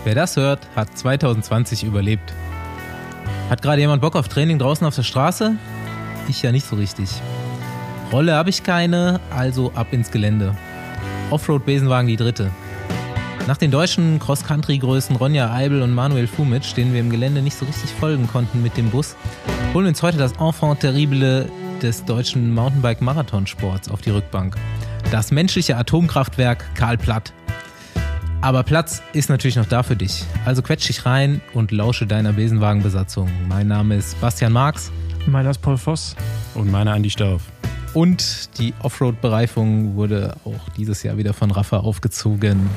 Wer das hört, hat 2020 überlebt. Hat gerade jemand Bock auf Training draußen auf der Straße? Ich ja nicht so richtig. Rolle habe ich keine, also ab ins Gelände. Offroad-Besenwagen die dritte. Nach den deutschen Cross-Country-Größen Ronja Eibel und Manuel Fumic, denen wir im Gelände nicht so richtig folgen konnten mit dem Bus, holen wir uns heute das Enfant terrible des deutschen Mountainbike-Marathonsports auf die Rückbank. Das menschliche Atomkraftwerk Karl Platt. Aber Platz ist natürlich noch da für dich. Also quetsch dich rein und lausche deiner Besenwagenbesatzung. Mein Name ist Bastian Marx. Meiner ist Paul Voss. Und meiner Andi Stauf. Und die Offroad-Bereifung wurde auch dieses Jahr wieder von Rafa aufgezogen.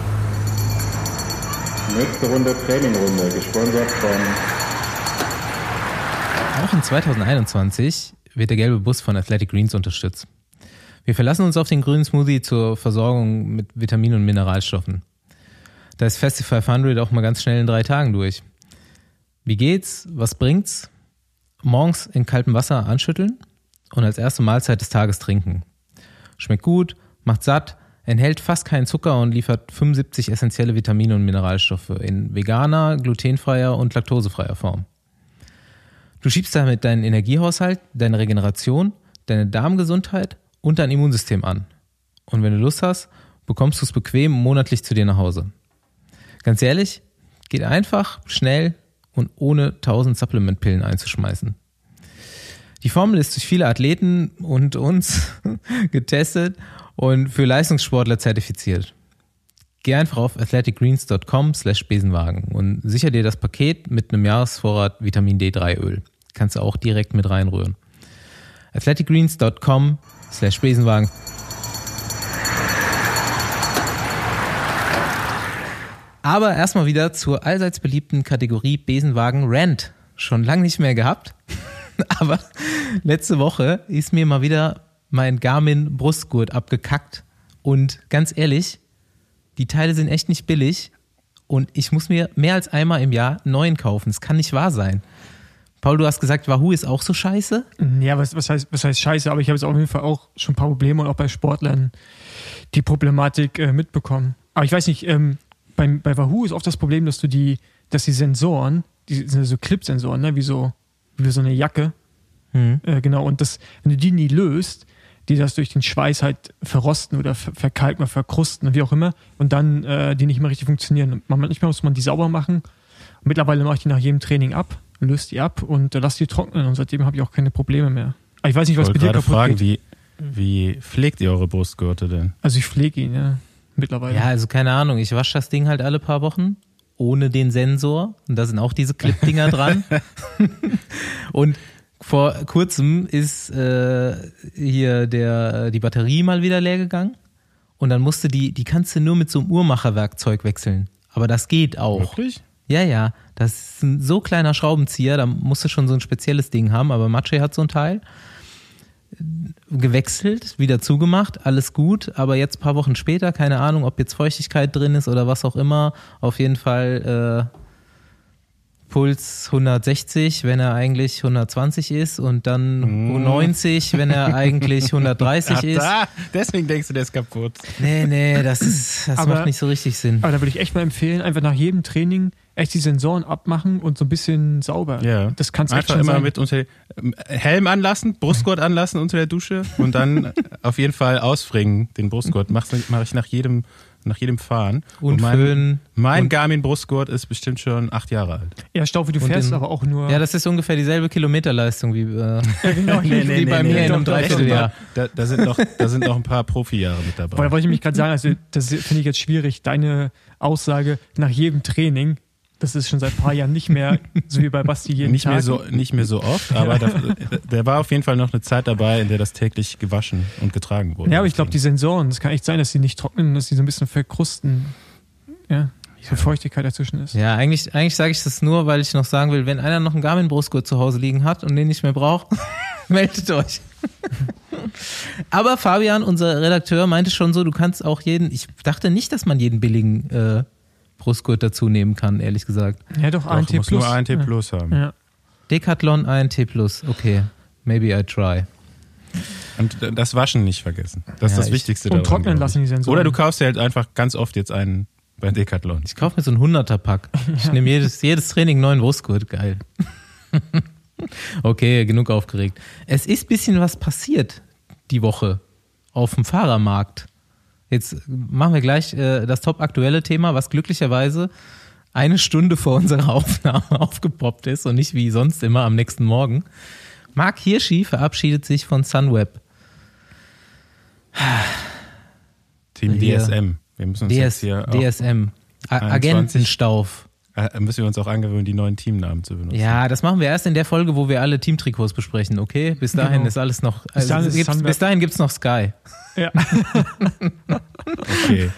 Nächste Runde Trainingrunde, gesponsert von... Auch in 2021 wird der gelbe Bus von Athletic Greens unterstützt. Wir verlassen uns auf den grünen Smoothie zur Versorgung mit Vitaminen und Mineralstoffen. Da ist Festival 500 auch mal ganz schnell in 3 Tagen durch. Wie geht's? Was bringt's? Morgens in kaltem Wasser anschütteln und als erste Mahlzeit des Tages trinken. Schmeckt gut, macht satt, enthält fast keinen Zucker und liefert 75 essentielle Vitamine und Mineralstoffe in veganer, glutenfreier und laktosefreier Form. Du schiebst damit deinen Energiehaushalt, deine Regeneration, deine Darmgesundheit und dein Immunsystem an. Und wenn du Lust hast, bekommst du es bequem monatlich zu dir nach Hause. Ganz ehrlich, geht einfach, schnell und ohne 1000 Supplement-Pillen einzuschmeißen. Die Formel ist durch viele Athleten und uns getestet und für Leistungssportler zertifiziert. Geh einfach auf athleticgreens.com/Besenwagen und sicher dir das Paket mit einem Jahresvorrat Vitamin D3 Öl. Kannst du auch direkt mit reinrühren. athleticgreens.com/Besenwagen. Aber erstmal wieder zur allseits beliebten Kategorie Besenwagen Rant. Schon lange nicht mehr gehabt. Aber letzte Woche ist mir mal wieder mein Garmin Brustgurt abgekackt. Und ganz ehrlich, die Teile sind echt nicht billig. Und ich muss mir mehr als einmal im Jahr einen neuen kaufen. Das kann nicht wahr sein. Paul, du hast gesagt, Wahoo ist auch so scheiße? Ja, was heißt scheiße? Aber ich habe jetzt auf jeden Fall auch schon ein paar Probleme und auch bei Sportlern die Problematik mitbekommen. Aber ich weiß nicht, bei Wahoo ist oft das Problem, dass die Sensoren, die sind so Clip-Sensoren, ne, wie so eine Jacke. Genau, und wenn du die nie löst, die das durch den Schweiß halt verrosten oder verkalken oder verkrusten und wie auch immer und dann die nicht mehr richtig funktionieren. Manchmal muss man die sauber machen. Und mittlerweile mache ich die nach jedem Training ab, löse die ab und lasse die trocknen und seitdem habe ich auch keine Probleme mehr. Aber ich weiß nicht, was bei dir kaputt geht. Wie pflegt ihr eure Brustgurte denn? Also ich pflege ihn, ja, mittlerweile. Ja, also keine Ahnung, ich wasche das Ding halt alle paar Wochen ohne den Sensor und da sind auch diese Clip-Dinger dran. Und vor kurzem ist hier die Batterie mal wieder leer gegangen und dann musste die kannst du nur mit so einem Uhrmacherwerkzeug wechseln. Aber das geht auch. Wirklich? Ja, das ist ein so kleiner Schraubenzieher, da musst du schon so ein spezielles Ding haben, aber Matsche hat so ein Teil. Gewechselt, wieder zugemacht, alles gut, aber jetzt ein paar Wochen später, keine Ahnung, ob jetzt Feuchtigkeit drin ist oder was auch immer, auf jeden Fall Puls 160, wenn er eigentlich 120 ist und dann 90, wenn er eigentlich 130 ist. Deswegen denkst du, der ist kaputt. Nee, das macht nicht so richtig Sinn. Aber da würde ich echt mal empfehlen, einfach nach jedem Training echt die Sensoren abmachen und so ein bisschen sauber. Ja. Das kann's einfach echt schon immer sein. mit unter Helm anlassen, Brustgurt anlassen unter der Dusche und dann auf jeden Fall ausfringen den Brustgurt. Mach ich nach jedem Fahren. Und mein Garmin-Brustgurt ist bestimmt schon 8 Jahre alt. Ja, Staufe, du fährst aber auch nur... Ja, das ist ungefähr dieselbe Kilometerleistung wie, genau, wie bei mir in einem Dreivierteljahr. Da sind noch ein paar Profijahre mit dabei. Weil da wollte ich mich gerade sagen, also das finde ich jetzt schwierig, deine Aussage nach jedem Training, das ist schon seit ein paar Jahren nicht mehr so wie bei Basti jeden Tag. Nicht mehr so oft, aber der war auf jeden Fall noch eine Zeit dabei, in der das täglich gewaschen und getragen wurde. Ja, aber ich glaube, die Sensoren, das kann echt sein, dass sie nicht trocknen, dass sie so ein bisschen verkrusten. Ja, so Feuchtigkeit dazwischen ist. Ja, eigentlich sage ich das nur, weil ich noch sagen will, wenn einer noch einen Garmin-Brustgurt zu Hause liegen hat und den nicht mehr braucht, meldet euch. Aber Fabian, unser Redakteur, meinte schon so, du kannst auch ich dachte nicht, dass man jeden billigen Brustgurt dazu nehmen kann, ehrlich gesagt. Ja, doch, ANT+. Du musst nur ANT+ haben. Ja. Decathlon ANT+, okay. Maybe I try. Und das Waschen nicht vergessen. Das ist das Wichtigste daran. Und trocknen lassen die Sensoren. Oder du kaufst dir halt einfach ganz oft jetzt einen bei Decathlon. Ich kaufe mir so einen 100er-Pack. Ich nehme jedes Training einen neuen Brustgurt. Geil. Okay, genug aufgeregt. Es ist ein bisschen was passiert die Woche auf dem Fahrermarkt. Jetzt machen wir gleich das top-aktuelle Thema, was glücklicherweise 1 Stunde vor unserer Aufnahme aufgepoppt ist und nicht wie sonst immer am nächsten Morgen. Mark Hirschi verabschiedet sich von Sunweb. Team Hier. DSM. Wir müssen uns jetzt hier DSM. Agentenstauf. müssen wir uns auch angewöhnen, die neuen Teamnamen zu benutzen. Ja, das machen wir erst in der Folge, wo wir alle Teamtrikots besprechen, okay? Bis dahin Genau. ist alles noch. dahin Bis dahin gibt's noch Sky. Ja. Okay.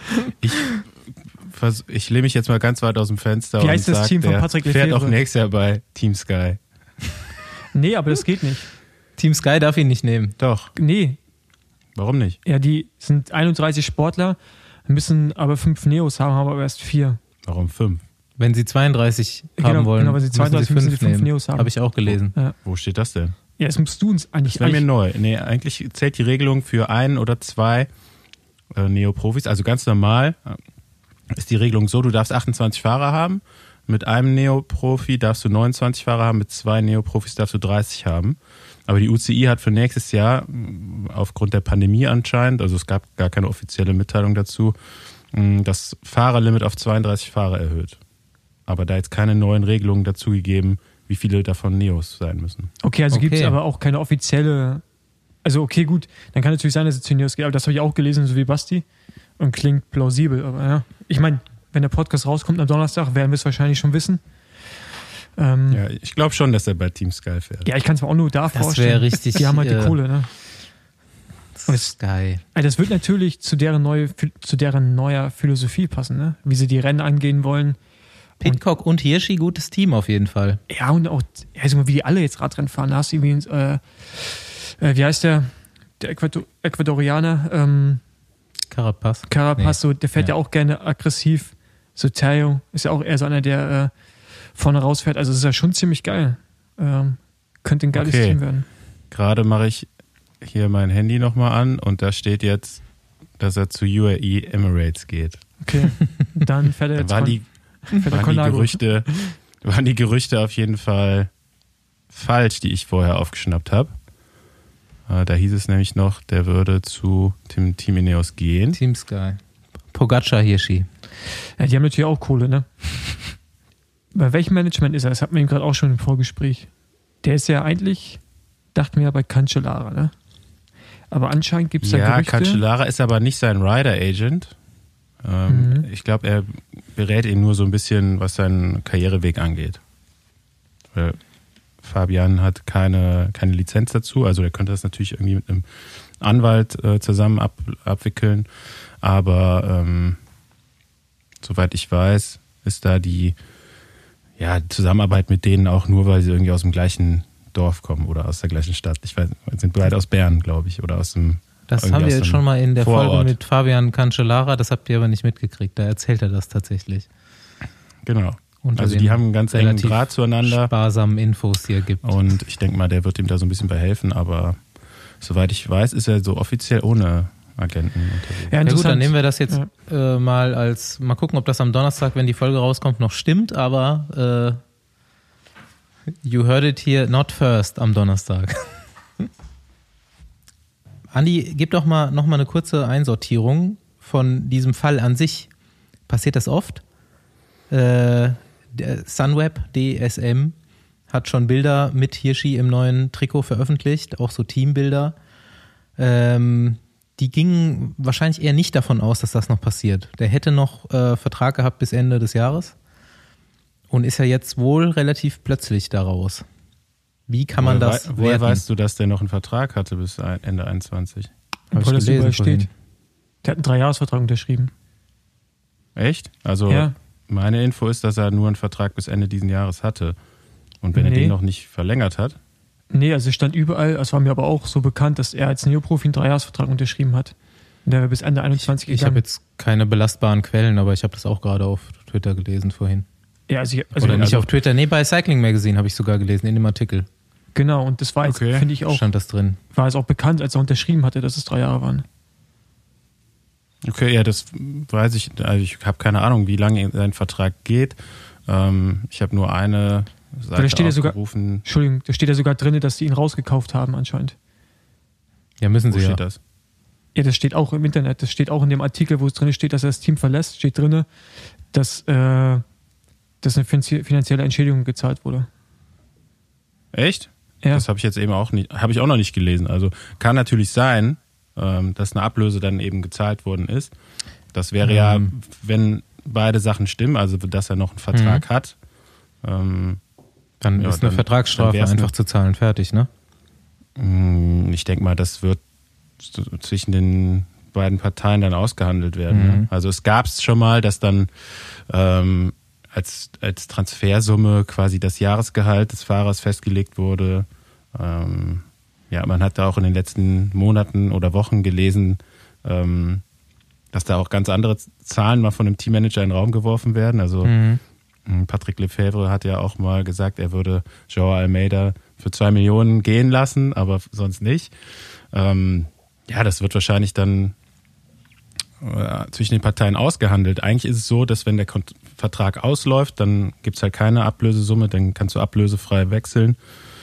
Ich lehne mich jetzt mal ganz weit aus dem Fenster Wie und heißt das sag, Team von der Patrick fährt Lefebvre? auch nächstes Jahr bei Team Sky. Nee, aber das geht nicht. Team Sky darf ihn nicht nehmen. Doch, Nee, warum nicht? ja, die sind 31 Sportler, müssen aber 5 Neos haben, haben aber erst 4. Warum 5? Wenn sie 32 Genau, haben wollen, genau, wenn sie 32 müssen sie 5 nehmen. Neos haben. Habe ich auch gelesen. Wo steht das denn? Ja, das musst du uns eigentlich. Das wäre mir neu. Nee, eigentlich zählt die Regelung für 1 oder 2 Neoprofis. Also ganz normal ist die Regelung so, du darfst 28 Fahrer haben. Mit einem Neoprofi darfst du 29 Fahrer haben, mit 2 Neoprofis darfst du 30 haben. Aber die UCI hat für nächstes Jahr, aufgrund der Pandemie anscheinend, also es gab gar keine offizielle Mitteilung dazu, das Fahrerlimit auf 32 Fahrer erhöht. Aber da jetzt keine neuen Regelungen dazu gegeben, wie viele davon Neos sein müssen. Okay, also gibt es Okay. aber auch keine offizielle. Also, okay, gut, dann kann natürlich sein, dass es zu Neos geht, aber das habe ich auch gelesen, so wie Basti. Und klingt plausibel, aber ja. Ich meine, wenn der Podcast rauskommt am Donnerstag, werden wir es wahrscheinlich schon wissen. Ja, ich glaube schon, dass er bei Team Sky fährt. Ja, ich kann es mir auch nur da Das vorstellen. wäre richtig. Die haben halt die Kohle, ne? Und es- Sky. Also das wird natürlich zu deren neuer Philosophie passen, ne? Wie sie die Rennen angehen wollen. Pidcock und Hirschi, gutes Team auf jeden Fall. Ja, und auch, also wie die alle jetzt Radrennen fahren. Da hast du irgendwie, wie heißt der Ecuadorianer, Carapaz. Carapaz, so, der fährt Ja. ja auch gerne aggressiv. So Tayo ist ja auch eher so einer, der vorne rausfährt. Also das ist ja schon ziemlich geil. Könnte ein geiles Okay. Team werden. Gerade mache ich hier mein Handy nochmal an und da steht jetzt, dass er zu UAE Emirates geht. Okay, dann fährt er Da jetzt waren die Gerüchte auf jeden Fall falsch, die ich vorher aufgeschnappt habe. Da hieß es nämlich noch, der würde zu dem Team Ineos gehen. Team Sky. Pogacar, Hirschi. Ja, die haben natürlich auch Kohle, ne? Bei welchem Management ist er? Das hatten wir ihm gerade auch schon im Vorgespräch. Der ist ja eigentlich, dachten wir ja bei Cancellara, ne? Aber anscheinend gibt es da Ja, Gerüchte. Cancellara ist aber nicht sein Rider-Agent. Ich glaube, er berät ihn nur so ein bisschen, was seinen Karriereweg angeht. Weil Fabian hat keine Lizenz dazu, also er könnte das natürlich irgendwie mit einem Anwalt zusammen abwickeln, aber soweit ich weiß, ist da die Zusammenarbeit mit denen auch nur, weil sie irgendwie aus dem gleichen Dorf kommen oder aus der gleichen Stadt. Ich weiß, sind beide aus Bern, glaube ich, oder aus dem Das irgendwie haben wir aus jetzt dem schon mal in der Vorort. Folge mit Fabian Cancellara, das habt ihr aber nicht mitgekriegt, da erzählt er das tatsächlich. Genau. Unter Also den die haben einen ganz engen relativ Draht zueinander sparsamen Infos, die er gibt. und ich denke mal, der wird ihm da so ein bisschen bei helfen, aber soweit ich weiß, ist er so offiziell ohne Agenten unterwegs. Ja, Ja gut, dann interessant. nehmen wir das jetzt mal gucken, ob das am Donnerstag, wenn die Folge rauskommt, noch stimmt, aber you heard it here, not first am Donnerstag. Andi, gib doch mal noch mal eine kurze Einsortierung von diesem Fall an sich. Passiert das oft? Der Sunweb DSM hat schon Bilder mit Hirschi im neuen Trikot veröffentlicht, auch so Teambilder. Die gingen wahrscheinlich eher nicht davon aus, dass das noch passiert. Der hätte noch Vertrag gehabt bis Ende des Jahres und ist ja jetzt wohl relativ plötzlich daraus. Wie kann man das Woher werten? weißt du, dass der noch einen Vertrag hatte bis Ende 21? Hab ich Weil das gelesen überall vorhin. steht. Der hat einen 3-Jahres-Vertrag unterschrieben. Echt? Also Ja. meine Info ist, dass er nur einen Vertrag bis Ende diesen Jahres hatte. Und wenn er Nee. den noch nicht verlängert hat, Nee, also es stand überall, es war mir aber auch so bekannt, dass er als Neoprofi einen 3-Jahres-Vertrag unterschrieben hat. Und der wäre bis Ende 21 Ich habe gegangen. jetzt keine belastbaren Quellen, aber ich habe das auch gerade auf Twitter gelesen vorhin. Ja, also Oder nicht auf Twitter, nee, bei Cycling Magazine habe ich sogar gelesen, in dem Artikel Genau, und das war jetzt, Okay. finde ich auch, stand das drin. war es auch bekannt, als er unterschrieben hatte, dass es 3 Jahre waren. Okay, ja, das weiß ich. Also ich habe keine Ahnung, wie lange sein Vertrag geht. Ich habe nur eine Seite da steht aufgerufen. Entschuldigung, da steht ja sogar drin, dass sie ihn rausgekauft haben anscheinend. Ja, müssen sie Wo ja. steht das? Ja, das steht auch im Internet. Das steht auch in dem Artikel, wo es drin steht, dass er das Team verlässt. Steht drin, dass eine finanzielle Entschädigung gezahlt wurde. Echt? Ja. Das habe ich jetzt eben auch nicht, habe ich auch noch nicht gelesen. Also kann natürlich sein, dass eine Ablöse dann eben gezahlt worden ist. Das wäre ja, wenn beide Sachen stimmen, also dass er noch einen Vertrag hat. Dann ist eine Vertragsstrafe einfach zu zahlen, fertig, ne? Ich denke mal, das wird zwischen den beiden Parteien dann ausgehandelt werden. Ne? Also es gab es schon mal, dass dann als Transfersumme quasi das Jahresgehalt des Fahrers festgelegt wurde. Man hat da auch in den letzten Monaten oder Wochen gelesen, dass da auch ganz andere Zahlen mal von einem Teammanager in den Raum geworfen werden. Also Patrick Lefebvre hat ja auch mal gesagt, er würde Joao Almeida für 2 Millionen gehen lassen, aber sonst nicht. Das wird wahrscheinlich dann zwischen den Parteien ausgehandelt. Eigentlich ist es so, dass wenn der Vertrag ausläuft, dann gibt es halt keine Ablösesumme, dann kannst du ablösefrei wechseln.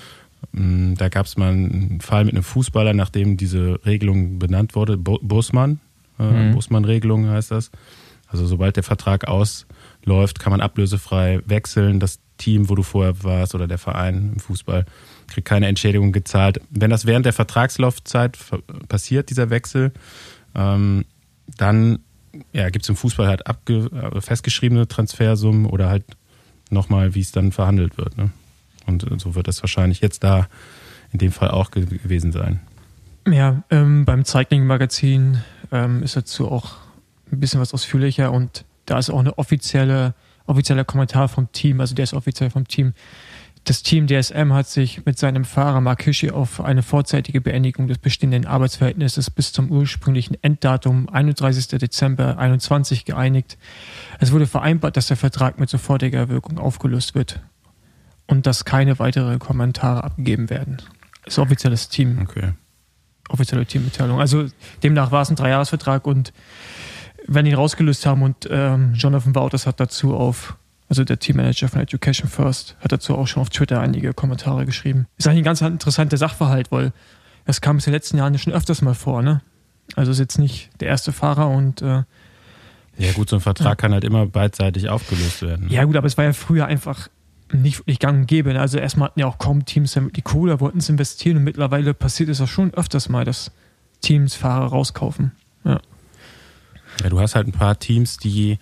Da gab es mal einen Fall mit einem Fußballer, nachdem diese Regelung benannt wurde, Bosman, Bosman-Regelung heißt das. Also sobald der Vertrag ausläuft, kann man ablösefrei wechseln. Das Team, wo du vorher warst oder der Verein im Fußball, kriegt keine Entschädigung gezahlt. Wenn das während der Vertragslaufzeit passiert, dieser Wechsel, dann gibt es im Fußball halt festgeschriebene Transfersummen oder halt nochmal, wie es dann verhandelt wird. Ne? Und so wird das wahrscheinlich jetzt da in dem Fall auch gewesen sein. Ja, beim Cycling-Magazin ist dazu auch ein bisschen was ausführlicher und da ist auch eine offizieller Kommentar vom Team, also der ist offiziell vom Team. Das Team DSM hat sich mit seinem Fahrer Mark Hirschi auf eine vorzeitige Beendigung des bestehenden Arbeitsverhältnisses bis zum ursprünglichen Enddatum 31. Dezember 2021 geeinigt. Es wurde vereinbart, dass der Vertrag mit sofortiger Wirkung aufgelöst wird und dass keine weiteren Kommentare abgegeben werden. Das ist offizielles Team. Okay. Offizielle Teammitteilung. Also demnach war es ein 3-Jahres-Vertrag und wenn die ihn rausgelöst haben und Jonathan Wouters hat dazu also der Teammanager von Education First, hat dazu auch schon auf Twitter einige Kommentare geschrieben. Ist eigentlich ein ganz interessanter Sachverhalt, weil das kam in den letzten Jahren schon öfters mal vor, ne? Also ist jetzt nicht der erste Fahrer und ja gut, so ein Vertrag kann halt immer beidseitig aufgelöst werden. Ja gut, aber es war ja früher einfach nicht wirklich gang und gäbe. Also erstmal hatten ja auch kaum Teams die Kohle, wollten es investieren und mittlerweile passiert es auch schon öfters mal, dass Teams Fahrer rauskaufen. Ja, du hast halt ein paar Teams, die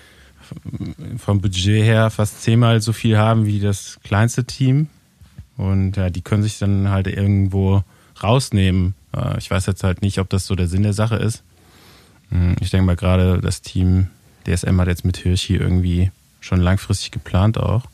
vom Budget her fast 10-mal so viel haben wie das kleinste Team und ja, die können sich dann halt irgendwo rausnehmen. Ich weiß jetzt halt nicht, ob das so der Sinn der Sache ist. Ich denke mal gerade, das Team DSM hat jetzt mit Hirschi irgendwie schon langfristig geplant auch.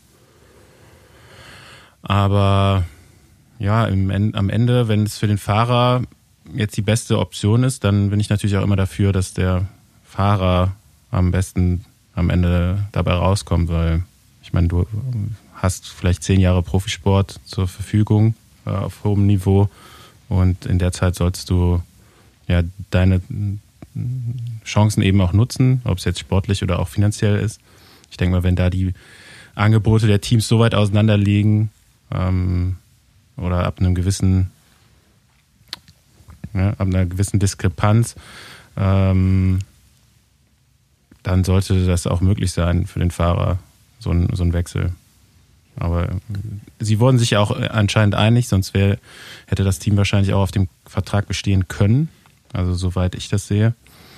Aber ja, am Ende, wenn es für den Fahrer jetzt die beste Option ist, dann bin ich natürlich auch immer dafür, dass der Fahrer am besten am Ende dabei rauskommt, weil ich meine, du hast vielleicht 10 Jahre Profisport zur Verfügung auf hohem Niveau und in der Zeit solltest du ja deine Chancen eben auch nutzen, ob es jetzt sportlich oder auch finanziell ist. Ich denke mal, wenn da die Angebote der Teams so weit auseinander liegen, oder ab einer gewissen Diskrepanz, dann sollte das auch möglich sein für den Fahrer, so ein Wechsel. Aber sie wurden sich ja auch anscheinend einig, sonst hätte das Team wahrscheinlich auch auf dem Vertrag bestehen können, also soweit ich das sehe.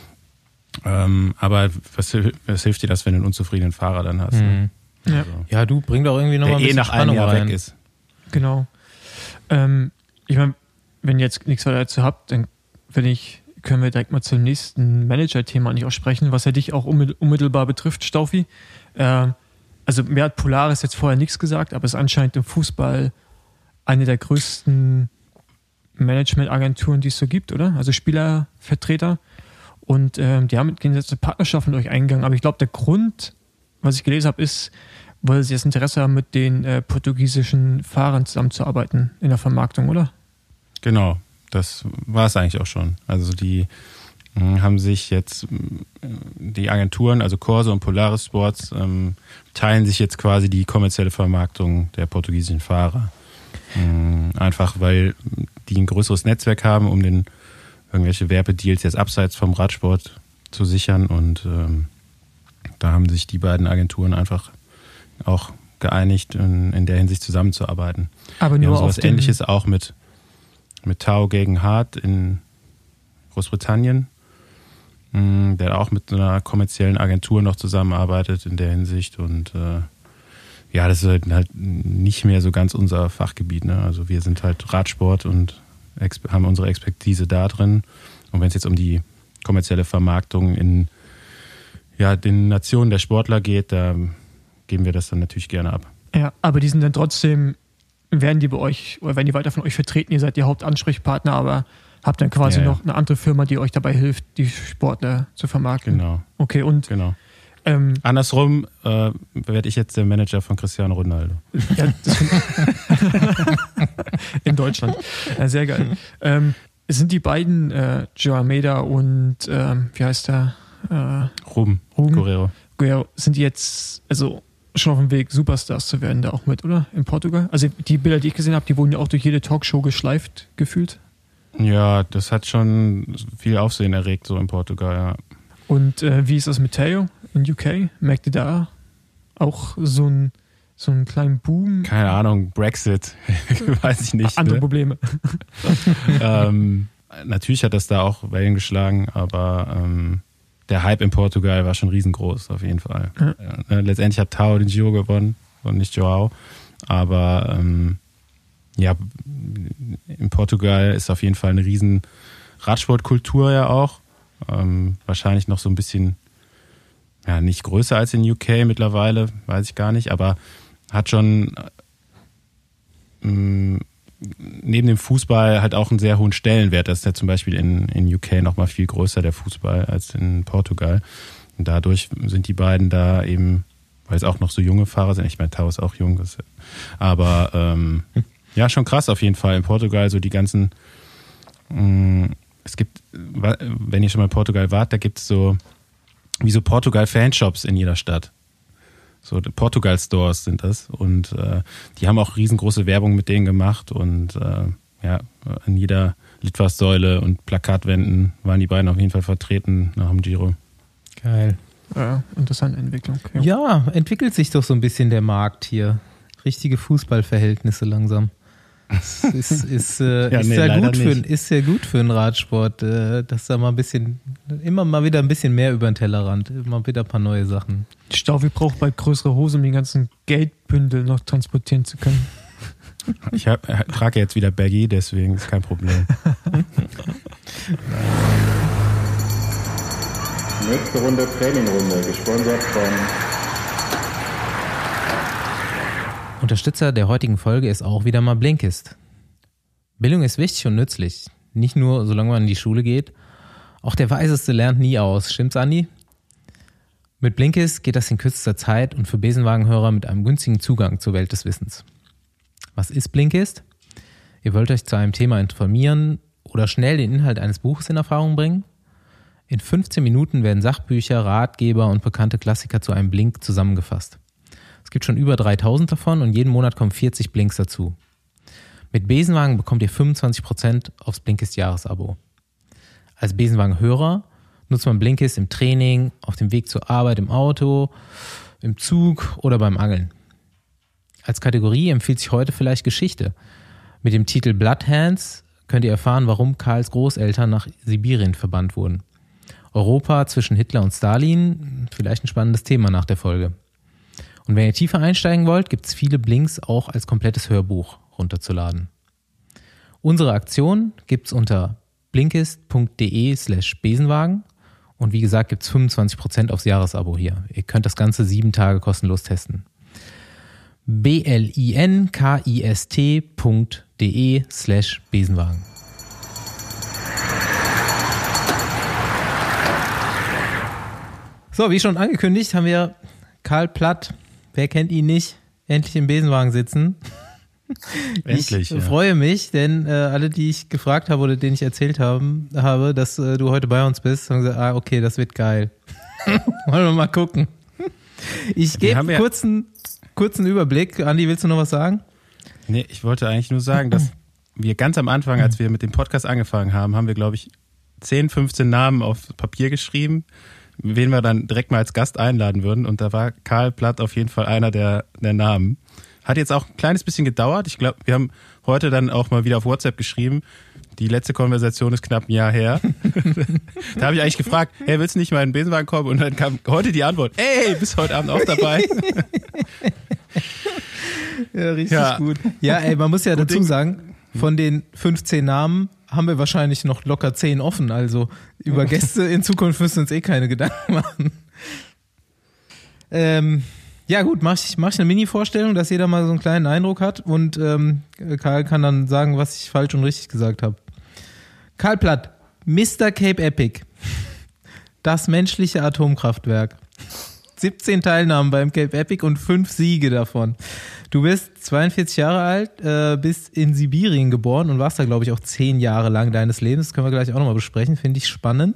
Aber was hilft dir das, wenn du einen unzufriedenen Fahrer dann hast? Mhm. Ja. Also, ja, du bring doch irgendwie nochmal ein bisschen nach einem Spannung Jahr rein. weg ist. Genau. Ich meine, wenn ihr jetzt nichts weiter dazu habt, dann können wir direkt mal zum nächsten Manager-Thema eigentlich auch sprechen, was ja dich auch unmittelbar betrifft, Staufi. Also mir hat Polaris jetzt vorher nichts gesagt, aber es ist anscheinend im Fußball eine der größten Management-Agenturen, die es so gibt, oder? Also Spielervertreter. Und die haben jetzt eine Partnerschaft mit euch eingegangen. Aber ich glaube, der Grund, was ich gelesen habe, ist, weil sie das Interesse haben, mit den portugiesischen Fahrern zusammenzuarbeiten in der Vermarktung, oder? Genau, das war es eigentlich auch schon. Also die haben sich jetzt die Agenturen, also Corso und Polaris Sports, teilen sich jetzt quasi die kommerzielle Vermarktung der portugiesischen Fahrer. Einfach weil die ein größeres Netzwerk haben, um irgendwelche Werbedeals jetzt abseits vom Radsport zu sichern. Und da haben sich die beiden Agenturen einfach auch geeinigt, in der Hinsicht zusammenzuarbeiten. Aber Wir nur haben sowas auf den, Ähnliches auch mit Tao gegen Hart in Großbritannien, der auch mit einer kommerziellen Agentur noch zusammenarbeitet in der Hinsicht. Und das ist halt nicht mehr so ganz unser Fachgebiet. Ne? Also wir sind halt Radsport und haben unsere Expertise da drin. Und wenn es jetzt um die kommerzielle Vermarktung in den Nationen der Sportler geht, da geben wir das dann natürlich gerne ab. Ja, aber die sind dann trotzdem, werden die bei euch oder werden die weiter von euch vertreten? Ihr seid die Hauptansprechpartner, aber habt dann quasi noch eine andere Firma, die euch dabei hilft, die Sportler zu vermarkten. Genau. Okay, und genau. Andersrum werde ich jetzt der Manager von Cristiano Ronaldo. Ja, in Deutschland. Ja, sehr geil. Sind die beiden, Joe Almeida und wie heißt der? Ruben Guerrero, sind die jetzt schon auf dem Weg, Superstars zu werden, da auch mit, oder? In Portugal? Also die Bilder, die ich gesehen habe, die wurden ja auch durch jede Talkshow geschleift, gefühlt. Ja, das hat schon viel Aufsehen erregt, so in Portugal, ja. Und wie ist das mit Theo in UK? Merkt ihr da auch so einen kleinen Boom? Keine Ahnung, Brexit, weiß ich nicht. Andere Probleme. Natürlich hat das da auch Wellen geschlagen, aber der Hype in Portugal war schon riesengroß, auf jeden Fall. Ja. Letztendlich hat Tao den Giro gewonnen und nicht Joao. Aber in Portugal ist auf jeden Fall eine riesen Radsportkultur ja auch. Wahrscheinlich noch so ein bisschen, nicht größer als in UK mittlerweile, weiß ich gar nicht, aber hat schon neben dem Fußball halt auch einen sehr hohen Stellenwert. Das ist ja zum Beispiel in UK noch mal viel größer, der Fußball, als in Portugal. Und dadurch sind die beiden da eben, weil es auch noch so junge Fahrer sind, ich meine, Tao ist auch jung, aber schon krass auf jeden Fall in Portugal, so die ganzen, es gibt, wenn ihr schon mal in Portugal wart, da gibt es so Portugal-Fanshops in jeder Stadt. So Portugal-Stores sind das und die haben auch riesengroße Werbung mit denen gemacht und an jeder Litfaßsäule und Plakatwänden waren die beiden auf jeden Fall vertreten nach dem Giro. Geil. Ja, interessante Entwicklung. Okay. Ja, entwickelt sich doch so ein bisschen der Markt hier. Richtige Fußballverhältnisse langsam. Ist ja gut für einen Radsport, dass da immer mal wieder ein bisschen mehr über den Tellerrand, immer wieder ein paar neue Sachen. Staufi braucht bald größere Hosen, um die ganzen Geldbündel noch transportieren zu können. Ich trage jetzt wieder Baggy, deswegen ist kein Problem. Nächste Runde Trainingrunde, gesponsert von... Unterstützer der heutigen Folge ist auch wieder mal Blinkist. Bildung ist wichtig und nützlich. Nicht nur, solange man in die Schule geht. Auch der Weiseste lernt nie aus. Stimmt's, Andi? Mit Blinkist geht das in kürzester Zeit und für Besenwagenhörer mit einem günstigen Zugang zur Welt des Wissens. Was ist Blinkist? Ihr wollt euch zu einem Thema informieren oder schnell den Inhalt eines Buches in Erfahrung bringen? In 15 Minuten werden Sachbücher, Ratgeber und bekannte Klassiker zu einem Blink zusammengefasst. Es gibt schon über 3000 davon und jeden Monat kommen 40 Blinks dazu. Mit Besenwagen bekommt ihr 25% aufs Blinkist-Jahresabo. Als Besenwagen-Hörer nutzt man Blinkist im Training, auf dem Weg zur Arbeit, im Auto, im Zug oder beim Angeln. Als Kategorie empfiehlt sich heute vielleicht Geschichte. Mit dem Titel Bloodhands könnt ihr erfahren, warum Karls Großeltern nach Sibirien verbannt wurden. Europa zwischen Hitler und Stalin, vielleicht ein spannendes Thema nach der Folge. Und wenn ihr tiefer einsteigen wollt, gibt es viele Blinks auch als komplettes Hörbuch runterzuladen. Unsere Aktion gibt es unter blinkist.de/Besenwagen und wie gesagt gibt es 25% aufs Jahresabo hier. Ihr könnt das Ganze 7 Tage kostenlos testen. blinkist.de/Besenwagen. So, wie schon angekündigt, haben wir Karl Platt, wer kennt ihn nicht, endlich im Besenwagen sitzen. Endlich. Ich freue mich, denn alle, die ich gefragt habe oder denen ich erzählt habe, dass du heute bei uns bist, haben gesagt, okay, das wird geil. Wollen wir mal gucken. Ich gebe einen kurzen Überblick. Andi, willst du noch was sagen? Nee, ich wollte eigentlich nur sagen, dass wir ganz am Anfang, als wir mit dem Podcast angefangen haben, haben wir, glaube ich, 10, 15 Namen auf Papier geschrieben, wen wir dann direkt mal als Gast einladen würden. Und da war Karl Platt auf jeden Fall einer der Namen. Hat jetzt auch ein kleines bisschen gedauert. Ich glaube, wir haben heute dann auch mal wieder auf WhatsApp geschrieben. Die letzte Konversation ist knapp ein Jahr her. Da habe ich eigentlich gefragt, hey, willst du nicht mal in den Besenwagen kommen? Und dann kam heute die Antwort, ey, bist heute Abend auch dabei? Ja, richtig gut. Ja, ey, man muss ja dazu sagen, von den 15 Namen haben wir wahrscheinlich noch locker 10 offen. Also über Gäste in Zukunft müssen wir uns keine Gedanken machen. Ja gut, mach ich eine Mini-Vorstellung, dass jeder mal so einen kleinen Eindruck hat und Karl kann dann sagen, was ich falsch und richtig gesagt habe. Karl Platt, Mr. Cape Epic, das menschliche Atomkraftwerk. 17 Teilnahmen beim Cape Epic und 5 Siege davon. Du bist 42 Jahre alt, bist in Sibirien geboren und warst da, glaube ich, auch 10 Jahre lang deines Lebens. Das können wir gleich auch nochmal besprechen, finde ich spannend.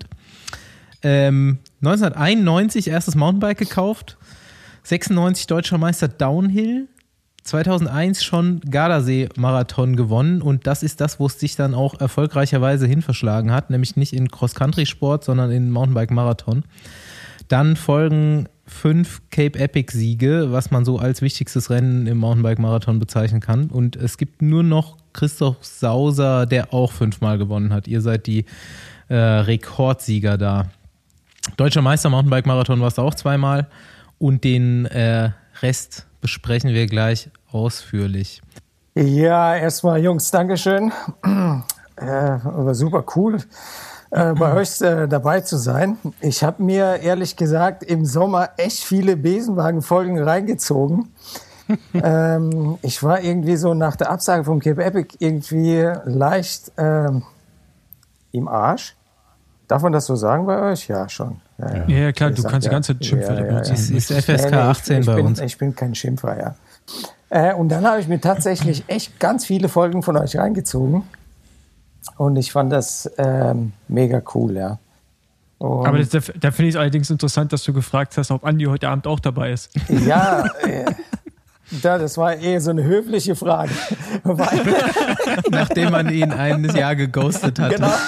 1991 erstes Mountainbike gekauft, 96 deutscher Meister Downhill, 2001 schon Gardasee-Marathon gewonnen und das ist das, wo es dich dann auch erfolgreicherweise hinverschlagen hat, nämlich nicht in Cross-Country-Sport, sondern in Mountainbike-Marathon. Dann folgen 5 Cape Epic-Siege, was man so als wichtigstes Rennen im Mountainbike-Marathon bezeichnen kann. Und es gibt nur noch Christoph Sauser, der auch 5-mal gewonnen hat. Ihr seid die Rekordsieger da. Deutscher Meister Mountainbike-Marathon warst du auch 2-mal. Und den Rest besprechen wir gleich ausführlich. Ja, erstmal Jungs, Dankeschön. War super cool, bei euch dabei zu sein. Ich habe mir ehrlich gesagt im Sommer echt viele Besenwagen-Folgen reingezogen. Ich war irgendwie so nach der Absage vom Cape Epic irgendwie leicht im Arsch. Darf man das so sagen bei euch? Ja, schon. Ja, klar, du kannst die ganze Schimpfwörter benutzen. Ist FSK 18 bei uns. Ich bin kein Schimpfer, ja. Und dann habe ich mir tatsächlich echt ganz viele Folgen von euch reingezogen. Und ich fand das mega cool, ja. Und aber da finde ich es allerdings interessant, dass du gefragt hast, ob Andi heute Abend auch dabei ist. Ja, das war eher so eine höfliche Frage. Nachdem man ihn ein Jahr geghostet hatte. Genau.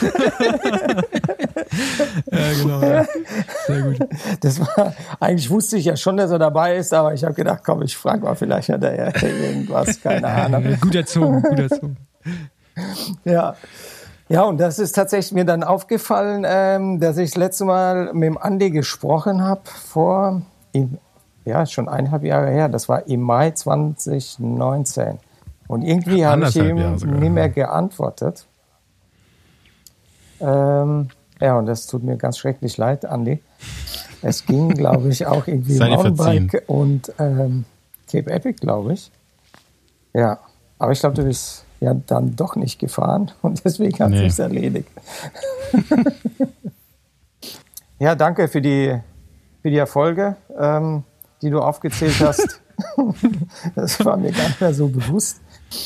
Ja, genau. Ja. Sehr gut. Das war, eigentlich wusste ich ja schon, dass er dabei ist, aber ich habe gedacht, komm, ich frage mal, vielleicht hat er ja irgendwas, keine Ahnung. Gut erzogen, gut erzogen. Ja. Ja, und das ist tatsächlich mir dann aufgefallen, dass ich das letzte Mal mit dem Andi gesprochen habe schon 1,5 Jahre her. Das war im Mai 2019. Und irgendwie habe ich ihm nicht mehr geantwortet. Ja, und das tut mir ganz schrecklich leid, Andi. Es ging, glaube ich, auch irgendwie Mountainbike und Cape Epic, glaube ich. Ja, aber ich glaube, du bist ja dann doch nicht gefahren und deswegen hat es sich erledigt. Ja, danke für die Erfolge, die du aufgezählt hast. Das war mir gar nicht mehr so bewusst.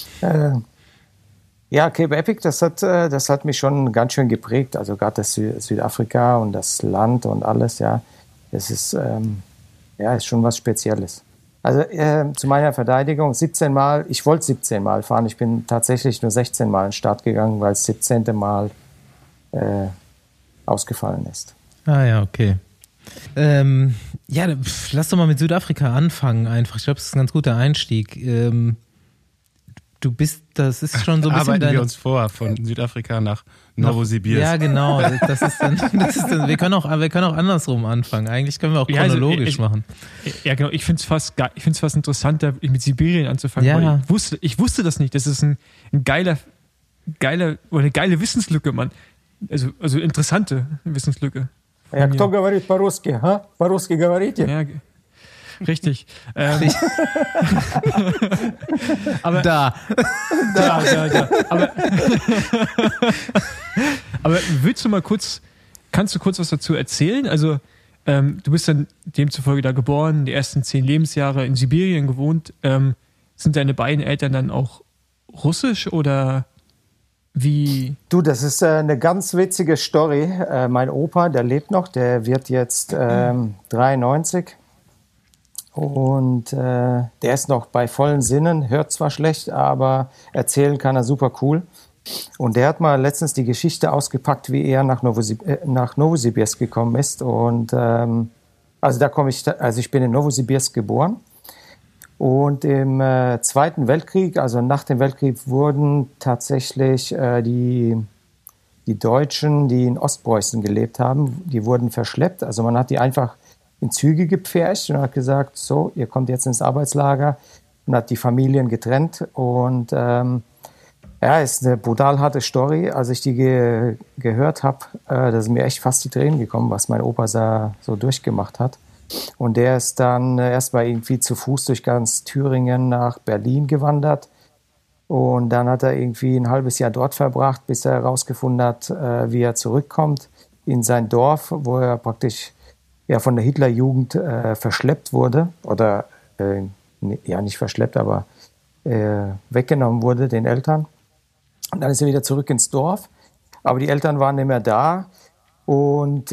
Ja, Cape Epic, das hat mich schon ganz schön geprägt. Also gerade das Südafrika und das Land und alles, ja. Das ist, ist schon was Spezielles. Also zu meiner Verteidigung, 17 Mal, ich wollte 17 Mal fahren. Ich bin tatsächlich nur 16 Mal in den Start gegangen, weil das 17. Mal ausgefallen ist. Ah ja, okay. Lass doch mal mit Südafrika anfangen einfach. Ich glaube, das ist ein ganz guter Einstieg. Das ist schon so ein bisschen Arbeiten wir uns vor, von Südafrika nach Novosibirsk. Ja, genau. Das ist dann, wir können auch andersrum anfangen. Eigentlich können wir auch chronologisch machen. Ja, genau. Ich finde es fast interessanter, mit Sibirien anzufangen. Ja. Weil ich wusste das nicht. Das ist eine geile Wissenslücke, Mann. Also interessante Wissenslücke. Ja, кто говорит по-русски? По-русски говорите? Ja, richtig. Aber da. Aber kannst du kurz was dazu erzählen? Also, du bist dann demzufolge da geboren, die ersten 10 Lebensjahre in Sibirien gewohnt. sind deine beiden Eltern dann auch russisch oder wie? Du, das ist eine ganz witzige Story. Mein Opa, der lebt noch, der wird jetzt 93 und der ist noch bei vollen Sinnen, hört zwar schlecht, aber erzählen kann er super cool. Und der hat mal letztens die Geschichte ausgepackt, wie er nach Novosibirsk gekommen ist. Und also ich bin in Novosibirsk geboren. Und im Zweiten Weltkrieg, also nach dem Weltkrieg, wurden tatsächlich die Deutschen, die in Ostpreußen gelebt haben, die wurden verschleppt. Also man hat die einfach in Züge gepfercht und hat gesagt, so, ihr kommt jetzt ins Arbeitslager, und hat die Familien getrennt. Und ist eine brutal harte Story. Als ich die gehört habe, da sind mir echt fast die Tränen gekommen, was mein Opa so durchgemacht hat. Und der ist dann erstmal irgendwie zu Fuß durch ganz Thüringen nach Berlin gewandert. Und dann hat er irgendwie ein halbes Jahr dort verbracht, bis er herausgefunden hat, wie er zurückkommt in sein Dorf, wo er praktisch von der Hitlerjugend verschleppt wurde. Oder, nicht verschleppt, aber weggenommen wurde, den Eltern. Und dann ist er wieder zurück ins Dorf. Aber die Eltern waren nicht mehr da. Und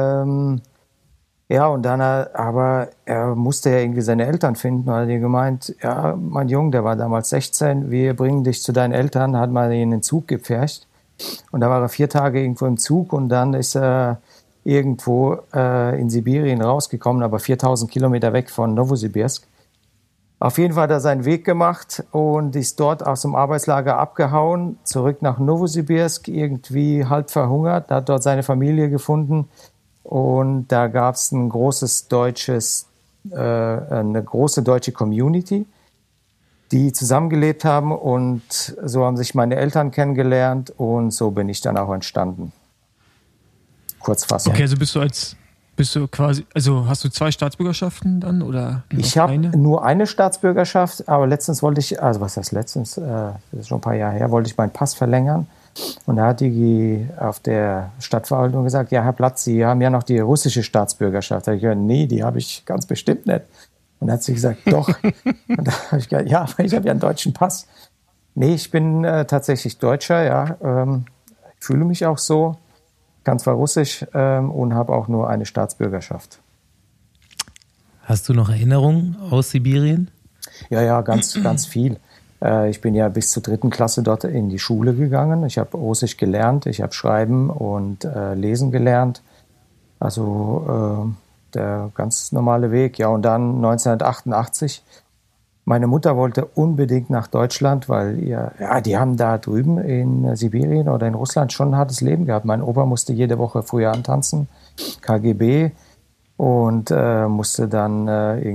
aber er musste ja irgendwie seine Eltern finden. Er hat gemeint, ja, mein Junge, der war damals 16, wir bringen dich zu deinen Eltern, hat man ihn in den Zug gepfercht. Und da war er 4 Tage irgendwo im Zug und dann ist er irgendwo in Sibirien rausgekommen, aber 4000 Kilometer weg von Novosibirsk. Auf jeden Fall hat er seinen Weg gemacht und ist dort aus dem Arbeitslager abgehauen, zurück nach Novosibirsk, irgendwie halb verhungert, hat dort seine Familie gefunden. Und da gab es eine große deutsche Community, die zusammengelebt haben. Und so haben sich meine Eltern kennengelernt und so bin ich dann auch entstanden. Kurzfassung. Okay, also bist du quasi, also hast du 2 Staatsbürgerschaften dann oder? Ich habe nur eine Staatsbürgerschaft, aber letztens wollte ich, also was heißt letztens, das ist schon ein paar Jahre her, wollte ich meinen Pass verlängern. Und da hat die auf der Stadtverwaltung gesagt, ja, Herr Platz, Sie haben ja noch die russische Staatsbürgerschaft. Da habe ich gesagt, nee, die habe ich ganz bestimmt nicht. Und da hat sie gesagt, doch. Und da habe ich gesagt, ja, aber ich habe ja einen deutschen Pass. Nee, ich bin tatsächlich Deutscher, ja. Ich fühle mich auch so, kann zwar Russisch und habe auch nur eine Staatsbürgerschaft. Hast du noch Erinnerungen aus Sibirien? Ja, ganz, ganz viel. Ich bin ja bis zur 3. Klasse dort in die Schule gegangen. Ich habe Russisch gelernt, ich habe Schreiben und Lesen gelernt. Also der ganz normale Weg. Ja, und dann 1988. Meine Mutter wollte unbedingt nach Deutschland, weil die haben da drüben in Sibirien oder in Russland schon ein hartes Leben gehabt. Mein Opa musste jede Woche früher antanzen, KGB, und musste dann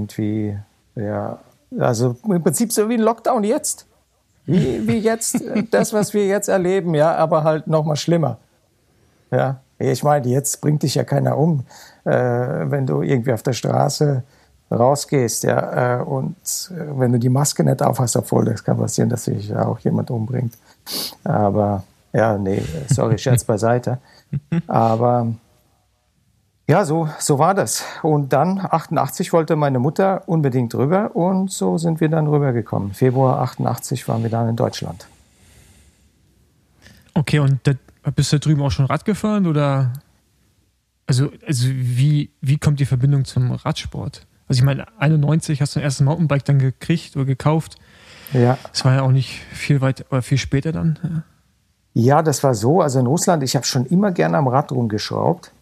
also im Prinzip so wie ein Lockdown jetzt. Wie jetzt, das, was wir jetzt erleben, ja, aber halt noch mal schlimmer. Ja, ich meine, jetzt bringt dich ja keiner um, wenn du irgendwie auf der Straße rausgehst, ja, und wenn du die Maske nicht aufhast, obwohl das kann passieren, dass sich auch jemand umbringt. Aber, ja, nee, sorry, Scherz beiseite. Aber ja, so war das. Und dann, 88, wollte meine Mutter unbedingt rüber und so sind wir dann rübergekommen. Februar 88 waren wir dann in Deutschland. Okay, und bist du da drüben auch schon Rad gefahren oder? Also wie kommt die Verbindung zum Radsport? Also ich meine, 91 hast du dein erstes Mountainbike dann gekriegt oder gekauft. Ja. Das war ja auch nicht viel später dann. Ja, das war so. Also in Russland, ich habe schon immer gerne am Rad rumgeschraubt.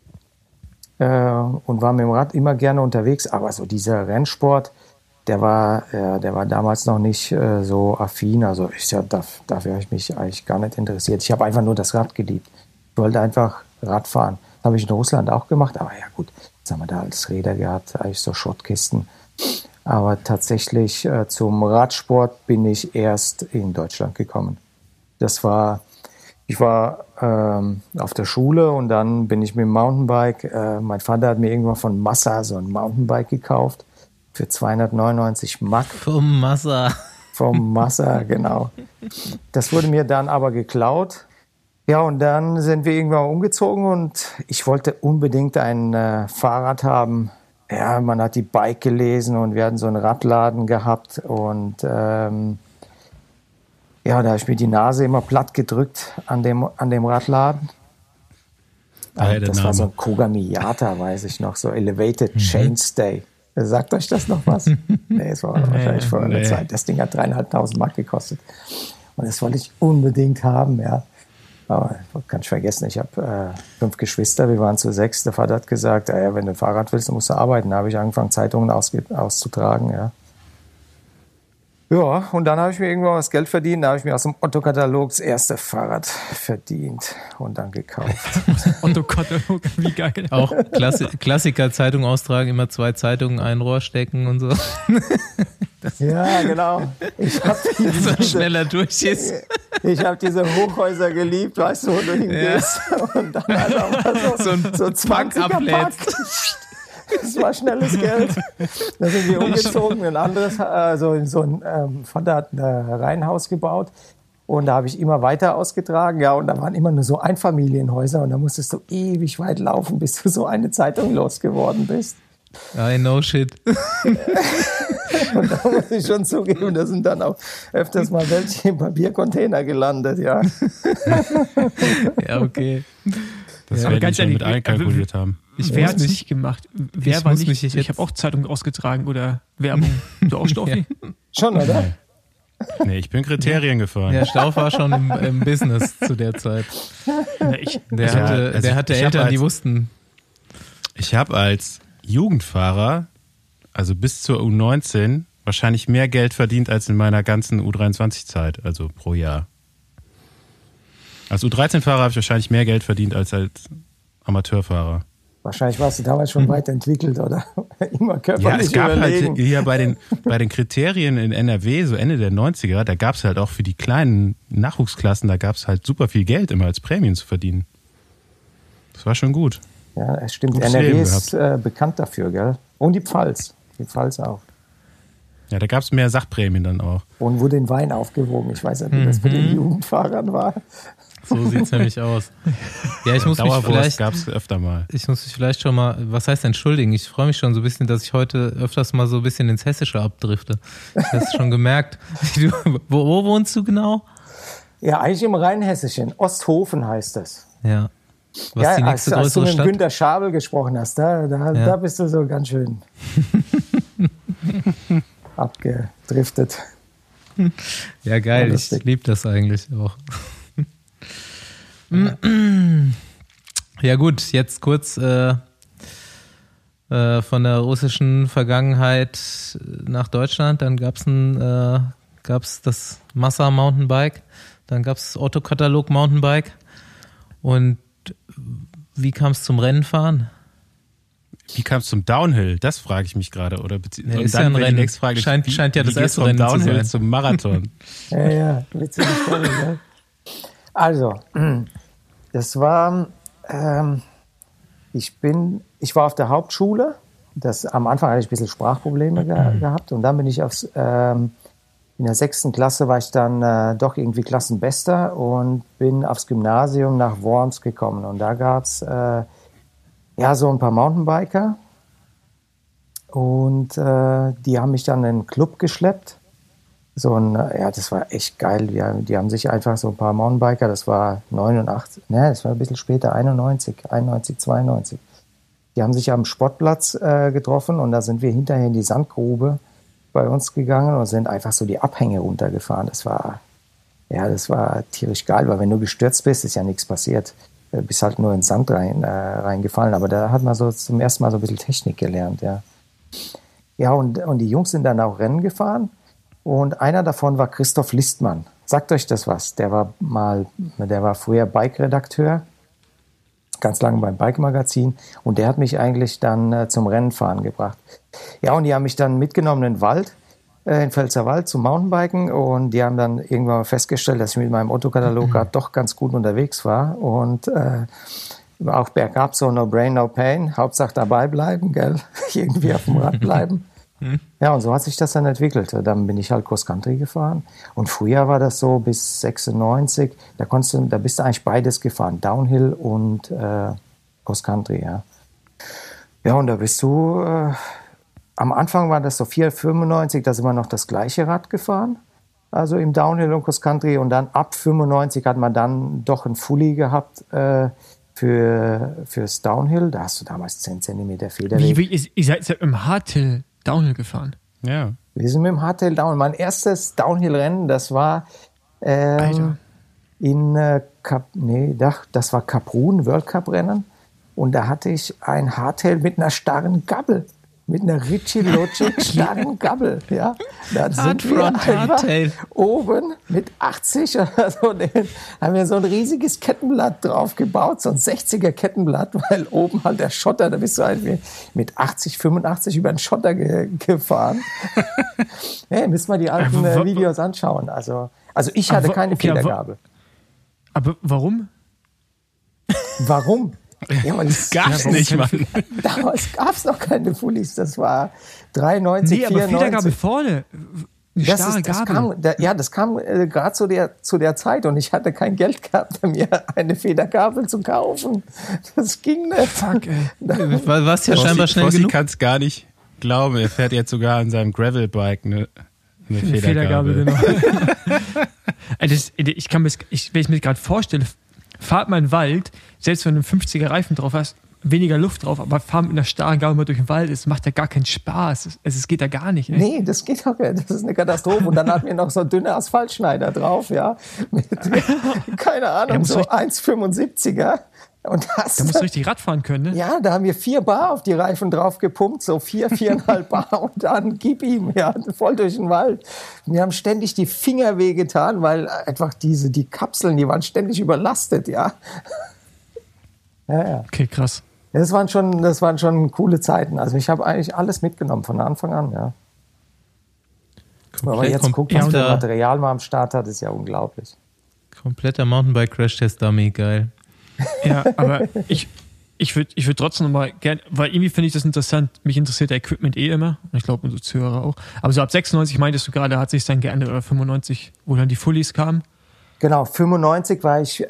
Und war mit dem Rad immer gerne unterwegs, aber so dieser Rennsport, der war damals noch nicht so affin, also dafür habe ich mich eigentlich gar nicht interessiert. Ich habe einfach nur das Rad geliebt. Ich wollte einfach Rad fahren. Das habe ich in Russland auch gemacht, aber ja gut, jetzt haben wir da alles Räder gehabt, eigentlich so Schrottkisten. Aber tatsächlich zum Radsport bin ich erst in Deutschland gekommen. Ich war auf der Schule und dann bin ich mit dem Mountainbike. Mein Vater hat mir irgendwann von Massa so ein Mountainbike gekauft für 299 Mark. Vom Massa, genau. Das wurde mir dann aber geklaut. Ja, und dann sind wir irgendwann umgezogen und ich wollte unbedingt ein Fahrrad haben. ja, man hat die Bike gelesen und wir hatten so einen Radladen gehabt und ja, da habe ich mir die Nase immer platt gedrückt an dem Radladen. Das war so ein Koga-Miyata, weiß ich noch, so Elevated Chainstay. Sagt euch das noch was? Nee, es war wahrscheinlich vor einer Zeit. Das Ding hat 3.500 Mark gekostet. Und das wollte ich unbedingt haben, ja. Aber kann ich vergessen, ich habe 5 Geschwister, wir waren zu 6. Der Vater hat gesagt, ja, wenn du ein Fahrrad willst, dann musst du arbeiten. Da habe ich angefangen, Zeitungen auszutragen, ja. Ja, und dann habe ich mir irgendwann das Geld verdient. Da habe ich mir aus dem Otto-Katalog das erste Fahrrad verdient und dann gekauft. Otto-Katalog, wie geil. Auch Klassiker, Zeitung austragen, immer 2 Zeitungen, ein Rohr stecken und so. Ja, genau. Ich habe so schneller durch ist. Ich habe diese Hochhäuser geliebt, weißt du, wo du hingehst. Ja. Und dann halt auch mal so 20er-Pack. Das war schnelles Geld. Da sind wir umgezogen. Ein anderes, also so ein Vater hat ein Reihenhaus gebaut. Und da habe ich immer weiter ausgetragen. Ja, und da waren immer nur so Einfamilienhäuser. Und da musstest du ewig weit laufen, bis du so eine Zeitung losgeworden bist. I know shit. Und da muss ich schon zugeben, da sind dann auch öfters mal welche im Papiercontainer gelandet, ja. Ja, okay. Das werde ich schon mit einkalkuliert haben. Wer hat es nicht gemacht? Wer war nicht? Ich habe auch Zeitungen ausgetragen oder Werbung. Du auch, Stoffi? Ja. Schon, oder? Nee, ich bin Kriterien gefahren. Ja, Stauf war schon im Business zu der Zeit. Der hatte Eltern, die wussten. Ich habe als Jugendfahrer, also bis zur U19, wahrscheinlich mehr Geld verdient als in meiner ganzen U23-Zeit, also pro Jahr. Als U13-Fahrer habe ich wahrscheinlich mehr Geld verdient als Amateurfahrer. Wahrscheinlich warst du damals schon weit entwickelt, oder? Immer körperlich ja, es gab überlegen. Halt hier bei den Kriterien in NRW, so Ende der 90er, da gab es halt auch für die kleinen Nachwuchsklassen, da gab es halt super viel Geld immer als Prämien zu verdienen. Das war schon gut. Ja, es stimmt. Gutes NRW Leben ist bekannt dafür, gell? Und die Pfalz. Die Pfalz auch. Ja, da gab es mehr Sachprämien dann auch. Und wurde in Wein aufgewogen. Ich weiß nicht, wie das bei den Jugendfahrern war. So sieht es nämlich aus. Ja, ich muss mich vielleicht, gab es öfter mal. Ich muss mich vielleicht schon mal, was heißt entschuldigen? Ich freue mich schon so ein bisschen, dass ich heute öfters mal so ein bisschen ins Hessische abdrifte. Ich habe es schon gemerkt. Wo wohnst du genau? Ja, eigentlich im Rheinhessischen. Osthofen heißt das. Ja. Was ist die nächste größere als du mit Stadt? Günter Schabel gesprochen hast, da bist du so ganz schön abgedriftet. Ja, geil. Ich liebe das eigentlich auch. Ja gut, jetzt kurz von der russischen Vergangenheit nach Deutschland. Dann gab's das Massa Mountainbike, dann gab's Otto-Katalog Mountainbike. Und wie kam es zum Rennenfahren? Wie kam es zum Downhill? Das frage ich mich gerade. Oder ja, ist ja ein Rennen. Die Frage, scheint ja das erste Rennen Downhill zu sein. Zum Marathon. Ja, witzige Story, ne? Also, das war, ich war auf der Hauptschule. Am Anfang hatte ich ein bisschen Sprachprobleme gehabt und dann bin ich in der 6. Klasse war ich dann doch irgendwie Klassenbester und bin aufs Gymnasium nach Worms gekommen. Und da gab es so ein paar Mountainbiker und die haben mich dann in einen Club geschleppt. Das war echt geil. Die haben sich einfach so ein paar Mountainbiker, das war 89, das war ein bisschen später, 91, 92. Die haben sich am Sportplatz getroffen und da sind wir hinterher in die Sandgrube bei uns gegangen und sind einfach so die Abhänge runtergefahren. Das war tierisch geil, weil wenn du gestürzt bist, ist ja nichts passiert. Du bist halt nur in den Sand reingefallen, aber da hat man so zum ersten Mal so ein bisschen Technik gelernt, ja. Ja, und die Jungs sind dann auch Rennen gefahren und einer davon war Christoph Listmann. Sagt euch das was? Der war früher Bike-Redakteur, ganz lange beim Bike-Magazin und der hat mich eigentlich dann zum Rennenfahren gebracht. Ja, und die haben mich dann mitgenommen in den Wald, in Pfälzerwald zum Mountainbiken und die haben dann irgendwann mal festgestellt, dass ich mit meinem Otto-Katalog gerade doch ganz gut unterwegs war und auch bergab so no brain, no pain, Hauptsache dabei bleiben, gell, irgendwie auf dem Rad bleiben. Ja, und so hat sich das dann entwickelt. Dann bin ich halt Cross-Country gefahren und früher war das so bis 96, da bist du eigentlich beides gefahren, Downhill und Cross-Country, ja. Ja, und da bist du, am Anfang war das so 4,95, da sind wir noch das gleiche Rad gefahren, also im Downhill und Cross Country, und dann ab 95 hat man dann doch ein Fully gehabt fürs Downhill, da hast du damals 10 cm Federweg. Ihr seid im Hardtail Downhill gefahren? Ja. Wir sind mit dem Hardtail Downhill, mein erstes Downhill-Rennen, das war das war Kaprun, World Cup Rennen. Und da hatte ich ein Hardtail mit einer starren Gabel. Mit einer Ricci Logic starren Gabel. Ja. Da sind wir einfach oben mit 80 oder so, haben wir so ein riesiges Kettenblatt drauf gebaut, so ein 60er Kettenblatt, weil oben halt der Schotter, da bist du halt mit 80, 85 über den Schotter gefahren. Hey, müssen wir die alten Videos anschauen. Also ich hatte keine Federgabel. Aber warum? Warum? Ja, das gab's nicht, Mann. Damals gab es noch keine Fullies, das war 93, nee, 94. Aber Federgabel vorne, eine starre Gabel. Das kam gerade zu der Zeit und ich hatte kein Geld gehabt, mir eine Federgabel zu kaufen. Das ging nicht. Fuck, ey. Warst ja scheinbar schnell genug. Ich kann es gar nicht glauben, er fährt jetzt sogar an seinem Gravelbike eine Federgabel. Genau. Wenn ich mir gerade vorstelle, fahrt mal in den Wald, selbst wenn du einen 50er Reifen drauf hast, weniger Luft drauf, aber fahren mit einer starren Gabel mal durch den Wald, es macht ja gar keinen Spaß. Es geht ja gar nicht. Ey. Nee, das geht auch nicht. Das ist eine Katastrophe. Und dann hatten wir noch so dünne Asphaltschneider drauf, ja. Mit, keine Ahnung, so 1,75er. Und da musst du richtig Rad fahren können, ne? Ja, da haben wir 4 Bar auf die Reifen drauf gepumpt, so 4,5 Bar und dann gib ihm, ja, voll durch den Wald. Wir haben ständig die Finger wehgetan, weil einfach die Kapseln, die waren ständig überlastet, ja. Ja. Okay, krass. Das waren schon coole Zeiten. Also ich habe eigentlich alles mitgenommen von Anfang an, ja. Aber jetzt guckt, was der Material mal am Start hat, ist ja unglaublich. Kompletter Mountainbike-Crash-Test-Dummy, geil. Ja, aber ich würde trotzdem noch mal gerne, weil irgendwie finde ich das interessant, mich interessiert der Equipment immer und ich glaube unsere Zuhörer auch. Aber so ab 96 meintest du gerade, hat sich dann geändert oder 95, wo dann die Fullies kamen? Genau, 95 war ich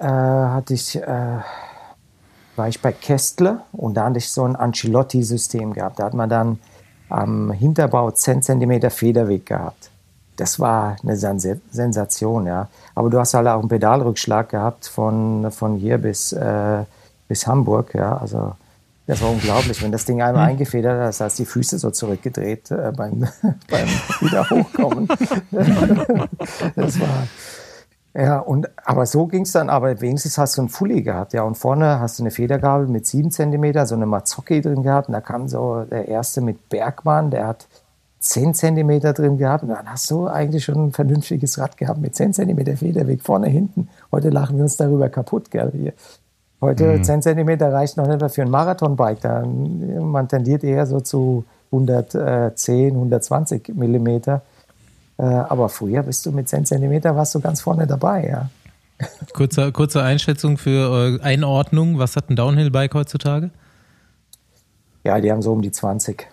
bei Kestler und da hatte ich so ein Ancelotti-System gehabt. Da hat man dann am Hinterbau 10 cm Federweg gehabt. Das war eine Sensation, ja. Aber du hast halt auch einen Pedalrückschlag gehabt von hier bis Hamburg, ja. Also das war unglaublich, wenn das Ding einmal eingefedert hat, das heißt die Füße so zurückgedreht beim wieder hochkommen. Das war ja, aber so ging es dann, aber wenigstens hast du einen Fully gehabt, ja, und vorne hast du eine Federgabel mit 7 cm, so eine Mazzocchi drin gehabt, und da kam so der erste mit Bergmann, der hat 10 cm drin gehabt, und dann hast du eigentlich schon ein vernünftiges Rad gehabt mit 10 cm Federweg vorne, hinten. Heute lachen wir uns darüber kaputt, gell, hier. Heute 10 cm reicht noch nicht mehr für ein Marathonbike, man tendiert eher so zu 110, 120 Millimeter. Aber früher bist du mit 10 cm, warst du ganz vorne dabei, ja. Kurze Einschätzung für Einordnung. Was hat ein Downhill-Bike heutzutage? Ja, die haben so um die 20.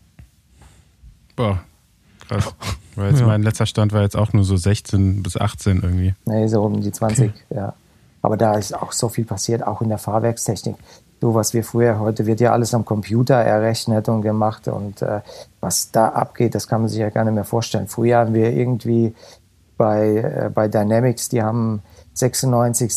Boah, krass. Weil jetzt mein letzter Stand war jetzt auch nur so 16 bis 18 irgendwie. Nee, so um die 20, okay. Ja. Aber da ist auch so viel passiert, auch in der Fahrwerkstechnik. So was wir früher, heute wird ja alles am Computer errechnet und gemacht und was da abgeht, das kann man sich ja gar nicht mehr vorstellen. Früher haben wir irgendwie bei Dynamics, die haben 96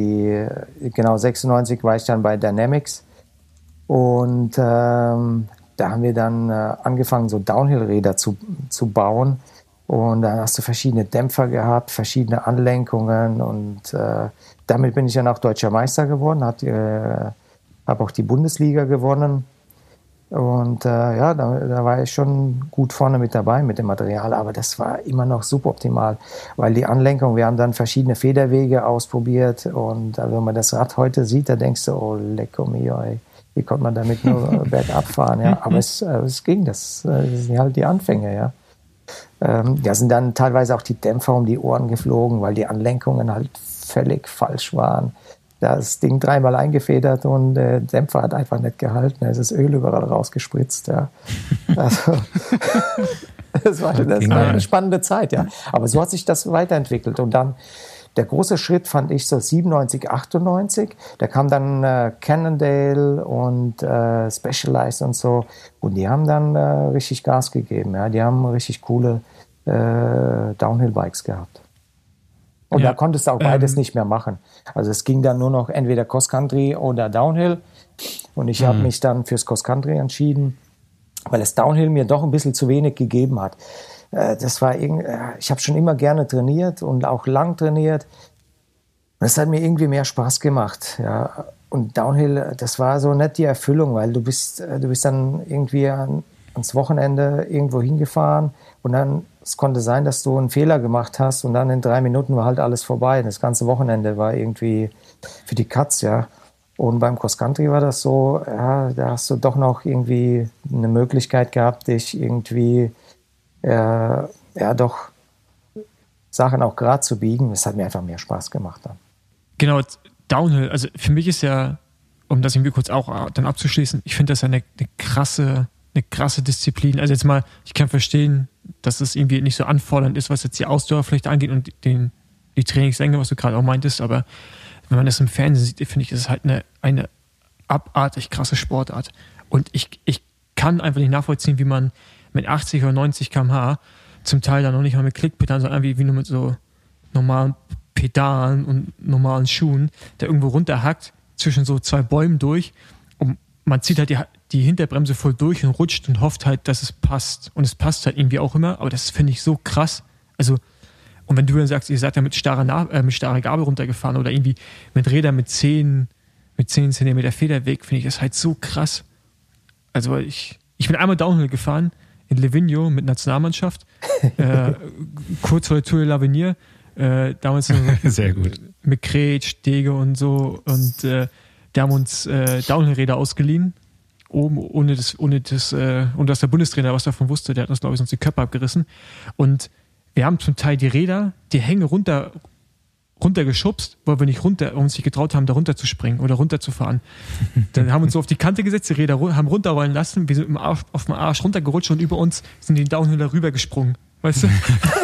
96 war ich dann bei Dynamics und da haben wir dann angefangen, so Downhill-Räder zu bauen und dann hast du verschiedene Dämpfer gehabt, verschiedene Anlenkungen und damit bin ich dann auch Deutscher Meister geworden, habe auch die Bundesliga gewonnen und da war ich schon gut vorne mit dabei mit dem Material, aber das war immer noch suboptimal, weil die Anlenkung, wir haben dann verschiedene Federwege ausprobiert und wenn man das Rad heute sieht, da denkst du, oh lecco mio, ey, wie konnte man damit nur bergab fahren, ja, aber es ging, das sind halt die Anfänge, ja. Da sind dann teilweise auch die Dämpfer um die Ohren geflogen, weil die Anlenkungen halt völlig falsch waren. Das Ding 3-mal eingefedert und der Dämpfer hat einfach nicht gehalten. Da ist das Öl überall rausgespritzt. Ja. Also, das war eine spannende Zeit. Ja. Aber so hat sich das weiterentwickelt. Und dann der große Schritt fand ich so 97, 98. Da kam dann Cannondale und Specialized und so. Und die haben dann richtig Gas gegeben. Ja? Die haben richtig coole Downhill-Bikes gehabt. Und da konntest du auch beides nicht mehr machen. Also es ging dann nur noch entweder Cross-Country oder Downhill. Und ich habe mich dann fürs Cross-Country entschieden, weil das Downhill mir doch ein bisschen zu wenig gegeben hat. Ich habe schon immer gerne trainiert und auch lang trainiert. Das hat mir irgendwie mehr Spaß gemacht. Ja. Und Downhill, das war so nicht die Erfüllung, weil du bist dann irgendwie ans Wochenende irgendwo hingefahren und dann, es konnte sein, dass du einen Fehler gemacht hast und dann in 3 Minuten war halt alles vorbei. Das ganze Wochenende war irgendwie für die Katz, ja. Und beim Cross-Country war das so, ja, da hast du doch noch irgendwie eine Möglichkeit gehabt, dich irgendwie doch Sachen auch gerade zu biegen. Das hat mir einfach mehr Spaß gemacht dann. Genau, Downhill, also für mich ist ja, um das irgendwie kurz auch dann abzuschließen, ich finde das ja eine krasse Disziplin. Also jetzt mal, ich kann verstehen, dass es irgendwie nicht so anfordernd ist, was jetzt die Ausdauer vielleicht angeht und die Trainingslänge, was du gerade auch meintest, aber wenn man das im Fernsehen sieht, finde ich, ist es halt eine abartig krasse Sportart. Und ich kann einfach nicht nachvollziehen, wie man mit 80 oder 90 km/h, zum Teil dann noch nicht mal mit Klickpedalen, sondern irgendwie nur mit so normalen Pedalen und normalen Schuhen, der irgendwo runterhackt, zwischen so 2 Bäumen durch und man zieht halt die Hinterbremse voll durch und rutscht und hofft halt, dass es passt. Und es passt halt irgendwie auch immer, aber das finde ich so krass. Also, und wenn du dann sagst, ihr seid ja mit starrer Gabel runtergefahren oder irgendwie mit Rädern mit 10 cm Federweg, finde ich das halt so krass. Also ich bin einmal Downhill gefahren in Livigno mit Nationalmannschaft, kurz vor der Tour de l'Avenir, damals sehr gut. Mit Kretsch, Stege und so, und die haben uns Downhill-Räder ausgeliehen, oben, ohne dass der Bundestrainer was davon wusste, der hat uns, glaube ich, sonst die Köpfe abgerissen. Und wir haben zum Teil die Räder, die Hänge runtergeschubst, weil wir uns nicht getraut haben, da runter zu springen oder runterzufahren. Dann haben wir uns so auf die Kante gesetzt, die Räder haben runterrollen lassen, wir sind auf dem Arsch runtergerutscht und über uns sind die Downhiller rübergesprungen. Weißt du?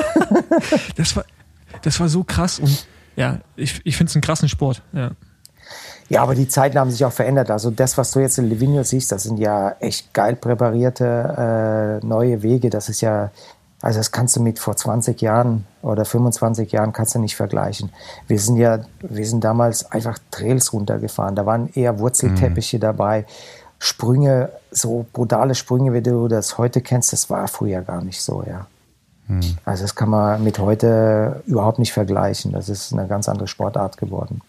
Das war so krass und ja, ich finde es einen krassen Sport. Ja. Ja, aber die Zeiten haben sich auch verändert. Also das, was du jetzt in Livigno siehst, das sind ja echt geil präparierte neue Wege. Das ist ja, also das kannst du mit vor 20 Jahren oder 25 Jahren kannst du nicht vergleichen. Wir sind damals einfach Trails runtergefahren. Da waren eher Wurzelteppiche dabei. Sprünge, so brutale Sprünge, wie du das heute kennst, das war früher gar nicht so, ja. Also das kann man mit heute überhaupt nicht vergleichen. Das ist eine ganz andere Sportart geworden.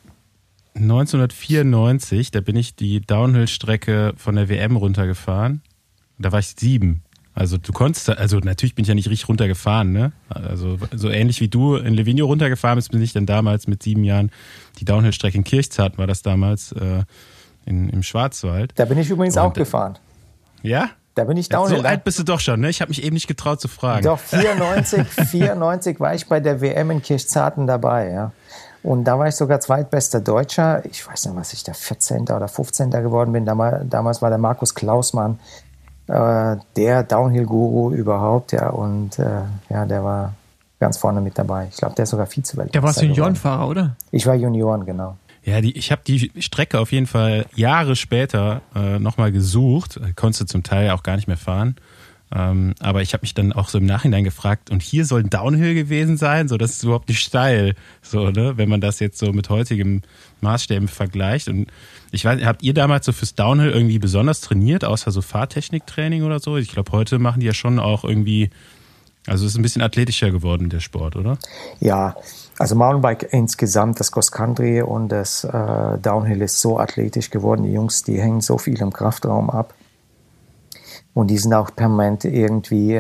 1994, da bin ich die Downhill-Strecke von der WM runtergefahren. Da war ich 7. Also natürlich bin ich ja nicht richtig runtergefahren, ne? Also so ähnlich wie du in Livigno runtergefahren bist, bin ich dann damals mit 7 Jahren die Downhill-Strecke in Kirchzarten, war das damals im Schwarzwald. Da bin ich übrigens auch gefahren. Ja? Da bin ich Downhill. So alt bist du doch schon, ne? Ich habe mich eben nicht getraut zu fragen. Doch, 94 war ich bei der WM in Kirchzarten dabei, ja. Und da war ich sogar zweitbester Deutscher. Ich weiß nicht, was ich da 14. oder 15. geworden bin. Damals war der Markus Klausmann der Downhill-Guru überhaupt, ja. Und der war ganz vorne mit dabei. Ich glaube, der ist sogar Vize-Weltmeister. Der warst Juniorenfahrer, oder? Ich war Junioren, genau. Ja, ich habe die Strecke auf jeden Fall Jahre später nochmal gesucht. Konntest du zum Teil auch gar nicht mehr fahren. Aber ich habe mich dann auch so im Nachhinein gefragt, und hier soll ein Downhill gewesen sein? So, das ist überhaupt nicht steil, so, ne? Wenn man das jetzt so mit heutigem Maßstäben vergleicht. Und ich weiß, habt ihr damals so fürs Downhill irgendwie besonders trainiert, außer so Fahrtechniktraining oder so? Ich glaube, heute machen die ja schon auch irgendwie, also es ist ein bisschen athletischer geworden, der Sport, oder? Ja, also Mountainbike insgesamt, das Cross-Country und das Downhill ist so athletisch geworden. Die Jungs, die hängen so viel im Kraftraum ab. Und die sind auch permanent irgendwie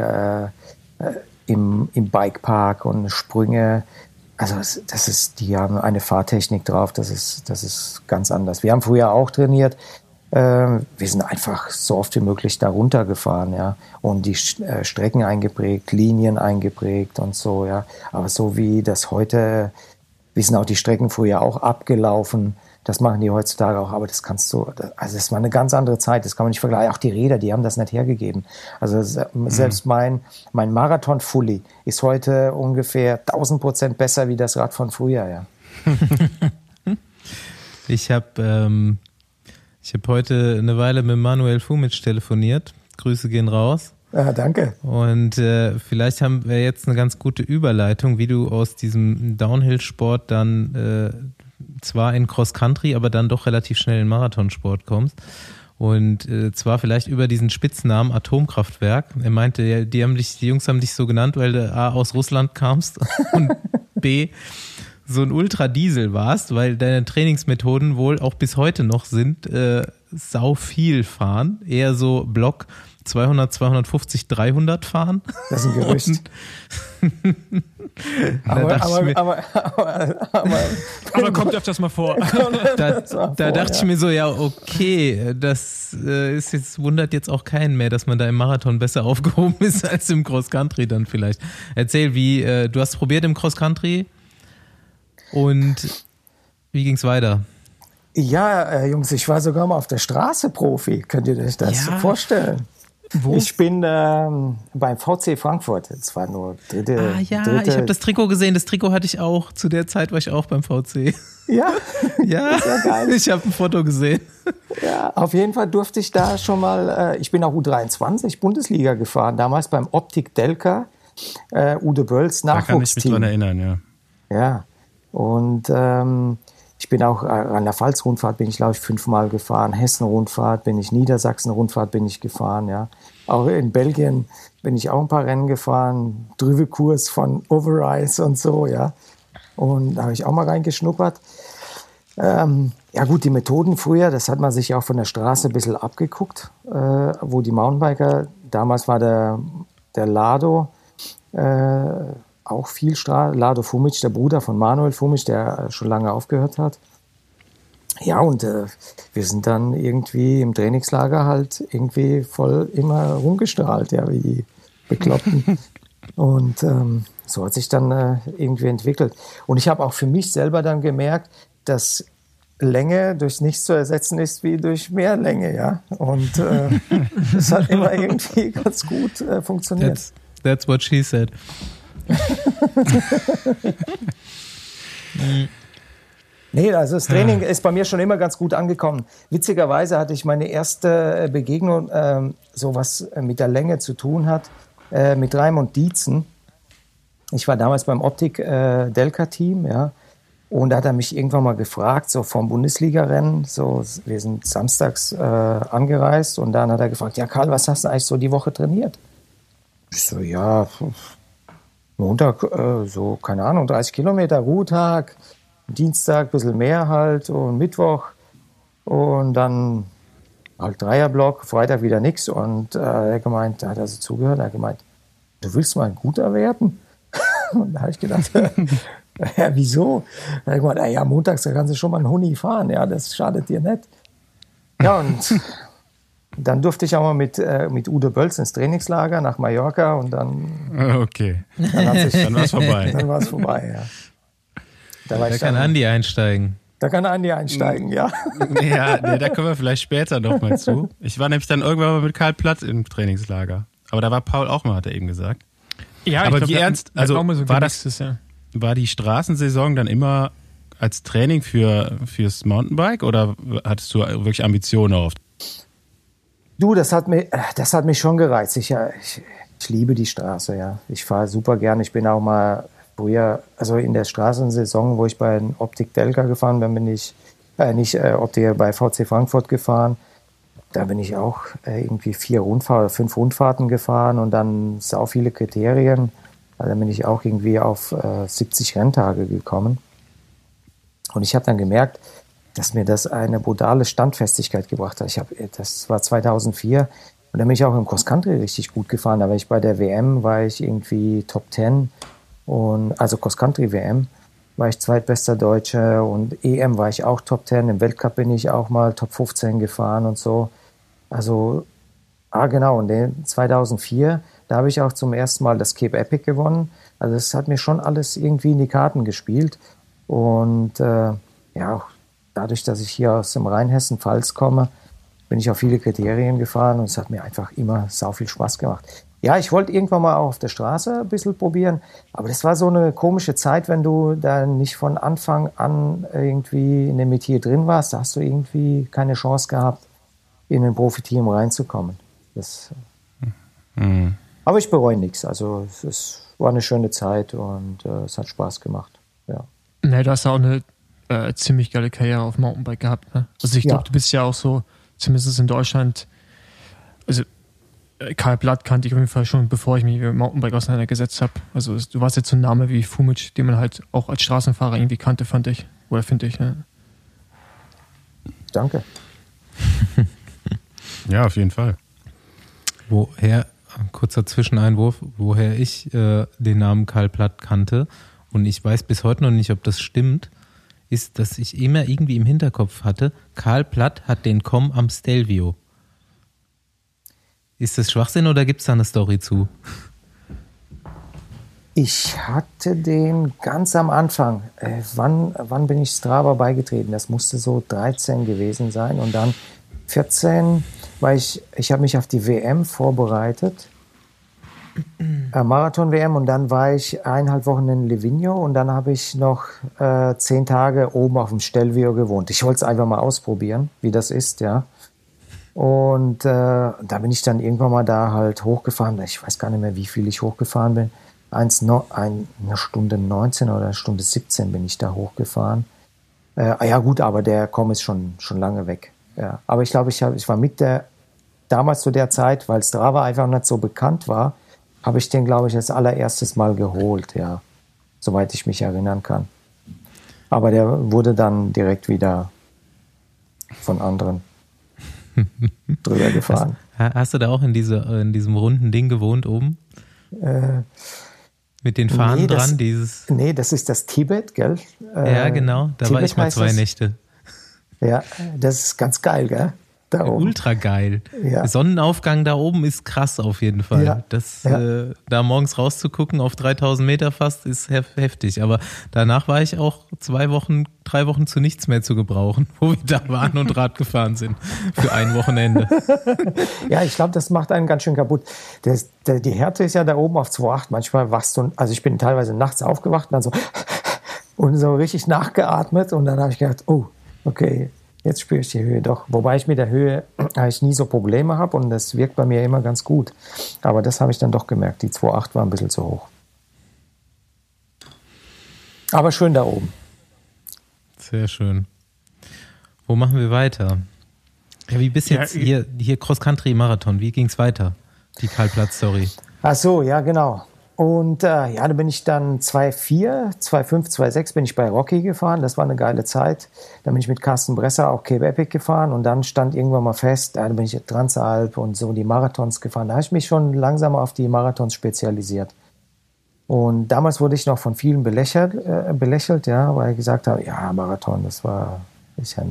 im Bikepark und Sprünge. Also die haben eine Fahrtechnik drauf, das ist ganz anders. Wir haben früher auch trainiert. Wir sind einfach so oft wie möglich da runtergefahren, ja. Und die Strecken eingeprägt, Linien eingeprägt und so, ja. Aber so wie das heute, wie sind auch die Strecken früher auch abgelaufen. Das machen die heutzutage auch, aber das das war eine ganz andere Zeit, das kann man nicht vergleichen. Auch die Räder, die haben das nicht hergegeben. Also selbst mein Marathon-Fully ist heute ungefähr 1000% besser wie das Rad von früher, ja. Ich habe heute eine Weile mit Manuel Fumic telefoniert. Grüße gehen raus. Ja, danke. Und vielleicht haben wir jetzt eine ganz gute Überleitung, wie du aus diesem Downhill-Sport dann zwar in Cross-Country, aber dann doch relativ schnell in Marathonsport kommst. Und zwar vielleicht über diesen Spitznamen Atomkraftwerk. Er meinte, die Jungs haben dich so genannt, weil du A, aus Russland kamst und B, so ein Ultradiesel warst, weil deine Trainingsmethoden wohl auch bis heute noch sind, sau viel fahren. Eher so Block 200, 250, 300 fahren. Das ist ein Gerücht. Aber kommt öfters mal vor. Da dachte ich mir so, ja, okay, das wundert jetzt auch keinen mehr, dass man da im Marathon besser aufgehoben ist als im Cross-Country dann vielleicht. Erzähl, du hast probiert im Cross-Country und wie ging's weiter? Ja, Jungs, ich war sogar mal auf der Straße Profi. Könnt ihr euch das vorstellen? Wo? Ich bin beim VC Frankfurt. Das war nur dritte. Ich habe das Trikot gesehen. Das Trikot hatte ich auch. Zu der Zeit war ich auch beim VC. Ja? Ja, geil. Ich habe ein Foto gesehen. Ja, auf jeden Fall durfte ich da schon mal, ich bin auch U23 Bundesliga gefahren, damals beim Optik Delka, Ude Bölls Nachwuchsteam. Da kann ich mich dran erinnern, ja. Ja, und ich bin auch an der Pfalz-Rundfahrt bin ich, glaube ich, 5-mal gefahren. Hessen-Rundfahrt bin ich, Niedersachsen-Rundfahrt bin ich gefahren, ja. Auch in Belgien bin ich auch ein paar Rennen gefahren. Drüve-Kurs von Overijse und so, ja. Und da habe ich auch mal reingeschnuppert. Ja gut, die Methoden früher, das hat man sich auch von der Straße ein bisschen abgeguckt, wo die Mountainbiker, damals war der Lado, auch viel Straße, Lado Fumic, der Bruder von Manuel Fumic, der schon lange aufgehört hat. Ja, und wir sind dann irgendwie im Trainingslager halt irgendwie voll immer rumgestrahlt, ja, wie die Bekloppten. Und so hat sich dann irgendwie entwickelt. Und ich habe auch für mich selber dann gemerkt, dass Länge durch nichts zu ersetzen ist wie durch mehr Länge, ja. Und das hat immer irgendwie ganz gut funktioniert. That's what she said. Nee, also das Training ist bei mir schon immer ganz gut angekommen. Witzigerweise hatte ich meine erste Begegnung, so was mit der Länge zu tun hat, mit Raimund Dietzen. Ich war damals beim Optik Delka-Team, ja. Und da hat er mich irgendwann mal gefragt, so vom Bundesliga-Rennen, so, wir sind samstags angereist und dann hat er gefragt, ja Karl, was hast du eigentlich so die Woche trainiert? Ich so, ja, Montag, so, keine Ahnung, 30 Kilometer, Ruhetag, Dienstag ein bisschen mehr halt und Mittwoch und dann halt Dreierblock, Freitag wieder nix und er gemeint, da hat er so zugehört, er hat gemeint, du willst mal ein guter werden? Und da habe ich gedacht, ja, wieso? Da habe ich gemeint, ja, montags, da kannst du schon mal einen Huni fahren, ja, das schadet dir nicht. Ja, und dann durfte ich auch mal mit Ude Bölls ins Trainingslager nach Mallorca und dann... Okay. Dann war es vorbei. Dann war es vorbei, ja. Da kann Andi einsteigen. Da kann Andi einsteigen, ja. Ja, nee, da kommen wir vielleicht später noch mal zu. Ich war nämlich dann irgendwann mal mit Karl Platt im Trainingslager. Aber da war Paul auch mal, hat er eben gesagt. Ja, aber wie ernst, also war die Straßensaison dann immer als Training fürs Mountainbike oder hattest du wirklich Ambitionen auf? Du, das hat mich schon gereizt. Ich liebe die Straße, ja. Ich fahre super gern. Ich bin auch mal früher, also in der Straßensaison, wo ich bei Optik Delka gefahren bin, bin ich bei VC Frankfurt gefahren. Da bin ich auch irgendwie 5 Rundfahrten gefahren und dann sau viele Kriterien. Also dann bin ich auch irgendwie auf 70 Renntage gekommen. Und ich habe dann gemerkt, dass mir das eine brutale Standfestigkeit gebracht hat. Das war 2004 und dann bin ich auch im Cross-Country richtig gut gefahren. Da war ich bei der WM, war ich irgendwie Top 10 und also Cross-Country-WM war ich zweitbester Deutscher und EM war ich auch Top 10. Im Weltcup bin ich auch mal Top 15 gefahren und so. Also, genau, und 2004, da habe ich auch zum ersten Mal das Cape Epic gewonnen. Also das hat mir schon alles irgendwie in die Karten gespielt. Und ja, dadurch, dass ich hier aus dem Rheinhessen-Pfalz komme, bin ich auf viele Kriterien gefahren und es hat mir einfach immer sau viel Spaß gemacht. Ja, ich wollte irgendwann mal auch auf der Straße ein bisschen probieren, aber das war so eine komische Zeit, wenn du da nicht von Anfang an irgendwie in dem Metier drin warst, da hast du irgendwie keine Chance gehabt, in ein Profiteam reinzukommen. Aber ich bereue nichts, also es war eine schöne Zeit und es hat Spaß gemacht. Ja. Ne, du hast ja auch eine ziemlich geile Karriere auf Mountainbike gehabt. Ne? Also ich glaube, du bist ja auch so, zumindest in Deutschland, also Karl Platt kannte ich auf jeden Fall schon, bevor ich mich mit Mountainbike auseinandergesetzt habe. Also du warst jetzt so ein Name wie Fumic, den man halt auch als Straßenfahrer irgendwie kannte, fand ich. Oder finde ich. Ne? Danke. Ja, auf jeden Fall. Woher, kurzer Zwischeneinwurf, woher ich den Namen Karl Platt kannte, und ich weiß bis heute noch nicht, ob das stimmt, ist, dass ich immer irgendwie im Hinterkopf hatte, Karl Platt hat den Komm am Stelvio. Ist das Schwachsinn oder gibt es da eine Story zu? Ich hatte den ganz am Anfang. Wann bin ich Strava beigetreten? Das musste so 13 gewesen sein. Und dann 14 war ich habe mich auf die WM vorbereitet. Marathon-WM. Und dann war ich 1,5 Wochen in Livigno. Und dann habe ich noch 10 Tage oben auf dem Stelvio gewohnt. Ich wollte es einfach mal ausprobieren, wie das ist, ja. Und da bin ich dann irgendwann mal da halt hochgefahren. Ich weiß gar nicht mehr, wie viel ich hochgefahren bin. Eine Stunde 19 oder eine Stunde 17 bin ich da hochgefahren. Ja gut, aber der Komm ist schon lange weg. Ja. Aber ich glaube, ich war damals zu der Zeit, weil Strava einfach nicht so bekannt war, habe ich den, glaube ich, als allererstes Mal geholt, ja. Soweit ich mich erinnern kann. Aber der wurde dann direkt wieder von anderen drüber gefahren. Hast du da auch in diesem runden Ding gewohnt oben? Mit den Fahnen dran? Nee, das ist das Tibet, gell? Ja, genau. Da Tibet war ich mal 2 Nächte. Ja, das ist ganz geil, gell? Da oben. Ultra geil. Ja. Sonnenaufgang da oben ist krass auf jeden Fall. Ja. Da morgens rauszugucken auf 3000 Meter fast ist heftig. Aber danach war ich auch 3 Wochen zu nichts mehr zu gebrauchen, wo wir da waren und Rad gefahren sind für ein Wochenende. Ja, ich glaube, das macht einen ganz schön kaputt. Die Härte ist ja da oben auf 2,8. Manchmal wachst du, also ich bin teilweise nachts aufgewacht und dann und so richtig nachgeatmet und dann habe ich gedacht, oh, okay, jetzt spüre ich die Höhe doch. Wobei ich mit der Höhe eigentlich nie so Probleme habe und das wirkt bei mir immer ganz gut. Aber das habe ich dann doch gemerkt. Die 2,8 war ein bisschen zu hoch. Aber schön da oben. Sehr schön. Wo machen wir weiter? Ja, wie bist jetzt hier Cross-Country-Marathon? Wie ging es weiter? Die Karl-Platt-Story. Ach so, ja genau. Und da bin ich dann 2,4, 2,5, 2,6 bin ich bei Rocky gefahren. Das war eine geile Zeit. Da bin ich mit Carsten Bresser auch Cape Epic gefahren. Und dann stand irgendwann mal fest, da bin ich Transalp und so die Marathons gefahren. Da habe ich mich schon langsam auf die Marathons spezialisiert. Und damals wurde ich noch von vielen belächelt, ja, weil ich gesagt habe, ja, Marathon, ist ja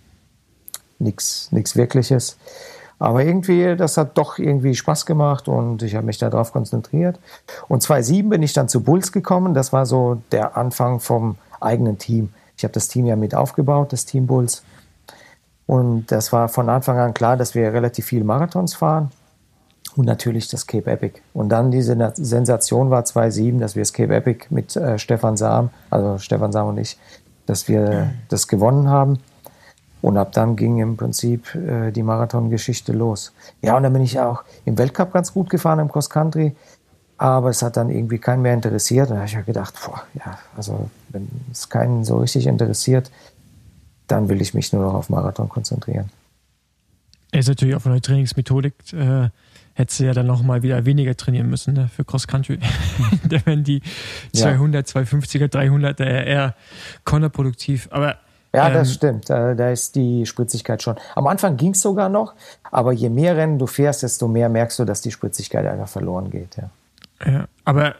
nichts Wirkliches. Aber irgendwie, das hat doch irgendwie Spaß gemacht und ich habe mich darauf konzentriert. Und 2007 bin ich dann zu Bulls gekommen. Das war so der Anfang vom eigenen Team. Ich habe das Team ja mit aufgebaut, das Team Bulls. Und das war von Anfang an klar, dass wir relativ viele Marathons fahren. Und natürlich das Cape Epic. Und dann diese Sensation war 2007, dass wir das Cape Epic mit Stefan Sam und ich, dass wir das gewonnen haben. Und ab dann ging im Prinzip die Marathon-Geschichte los. Ja, und dann bin ich auch im Weltcup ganz gut gefahren im Cross-Country. Aber es hat dann irgendwie keinen mehr interessiert. Und da habe ich ja gedacht, also wenn es keinen so richtig interessiert, dann will ich mich nur noch auf Marathon konzentrieren. Ist natürlich auch von der Trainingsmethodik, hättest du ja dann noch mal wieder weniger trainieren müssen, ne, für Cross-Country. Da werden die 200, 250er, 300er eher kontraproduktiv. Aber ja, das stimmt. Da ist die Spritzigkeit schon. Am Anfang ging es sogar noch, aber je mehr Rennen du fährst, desto mehr merkst du, dass die Spritzigkeit einfach verloren geht. Ja, aber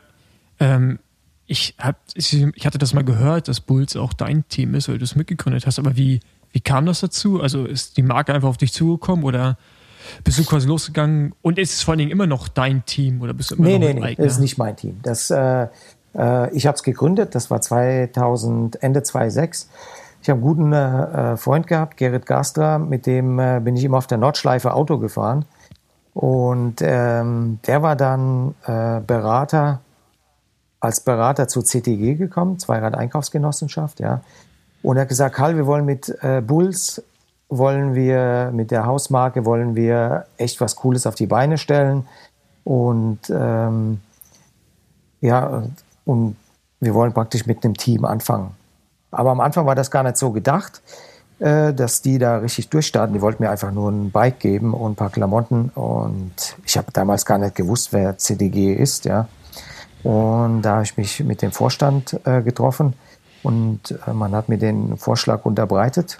ich hatte das mal gehört, dass Bulls auch dein Team ist, weil du es mitgegründet hast. Aber wie kam das dazu? Also ist die Marke einfach auf dich zugekommen oder bist du quasi losgegangen? Und ist es vor allen Dingen immer noch dein Team oder bist du immer noch Nee, das ist nicht mein Team. Ich habe es gegründet, das war Ende 2006. Ich habe einen guten Freund gehabt, Gerrit Gastra, mit dem bin ich immer auf der Nordschleife Auto gefahren. Und der war dann als Berater zur CTG gekommen, Zweirad-Einkaufsgenossenschaft, ja. Und er hat gesagt, Karl, wir wollen mit Bulls, mit der Hausmarke, wollen wir echt was Cooles auf die Beine stellen. Und und wir wollen praktisch mit einem Team anfangen. Aber am Anfang war das gar nicht so gedacht, dass die da richtig durchstarten. Die wollten mir einfach nur ein Bike geben und ein paar Klamotten. Und ich habe damals gar nicht gewusst, wer CTG ist, ja. Und da habe ich mich mit dem Vorstand getroffen und man hat mir den Vorschlag unterbreitet,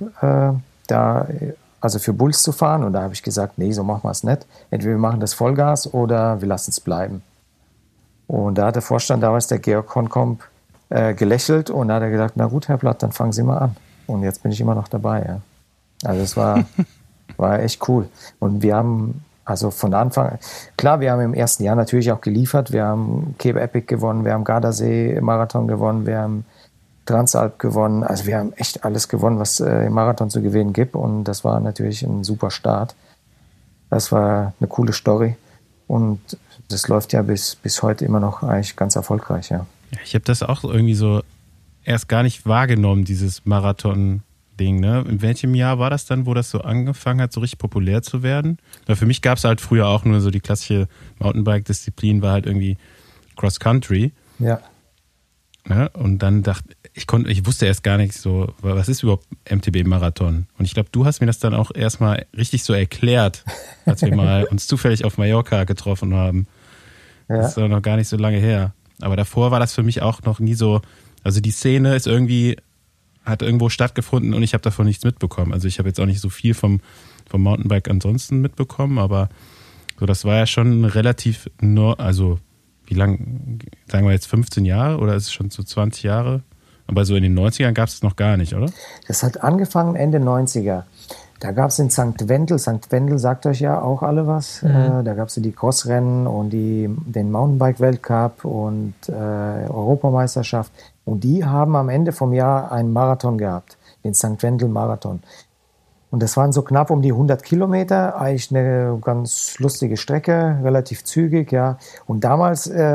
also für Bulls zu fahren. Und da habe ich gesagt, nee, so machen wir es nicht. Entweder wir machen das Vollgas oder wir lassen es bleiben. Und da hat der Vorstand damals, der Georg Konkomp, gelächelt und da hat er gesagt, na gut, Herr Blatt, dann fangen Sie mal an. Und jetzt bin ich immer noch dabei. Ja. Also es war echt cool. Und wir haben also von Anfang, klar, wir haben im ersten Jahr natürlich auch geliefert. Wir haben Cape Epic gewonnen, wir haben Gardasee-Marathon gewonnen, wir haben Transalp gewonnen. Also wir haben echt alles gewonnen, was im Marathon zu gewinnen gibt. Und das war natürlich ein super Start. Das war eine coole Story. Und das läuft ja bis heute immer noch eigentlich ganz erfolgreich, ja. Ich habe das auch irgendwie so erst gar nicht wahrgenommen, dieses Marathon-Ding, ne? In welchem Jahr war das dann, wo das so angefangen hat, so richtig populär zu werden? Weil für mich gab es halt früher auch nur so die klassische Mountainbike-Disziplin, war halt irgendwie Cross-Country. Ja. Ne? Und dann ich wusste erst gar nicht so, was ist überhaupt MTB-Marathon? Und ich glaube, du hast mir das dann auch erstmal richtig so erklärt, als wir mal uns zufällig auf Mallorca getroffen haben. Ja. Das ist doch noch gar nicht so lange her. Aber davor war das für mich auch noch nie so, also die Szene hat irgendwo stattgefunden und ich habe davon nichts mitbekommen. Also ich habe jetzt auch nicht so viel vom Mountainbike ansonsten mitbekommen, aber so, das war ja schon relativ, also wie lang, sagen wir jetzt 15 Jahre oder ist es schon so 20 Jahre? Aber so in den 90ern gab es das noch gar nicht, oder? Das hat angefangen Ende 90er. Da gab es in St. Wendel sagt euch ja auch alle was. Da gab es die Crossrennen und den Mountainbike-Weltcup und Europameisterschaft. Und die haben am Ende vom Jahr einen Marathon gehabt, den St. Wendel-Marathon. Und das waren so knapp um die 100 Kilometer, eigentlich eine ganz lustige Strecke, relativ zügig, ja. Und damals, ich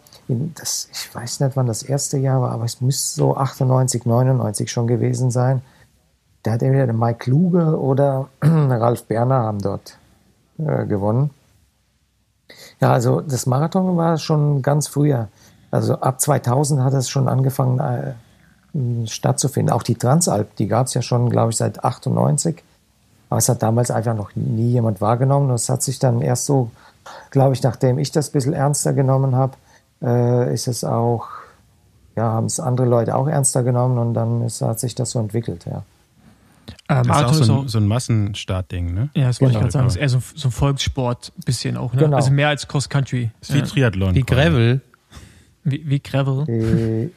weiß nicht, wann das erste Jahr war, aber es müsste so 98, 99 schon gewesen sein. Da hat entweder der Mike Kluge oder Ralf Berner haben dort gewonnen. Ja, also das Marathon war schon ganz früher. Also ab 2000 hat es schon angefangen stattzufinden. Auch die Transalp, die gab es ja schon, glaube ich, seit 98. Aber es hat damals einfach noch nie jemand wahrgenommen. Und es hat sich dann erst so, glaube ich, nachdem ich das ein bisschen ernster genommen habe, ist es auch, ja, haben es andere Leute auch ernster genommen und dann hat sich das so entwickelt, ja. Das ist auch so ein Massenstartding, ne? Ja, das wollte ich gerade sagen. Das ist eher so ein Volkssport bisschen auch, ne? Genau. Also mehr als Cross-Country. Das ist wie Triathlon. Wie Gravel. Wie Gravel?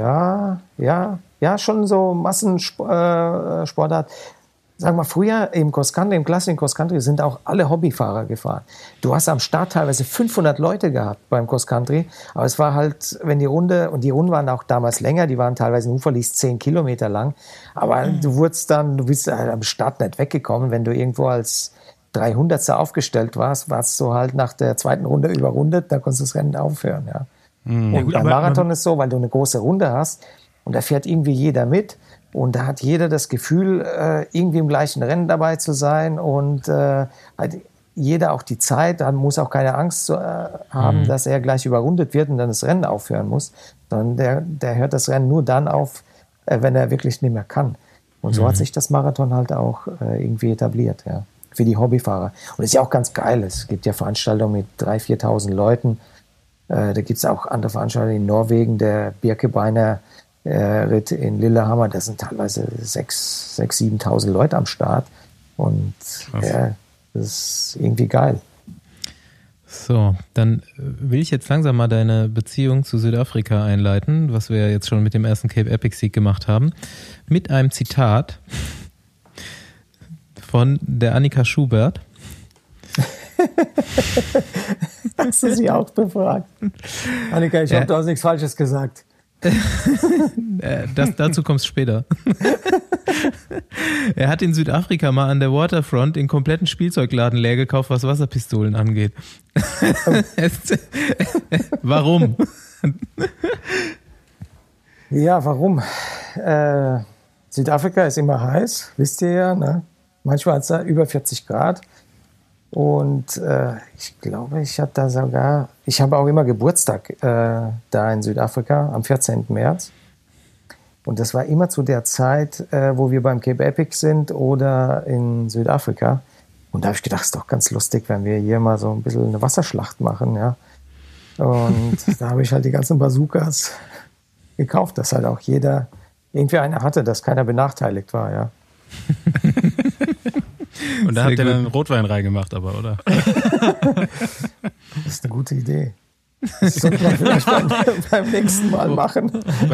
Ja, schon so Massensportart. Sag mal, früher im Cross-Country, im klassischen Cross-Country sind auch alle Hobbyfahrer gefahren. Du hast am Start teilweise 500 Leute gehabt beim Cross-Country, aber es war halt, wenn die Runden waren auch damals länger, die waren teilweise in Uferlies 10 Kilometer lang, aber du bist halt am Start nicht weggekommen, wenn du irgendwo als 300. aufgestellt warst du halt nach der zweiten Runde überrundet, da konntest du das Rennen aufhören, ja. Und beim Marathon ist so, weil du eine große Runde hast und da fährt irgendwie jeder mit. Und da hat jeder das Gefühl, irgendwie im gleichen Rennen dabei zu sein und hat jeder auch die Zeit, dann muss auch keine Angst haben, dass er gleich überrundet wird und dann das Rennen aufhören muss, sondern der hört das Rennen nur dann auf, wenn er wirklich nicht mehr kann. Und so hat sich das Marathon halt auch irgendwie etabliert, ja, für die Hobbyfahrer. Und das ist ja auch ganz geil. Es gibt ja Veranstaltungen mit 3.000, 4.000 Leuten. Da gibt es auch andere Veranstaltungen in Norwegen, der Birkebeiner Ritt in Lillehammer, da sind teilweise 6.000, 7.000 Leute am Start und ja, das ist irgendwie geil. So, dann will ich jetzt langsam mal deine Beziehung zu Südafrika einleiten, was wir jetzt schon mit dem ersten Cape Epic Sieg gemacht haben, mit einem Zitat von der Annika Schubert. Hast du sie auch befragt? Annika, ich habe doch nichts Falsches gesagt. Dazu kommst du später. Er hat in Südafrika mal an der Waterfront den kompletten Spielzeugladen leer gekauft, was Wasserpistolen angeht. Warum? Ja, warum? Südafrika ist immer heiß, wisst ihr ja. Ne? Manchmal hat es da über 40 Grad. Und ich glaube, ich habe auch immer Geburtstag da in Südafrika am 14. März. Und das war immer zu der Zeit, wo wir beim Cape Epic sind oder in Südafrika. Und da habe ich gedacht, ist doch ganz lustig, wenn wir hier mal so ein bisschen eine Wasserschlacht machen. Ja? Und da habe ich halt die ganzen Bazookas gekauft, dass halt auch jeder irgendwie eine hatte, dass keiner benachteiligt war. Ja. Und da habt ihr dann Rotwein reingemacht, aber, oder? Das ist eine gute Idee. Das sollte man vielleicht beim nächsten Mal machen.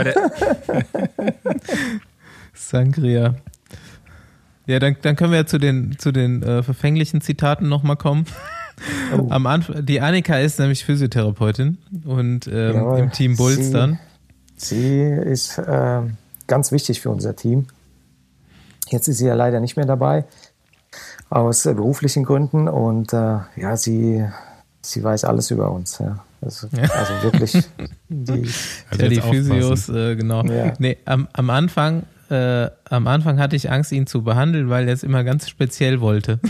Sangria. Ja, dann können wir ja zu den verfänglichen Zitaten nochmal kommen. Oh. Am Anfang, die Annika ist nämlich Physiotherapeutin und im Team Bulls dann. Sie ist ganz wichtig für unser Team. Jetzt ist sie ja leider nicht mehr dabei, aus beruflichen Gründen. Und sie weiß alles über uns. Ja. Also wirklich die Physios, genau. Ja. Nee, am Anfang hatte ich Angst, ihn zu behandeln, weil er es immer ganz speziell wollte.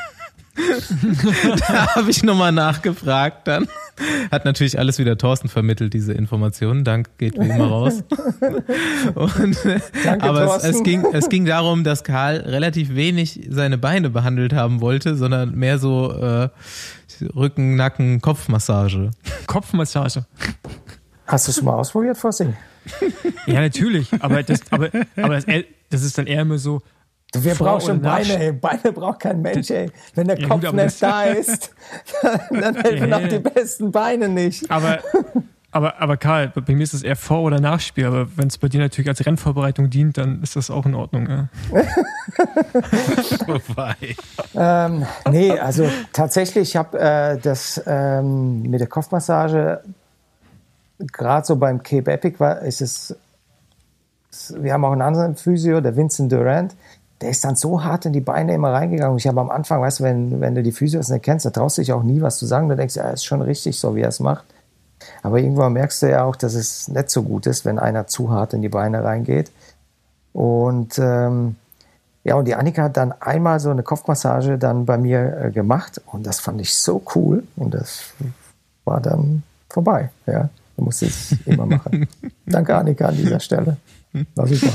Da habe ich nochmal nachgefragt dann. Hat natürlich alles wieder Thorsten vermittelt, diese Informationen. Dank geht wie immer raus. Danke, aber es ging darum, dass Karl relativ wenig seine Beine behandelt haben wollte, sondern mehr so Rücken, Nacken, Kopfmassage. Kopfmassage. Hast du es schon mal ausprobiert, Fossi? Ja, natürlich. Aber das ist dann eher immer so. Wir brauchen schon Beine, ey. Beine braucht kein Mensch, ey. Wenn der Kopf nicht da ist, dann helfen auch die besten Beine nicht. Aber Karl, bei mir ist das eher Vor- oder Nachspiel. Aber wenn es bei dir natürlich als Rennvorbereitung dient, dann ist das auch in Ordnung. Ja. Nee, also tatsächlich, ich habe das mit der Kopfmassage, gerade so beim Cape Epic, wir haben auch einen anderen Physio, der Vincent Durant. Der ist dann so hart in die Beine immer reingegangen. Ich habe am Anfang, weißt du, wenn du die Physios nicht kennst, da traust du dich auch nie was zu sagen. Du denkst, ja, ist schon richtig so, wie er es macht. Aber irgendwann merkst du ja auch, dass es nicht so gut ist, wenn einer zu hart in die Beine reingeht. Und und die Annika hat dann einmal so eine Kopfmassage dann bei mir gemacht. Und das fand ich so cool. Und das war dann vorbei. Ja, du musst es immer machen. Danke, Annika, an dieser Stelle. War super.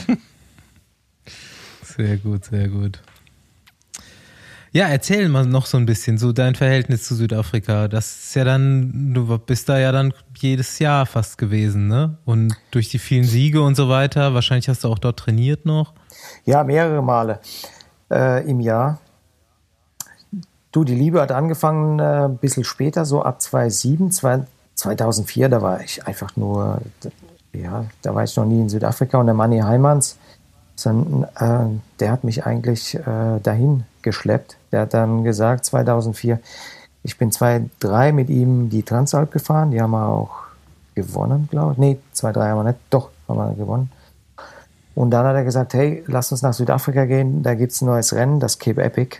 Sehr gut, sehr gut. Ja, erzähl mal noch so ein bisschen so dein Verhältnis zu Südafrika. Das ist ja dann, du bist da ja dann jedes Jahr fast gewesen, ne? Und durch die vielen Siege und so weiter, wahrscheinlich hast du auch dort trainiert noch? Ja, mehrere Male im Jahr. Du, die Liebe hat angefangen ein bisschen später, so ab 2004, da war ich einfach nur, da war ich noch nie in Südafrika und der Manni Heimans, der hat mich eigentlich dahin geschleppt. Der hat dann gesagt, 2004, ich bin 2-3 mit ihm die Transalp gefahren, die haben wir auch gewonnen, glaube ich. Nee, 2-3 haben wir nicht, doch, haben wir gewonnen. Und dann hat er gesagt, hey, lass uns nach Südafrika gehen, da gibt es ein neues Rennen, das Cape Epic.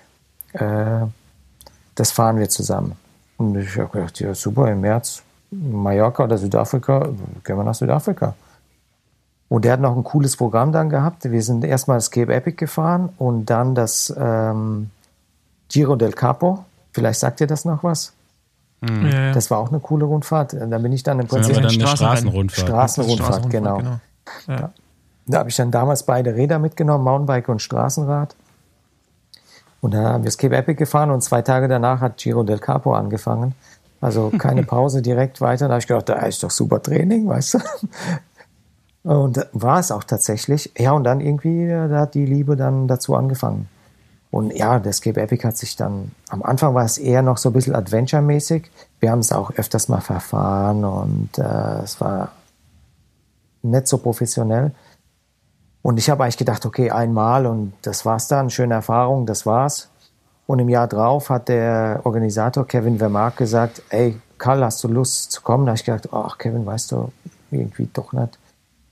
Das fahren wir zusammen. Und ich habe gedacht, ja super, im März, Mallorca oder Südafrika, gehen wir nach Südafrika. Und der hat noch ein cooles Programm dann gehabt. Wir sind erstmal das Cape Epic gefahren und dann das Giro del Capo. Vielleicht sagt ihr das noch was? Mhm. Ja. Das war auch eine coole Rundfahrt. Da bin ich dann im Prinzip... Das war dann eine Straßenrundfahrt. Genau. Ja. Da habe ich dann damals beide Räder mitgenommen, Mountainbike und Straßenrad. Und dann haben wir das Cape Epic gefahren und 2 Tage danach hat Giro del Capo angefangen. Also keine Pause, direkt weiter. Da habe ich gedacht, da ist doch super Training, weißt du? Und war es auch tatsächlich. Ja, und dann irgendwie, da hat die Liebe dann dazu angefangen. Und ja, das Cape Epic hat sich dann, am Anfang war es eher noch so ein bisschen Adventure-mäßig. Wir haben es auch öfters mal verfahren und es war nicht so professionell. Und ich habe eigentlich gedacht, okay, einmal und das war's dann, schöne Erfahrung, das war's. Und im Jahr drauf hat der Organisator Kevin Vermaak gesagt, ey, Karl, hast du Lust zu kommen? Da habe ich gedacht, ach Kevin, weißt du, irgendwie doch nicht.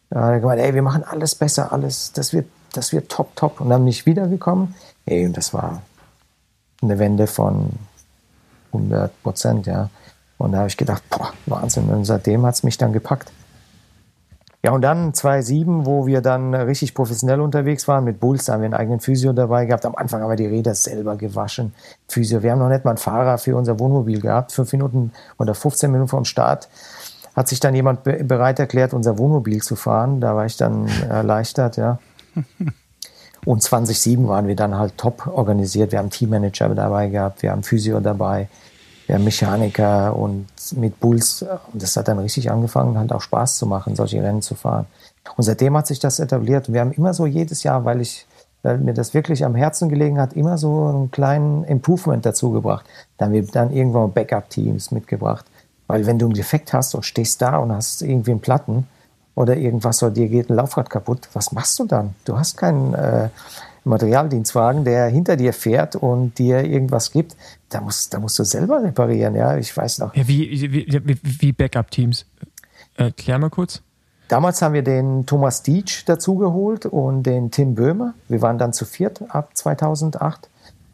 Da hat er gemeint, ey, wir machen alles besser, alles, das wird top. Und dann bin ich wiedergekommen. Ey, und das war eine Wende von 100%, ja. Und da habe ich gedacht, boah, Wahnsinn. Und seitdem hat es mich dann gepackt. Ja, und dann 2007, wo wir dann richtig professionell unterwegs waren mit Bulls, da haben wir einen eigenen Physio dabei gehabt. Am Anfang haben wir die Räder selber gewaschen. Physio, wir haben noch nicht mal einen Fahrer für unser Wohnmobil gehabt. 5 Minuten oder 15 Minuten vom Start hat sich dann jemand bereit erklärt, unser Wohnmobil zu fahren. Da war ich dann erleichtert, ja. Und 2007 waren wir dann halt top organisiert. Wir haben Teammanager dabei gehabt, wir haben Physio dabei, wir haben Mechaniker und mit Bulls. Und das hat dann richtig angefangen, halt auch Spaß zu machen, solche Rennen zu fahren. Und seitdem hat sich das etabliert. Und wir haben immer so jedes Jahr, weil mir das wirklich am Herzen gelegen hat, immer so einen kleinen Improvement dazu gebracht. Dann haben wir dann irgendwann Backup-Teams mitgebracht. Weil wenn du einen Defekt hast und stehst da und hast irgendwie einen Platten oder irgendwas, oder dir geht ein Laufrad kaputt, was machst du dann? Du hast keinen Materialdienstwagen, der hinter dir fährt und dir irgendwas gibt. Da musst du selber reparieren, ja, ich weiß noch. Ja, wie Backup-Teams? Klär mal kurz. Damals haben wir den Thomas Dietsch dazugeholt und den Tim Böhmer. Wir waren dann zu viert ab 2008.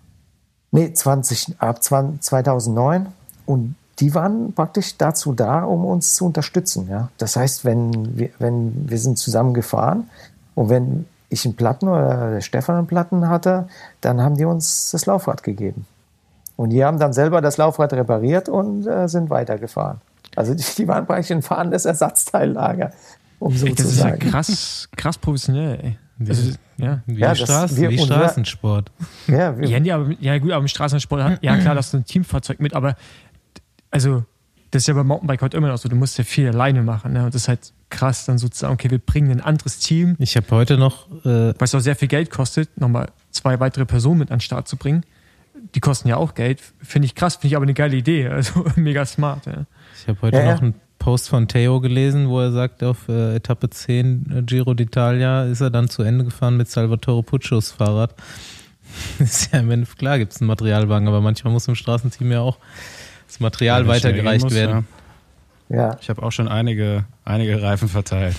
Ab 2009. Und die waren praktisch dazu da, um uns zu unterstützen. Ja? Das heißt, wenn wir sind zusammen gefahren und wenn ich einen Platten oder der Stefan einen Platten hatte, dann haben die uns das Laufrad gegeben. Und die haben dann selber das Laufrad repariert und sind weitergefahren. Also die waren praktisch ein fahrendes Ersatzteillager, um so zu sagen. Das ist ja krass professionell, ey. Wie Straßensport. Ja, gut, aber im Straßensport, ja klar, das ist ein Teamfahrzeug mit, aber also das ist ja beim Mountainbike heute immer noch so, du musst ja viel alleine machen, ne? Und das ist halt krass, dann sozusagen, okay, wir bringen ein anderes Team. Ich habe heute noch... was auch sehr viel Geld kostet, nochmal 2 weitere Personen mit an den Start zu bringen. Die kosten ja auch Geld. Finde ich krass, finde ich aber eine geile Idee. Also mega smart. Ja. Ich habe heute noch einen Post von Theo gelesen, wo er sagt, auf Etappe 10 Giro d'Italia ist er dann zu Ende gefahren mit Salvatore Puccios Fahrrad. Ist ja, klar gibt es einen Materialwagen, aber manchmal muss im Straßenteam ja auch das Material weitergereicht werden. Ja. Ich habe auch schon einige Reifen verteilt.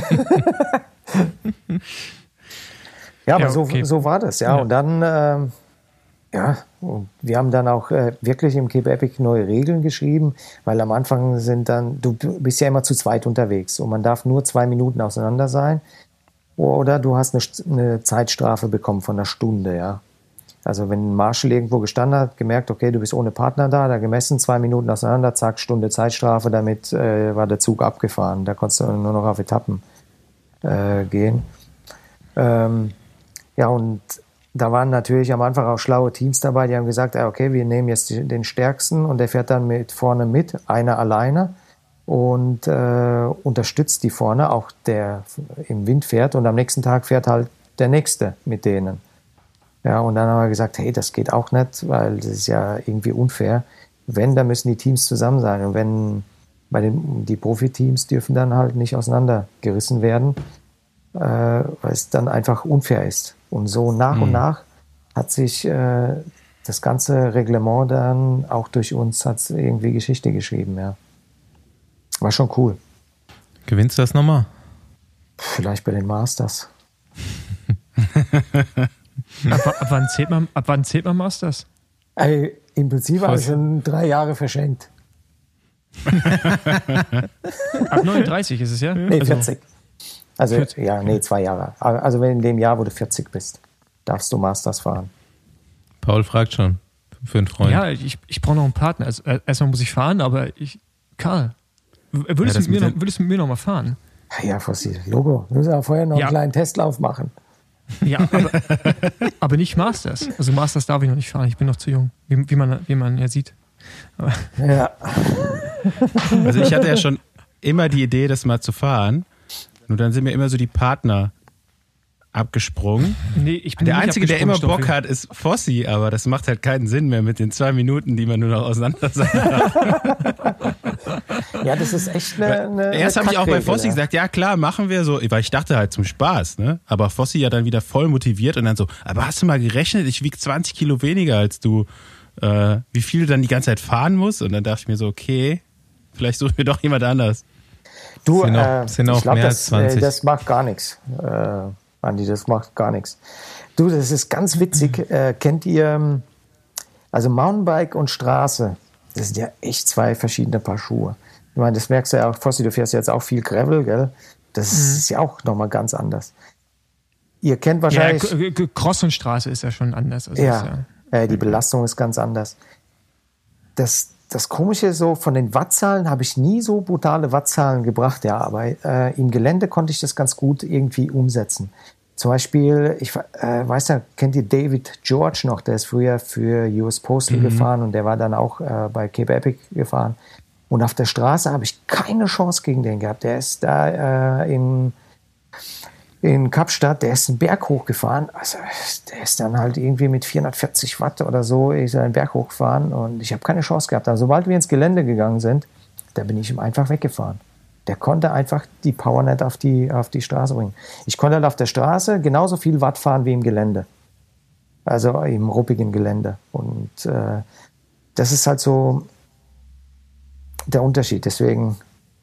Ja, aber so war das, ja. Und dann, wir haben dann auch wirklich im Cape Epic neue Regeln geschrieben, weil am Anfang du bist ja immer zu zweit unterwegs und man darf nur 2 Minuten auseinander sein oder du hast eine Zeitstrafe bekommen von 1 Stunde, ja. Also wenn ein Marshal irgendwo gestanden hat, gemerkt, okay, du bist ohne Partner da gemessen, 2 Minuten auseinander, zack, Stunde Zeitstrafe, damit war der Zug abgefahren. Da konntest du nur noch auf Etappen gehen. Und da waren natürlich am Anfang auch schlaue Teams dabei, die haben gesagt, okay, wir nehmen jetzt den Stärksten und der fährt dann vorne mit, einer alleine und unterstützt die vorne, auch der im Wind fährt und am nächsten Tag fährt halt der Nächste mit denen. Ja, und dann haben wir gesagt, hey, das geht auch nicht, weil das ist ja irgendwie unfair. Wenn, dann müssen die Teams zusammen sein. Und wenn die Profiteams dürfen dann halt nicht auseinandergerissen werden, weil es dann einfach unfair ist. Und so nach und nach hat sich das ganze Reglement dann auch durch uns hat irgendwie Geschichte geschrieben, ja. War schon cool. Gewinnst du das nochmal? Vielleicht bei den Masters. Ab wann zählt man Masters? Im Prinzip war es schon 3 Jahre verschenkt. Ab 39 ist es ja? Nee, 40. Also 40. 2 Jahre. Also wenn in dem Jahr, wo du 40 bist, darfst du Masters fahren. Paul fragt schon für einen Freund. Ja, ich brauche noch einen Partner. Also erstmal muss ich fahren, aber Karl, würdest du mit mir noch mal fahren? Ja, Fossil, Logo. Du musst ja vorher noch einen kleinen Testlauf machen. Ja, aber nicht Masters. Also Masters darf ich noch nicht fahren. Ich bin noch zu jung, wie man ja sieht. Aber ja. Also ich hatte ja schon immer die Idee, das mal zu fahren. Nur dann sind mir immer so die Partner abgesprungen. Nee, ich bin der Einzige, der immer Bock hat, ist Fossi, aber das macht halt keinen Sinn mehr mit den 2 Minuten, die man nur noch auseinander sein darf. Ja, das ist echt eine Erst habe ich auch bei Fossi gesagt, ja klar, machen wir so, weil ich dachte halt zum Spaß, ne? Aber Fossi ja dann wieder voll motiviert und dann so, aber hast du mal gerechnet, ich wiege 20 Kilo weniger als du, wie viel du dann die ganze Zeit fahren musst? Und dann dachte ich mir so, okay, vielleicht suchen wir doch jemand anders. Du, sind auch ich glaube, mehr als 20. Das macht gar nichts, Andi, das macht gar nichts. Du, das ist ganz witzig. Kennt ihr, also Mountainbike und Straße, das sind ja echt zwei verschiedene Paar Schuhe. Ich meine, das merkst du ja auch, Fossi, du fährst jetzt auch viel Gravel, gell? Das ist ja auch nochmal ganz anders. Ihr kennt wahrscheinlich... Ja, Cross und Straße ist ja schon anders. Also die Belastung ist ganz anders. Das Komische ist so, von den Wattzahlen habe ich nie so brutale Wattzahlen gebracht, ja, aber im Gelände konnte ich das ganz gut irgendwie umsetzen. Zum Beispiel, ich weiß ja, kennt ihr David George noch? Der ist früher für US Postal gefahren und der war dann auch bei Cape Epic gefahren. Und auf der Straße habe ich keine Chance gegen den gehabt. Der ist da in Kapstadt, der ist einen Berg hochgefahren. Also der ist dann halt irgendwie mit 440 Watt oder so ist er einen Berg hochgefahren und ich habe keine Chance gehabt. Aber sobald wir ins Gelände gegangen sind, da bin ich ihm einfach weggefahren. Der konnte einfach die Power nicht auf die Straße bringen. Ich konnte halt auf der Straße genauso viel Watt fahren wie im Gelände. Also im ruppigen Gelände. Und das ist halt so der Unterschied. Deswegen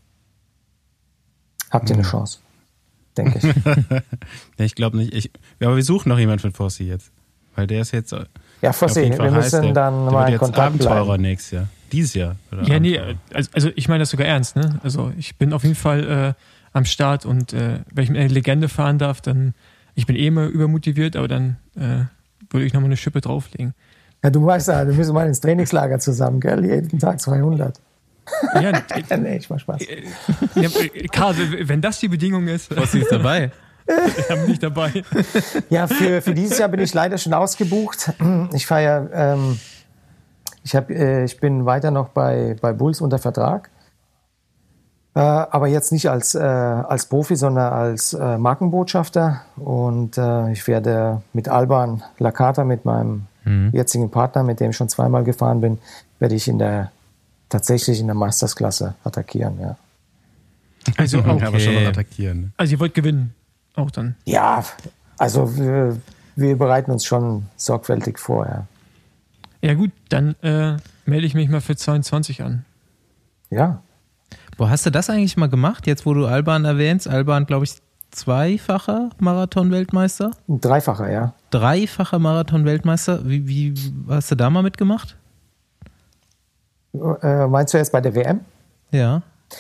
habt ihr eine Chance, denke ich. Ich glaube nicht. Aber wir suchen noch jemanden für Fossi jetzt. Weil der ist jetzt. Ja, Fossi, wir müssen dann mal in Kontakt bleiben. Abenteurer nächstes Jahr. Dieses Jahr. Oder ja, nee, also ich meine das sogar ernst, ne? Also ich bin auf jeden Fall am Start und wenn ich mit einer Legende fahren darf, dann, ich bin immer übermotiviert, aber dann würde ich nochmal eine Schippe drauflegen. Ja, du weißt ja, wir müssen mal ins Trainingslager zusammen, gell? Jeden Tag 200. Ja, nee, ich mach Spaß. Ja, Karl, wenn das die Bedingung ist. Was ist dabei? Ich bin nicht dabei. Ja, für dieses Jahr bin ich leider schon ausgebucht. Ich fahre ich bin weiter noch bei Bulls unter Vertrag. Aber jetzt nicht als Profi, sondern als Markenbotschafter. Und ich werde mit Alban Lakata, mit meinem jetzigen Partner, mit dem ich schon zweimal gefahren bin, werde ich tatsächlich in der Masters-Klasse attackieren, ja. Also auch, aber schon noch attackieren. Also ihr wollt gewinnen, auch dann? Ja, also wir bereiten uns schon sorgfältig vor, ja. Ja gut, dann melde ich mich mal für 22 an. Ja. Wo hast du das eigentlich mal gemacht, jetzt wo du Alban erwähnst? Alban, glaube ich, zweifacher Marathon-Weltmeister? Ein Dreifacher, ja. Dreifacher Marathon-Weltmeister. Wie hast du da mal mitgemacht? Meinst du jetzt bei der WM? Ja.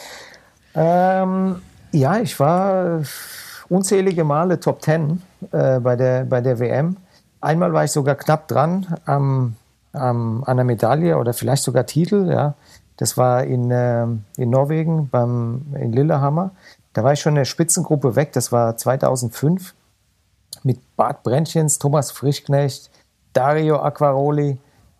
Ja, ich war unzählige Male Top 10 bei der WM. Einmal war ich sogar knapp dran an einer Medaille oder vielleicht sogar Titel. Ja. Das war in Norwegen in Lillehammer. Da war ich schon in der Spitzengruppe weg. Das war 2005 mit Bart Brentjens, Thomas Frischknecht, Dario Acquaroli.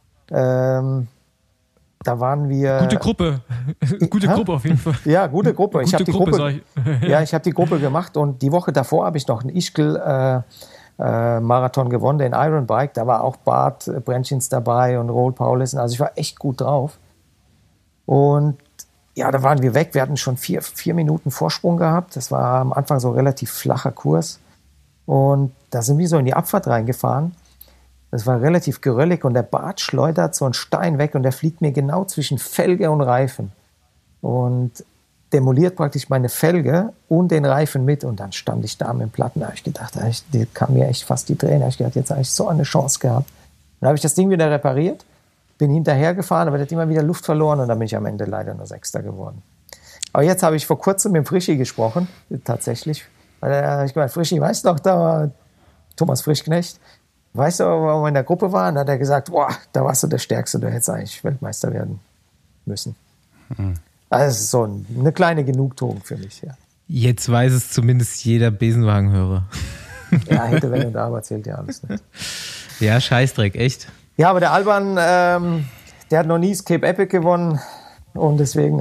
Da waren wir... Gute Gruppe. Gute Gruppe auf jeden Fall. Ja, gute Gruppe. Ich habe die Gruppe, ja, ich habe die Gruppe gemacht und die Woche davor habe ich noch einen Ischgl-Marathon gewonnen, den Ironbike. Da war auch Bart Brentjens dabei und Roel Paulsen. Also ich war echt gut drauf. Und ja, da waren wir weg. Wir hatten schon vier Minuten Vorsprung gehabt. Das war am Anfang so ein relativ flacher Kurs. Und da sind wir so in die Abfahrt reingefahren. Das war relativ geröllig und der Bart schleudert so einen Stein weg und der fliegt mir genau zwischen Felge und Reifen und demoliert praktisch meine Felge und den Reifen mit und dann stand ich da mit dem Platten. Da habe ich gedacht, da kam mir echt fast die Tränen. Da habe ich gedacht, jetzt habe ich so eine Chance gehabt. Dann habe ich das Ding wieder repariert, bin hinterhergefahren, aber der hat immer wieder Luft verloren und dann bin ich am Ende leider nur Sechster geworden. Aber jetzt habe ich vor kurzem mit Frischi gesprochen, tatsächlich. Weil ich gemeint, Frischi, weißt du noch, da war Thomas Frischknecht. Weißt du, wo wir in der Gruppe waren? Da hat er gesagt, boah, da warst du der Stärkste, du hättest eigentlich Weltmeister werden müssen. Also das ist so eine kleine Genugtuung für mich, ja. Jetzt weiß es zumindest jeder Besenwagenhörer. Ja, hätte, wenn und aber zählt ja alles nicht. Ja, Scheißdreck, echt. Ja, aber der Alban, der hat noch nie das Cape Epic gewonnen und deswegen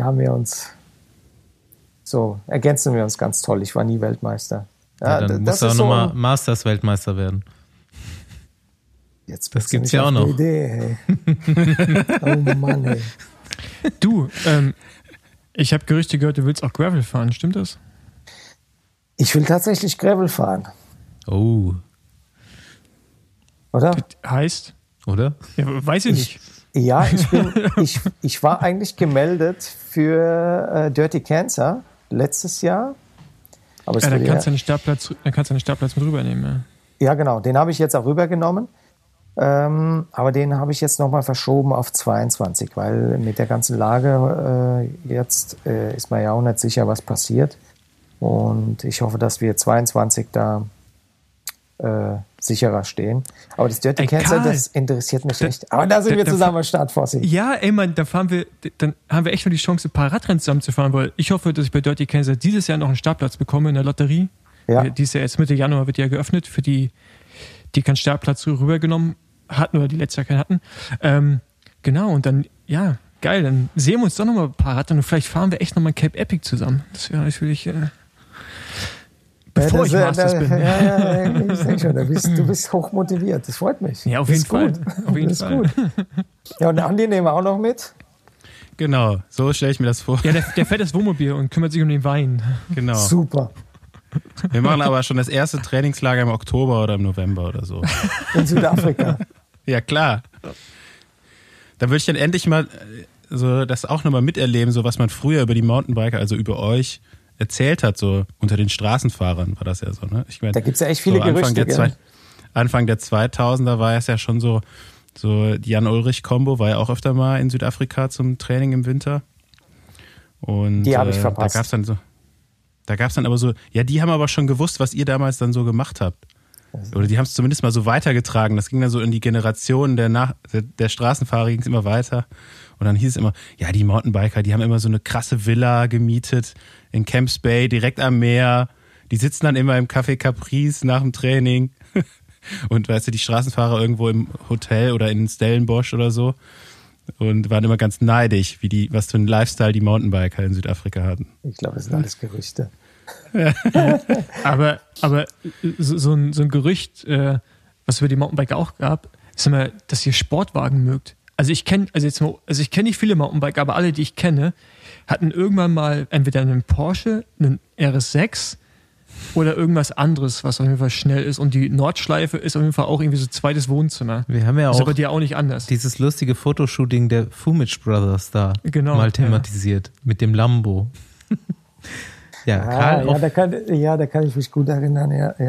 ergänzen wir uns ganz toll. Ich war nie Weltmeister. Ja, dann musst du auch nochmal Masters-Weltmeister werden. Jetzt das gibt's ja auch noch. Idee, hey. Oh Mann, ey. Du, ich habe Gerüchte gehört, du willst auch Gravel fahren, stimmt das? Ich will tatsächlich Gravel fahren. Oh. Oder? Das heißt? Oder? Ja, weiß ich nicht. Ja, ich war eigentlich gemeldet für Dirty Cancer. letztes Jahr. Aber es Ja, dann wurde kannst du einen Startplatz mit rübernehmen. ja, genau. Den habe ich jetzt auch rübergenommen. Aber den habe ich jetzt nochmal verschoben auf 22, weil mit der ganzen Lage jetzt ist man ja auch nicht sicher, was passiert. Und ich hoffe, dass wir 22 da sicherer stehen. Aber das Dirty Cancer, das interessiert mich echt. Aber da sind wir zusammen am Start, Fossi. Ja, ey Mann, dann haben wir echt nur die Chance, ein paar Radrennen zusammenzufahren, weil ich hoffe, dass ich bei Dirty Cancer dieses Jahr noch einen Startplatz bekomme in der Lotterie. Ja. Die ist ja jetzt Mitte Januar, wird ja geöffnet, für die keinen Startplatz rübergenommen hatten oder die letztes Jahr keinen hatten. Genau, und dann, ja, geil, dann sehen wir uns doch nochmal ein paar Radrennen und vielleicht fahren wir echt nochmal Cape Epic zusammen. Das wäre natürlich... Bevor ich Masters bin. Ja, ich denke schon, du bist hoch motiviert. Das freut mich. Ja, auf jeden Fall. Auf jeden das Fall. Ist gut. Ja, und Andi nehmen wir auch noch mit. Genau, so stelle ich mir das vor. Ja, der fährt das Wohnmobil und kümmert sich um den Wein. Genau. Super. Wir machen aber schon das erste Trainingslager im Oktober oder im November oder so. In Südafrika. Ja, klar. Da würde ich dann endlich mal so das auch nochmal miterleben, so was man früher über die Mountainbiker, also über euch, erzählt hat, so unter den Straßenfahrern war das ja so, ne? Ich meine, da gibt es ja echt viele Gerüchte. Anfang der 2000er war es ja schon so die Jan-Ulrich-Kombo war ja auch öfter mal in Südafrika zum Training im Winter. Und die habe ich verpasst. Da gab es dann aber so, ja, die haben aber schon gewusst, was ihr damals dann so gemacht habt. Oder die haben es zumindest mal so weitergetragen. Das ging dann so in die Generation der Straßenfahrer, ging es immer weiter. Und dann hieß es immer, ja, die Mountainbiker, die haben immer so eine krasse Villa gemietet in Camps Bay, direkt am Meer. Die sitzen dann immer im Café Caprice nach dem Training. Und weißt du, die Straßenfahrer irgendwo im Hotel oder in Stellenbosch oder so. Und waren immer ganz neidisch, was für einen Lifestyle die Mountainbiker in Südafrika hatten. Ich glaube, das sind alles Gerüchte. aber so ein Gerücht, was es für die Mountainbiker auch gab, ist immer, dass ihr Sportwagen mögt. Also ich kenne nicht viele Mountainbiker, aber alle, die ich kenne, hatten irgendwann mal entweder einen Porsche, einen RS6 oder irgendwas anderes, was auf jeden Fall schnell ist. Und die Nordschleife ist auf jeden Fall auch irgendwie so zweites Wohnzimmer. Wir haben ja ist auch aber dir auch nicht anders. Dieses lustige Fotoshooting der Fumich Brothers da mal thematisiert mit dem Lambo. Ja, da kann ich mich gut erinnern.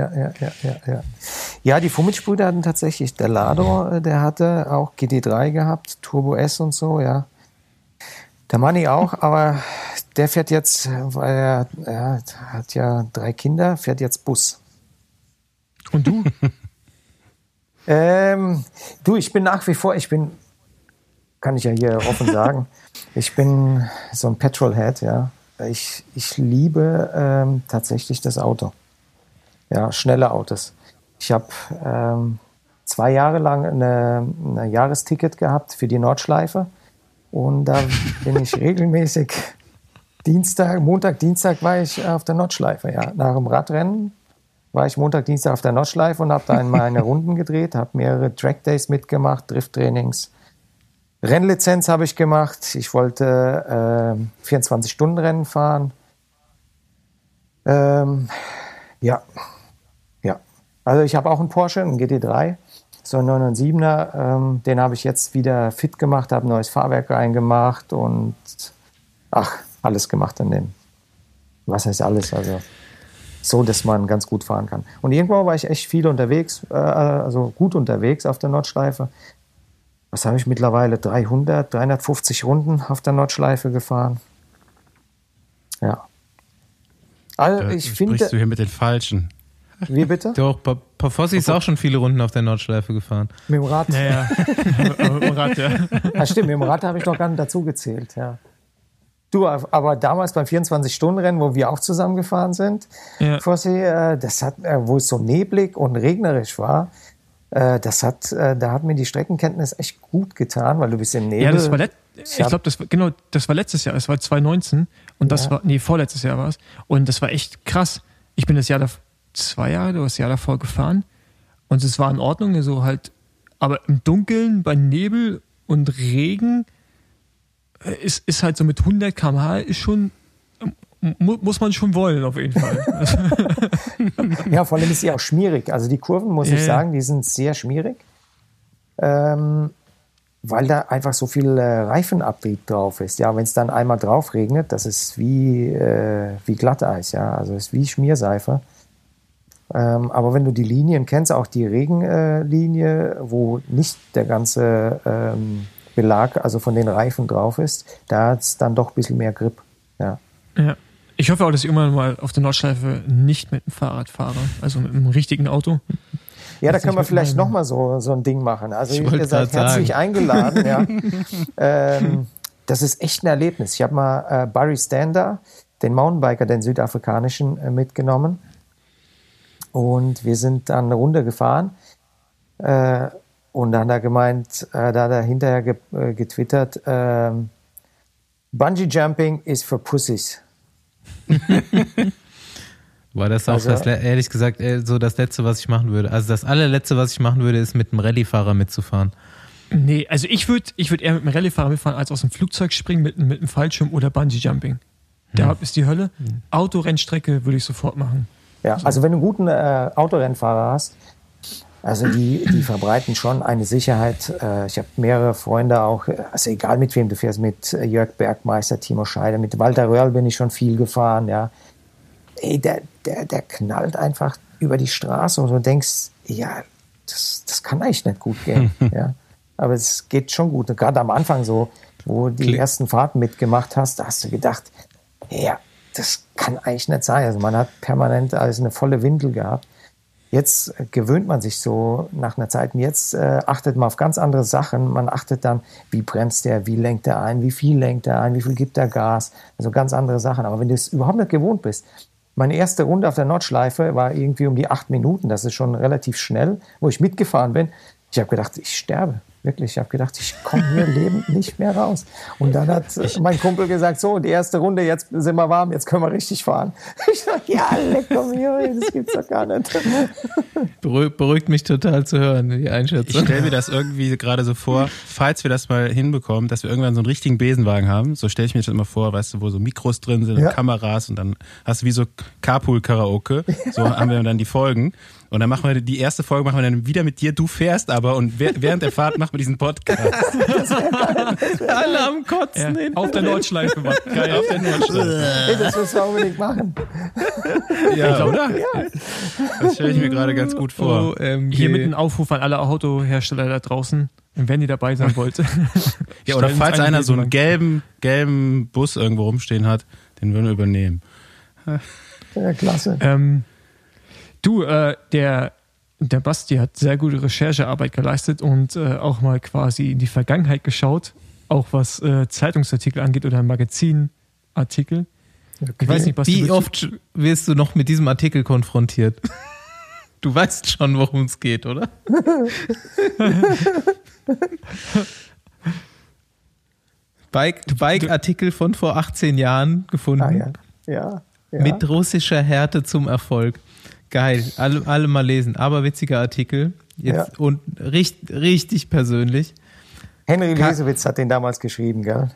Ja, die Fumich-Brüder hatten tatsächlich, der Lado, der hatte auch GT3 gehabt, Turbo S und so, ja. Der Manni auch, aber der fährt jetzt, weil er hat ja 3 Kinder, fährt jetzt Bus. Und du? Ich bin nach wie vor, kann ich ja hier offen sagen, ich bin so ein Petrolhead, ja. Ich liebe tatsächlich das Auto. Ja, schnelle Autos. Ich habe 2 Jahre lang ein Jahresticket gehabt für die Nordschleife und da bin ich regelmäßig Montag, Dienstag war ich auf der Nordschleife. Ja. Nach dem Radrennen war ich Montag, Dienstag auf der Nordschleife und habe da meine Runden gedreht, habe mehrere Trackdays mitgemacht, Drifttrainings. Rennlizenz habe ich gemacht. Ich wollte 24-Stunden-Rennen fahren. Ja. Also ich habe auch einen Porsche, einen GT3, so einen 907er. Den habe ich jetzt wieder fit gemacht, habe ein neues Fahrwerk reingemacht und alles gemacht an dem. Was heißt alles? Also so, dass man ganz gut fahren kann. Und irgendwo war ich echt viel unterwegs, also gut unterwegs auf der Nordschleife. Was habe ich mittlerweile? 350 Runden auf der Nordschleife gefahren. Ja. Also ich finde. Sprichst du hier mit den Falschen? Wie bitte? Doch, Pafossi ist auch schon viele Runden auf der Nordschleife gefahren. Mit dem Rad? Ja. Mit dem Rad, ja. Ja, stimmt, mit dem Rad habe ich noch gar nicht dazu gezählt, ja. Du, aber damals beim 24-Stunden-Rennen, wo wir auch zusammen gefahren sind, ja. Fossi, wo es so neblig und regnerisch war, da hat mir die Streckenkenntnis echt gut getan, weil du bist im Nebel. Ja, ich glaube, das war letztes Jahr, es war 2019 und das war, vorletztes Jahr war es. Und das war echt krass. Ich bin das Jahr davor gefahren und es war in Ordnung, so halt, aber im Dunkeln, bei Nebel und Regen ist halt so mit 100 km/h ist schon, muss man schon wollen, auf jeden Fall. Ja, vor allem ist sie auch schmierig. Also die Kurven, muss ich sagen, die sind sehr schmierig. weil da einfach so viel Reifenabrieb drauf ist. Ja, wenn es dann einmal drauf regnet, das ist wie Glatteis, ja, also ist wie Schmierseife. Aber wenn du die Linien kennst, auch die Regenlinie, wo nicht der ganze Belag, also von den Reifen drauf ist, da hat es dann doch ein bisschen mehr Grip. Ja. Ja. Ich hoffe auch, dass ich irgendwann mal auf der Nordschleife nicht mit dem Fahrrad fahre, also mit einem richtigen Auto. Ja, da können wir vielleicht nochmal so ein Ding machen. Also ihr seid herzlich eingeladen. Ja. Das ist echt ein Erlebnis. Ich habe mal Barry Stander, den Mountainbiker, den südafrikanischen, mitgenommen. Und wir sind dann eine Runde gefahren. Und dann hat er gemeint, da hat er hinterher getwittert, Bungee Jumping ist für Pussys. War das auch ehrlich gesagt so das Letzte, was ich machen würde? Also das allerletzte, was ich machen würde, ist mit einem Rallye-Fahrer mitzufahren. Nee, also ich würd eher mit einem Rallye-Fahrer mitfahren, als aus dem Flugzeug springen mit einem Fallschirm oder Bungee-Jumping. Da ist die Hölle. Autorennstrecke würde ich sofort machen. Ja, also wenn du einen guten Autorennfahrer hast, also die verbreiten schon eine Sicherheit. Ich habe mehrere Freunde auch, also egal mit wem du fährst, mit Jörg Bergmeister, Timo Scheider, mit Walter Röhrl bin ich schon viel gefahren, ja. Ey, der knallt einfach über die Straße und du denkst, ja, das kann eigentlich nicht gut gehen, ja. Aber es geht schon gut. Und gerade am Anfang so, wo du die ersten Fahrten mitgemacht hast, da hast du gedacht, ja, das kann eigentlich nicht sein. Also man hat permanent alles eine volle Windel gehabt. Jetzt gewöhnt man sich so nach einer Zeit. Und jetzt achtet man auf ganz andere Sachen. Man achtet dann, wie bremst der, wie lenkt er ein, wie viel lenkt er ein, wie viel gibt er Gas. Also ganz andere Sachen. Aber wenn du es überhaupt nicht gewohnt bist. Meine erste Runde auf der Nordschleife war irgendwie um die 8 Minuten. Das ist schon relativ schnell, wo ich mitgefahren bin. Ich habe gedacht, ich sterbe. Wirklich, ich habe gedacht, ich komme hier lebend nicht mehr raus. Und dann hat mein Kumpel gesagt, so, die erste Runde, jetzt sind wir warm, jetzt können wir richtig fahren. Ich sage, ja, lecker mir, das gibt's doch gar nicht. Beruhigt mich total zu hören, die Einschätzung. Ich stelle mir das irgendwie gerade so vor, falls wir das mal hinbekommen, dass wir irgendwann so einen richtigen Besenwagen haben, so stelle ich mir das immer vor, weißt du, wo so Mikros drin sind und Kameras und dann hast du wie so Carpool-Karaoke, so haben wir dann die Folgen. Und dann machen wir die erste Folge machen wir dann wieder mit dir, du fährst aber und während der Fahrt machen wir diesen Podcast. Alle am Kotzen. Ja, auf der Nordschleife, Mann. Geil, auf der Nordschleife. Hey, das müssen wir unbedingt machen. Ja, oder? Ja. Das stelle ich mir gerade ganz gut vor. Hier mit einem Aufruf an alle Autohersteller da draußen, wenn ihr dabei sein wollt. Ja, oder falls einer so einen gelben Bus irgendwo rumstehen hat, den würden wir übernehmen. Ja, klasse. Der Basti hat sehr gute Recherchearbeit geleistet und auch mal quasi in die Vergangenheit geschaut, auch was Zeitungsartikel angeht oder Magazinartikel. Okay. Ich weiß nicht, Basti, wie oft wirst du noch mit diesem Artikel konfrontiert? Du weißt schon, worum es geht, oder? Bike-Artikel von vor 18 Jahren gefunden. Ah, ja. Mit russischer Härte zum Erfolg. Geil, alle mal lesen. Aber witziger Artikel. Jetzt und richtig persönlich. Henry Lesewitz hat den damals geschrieben, gell?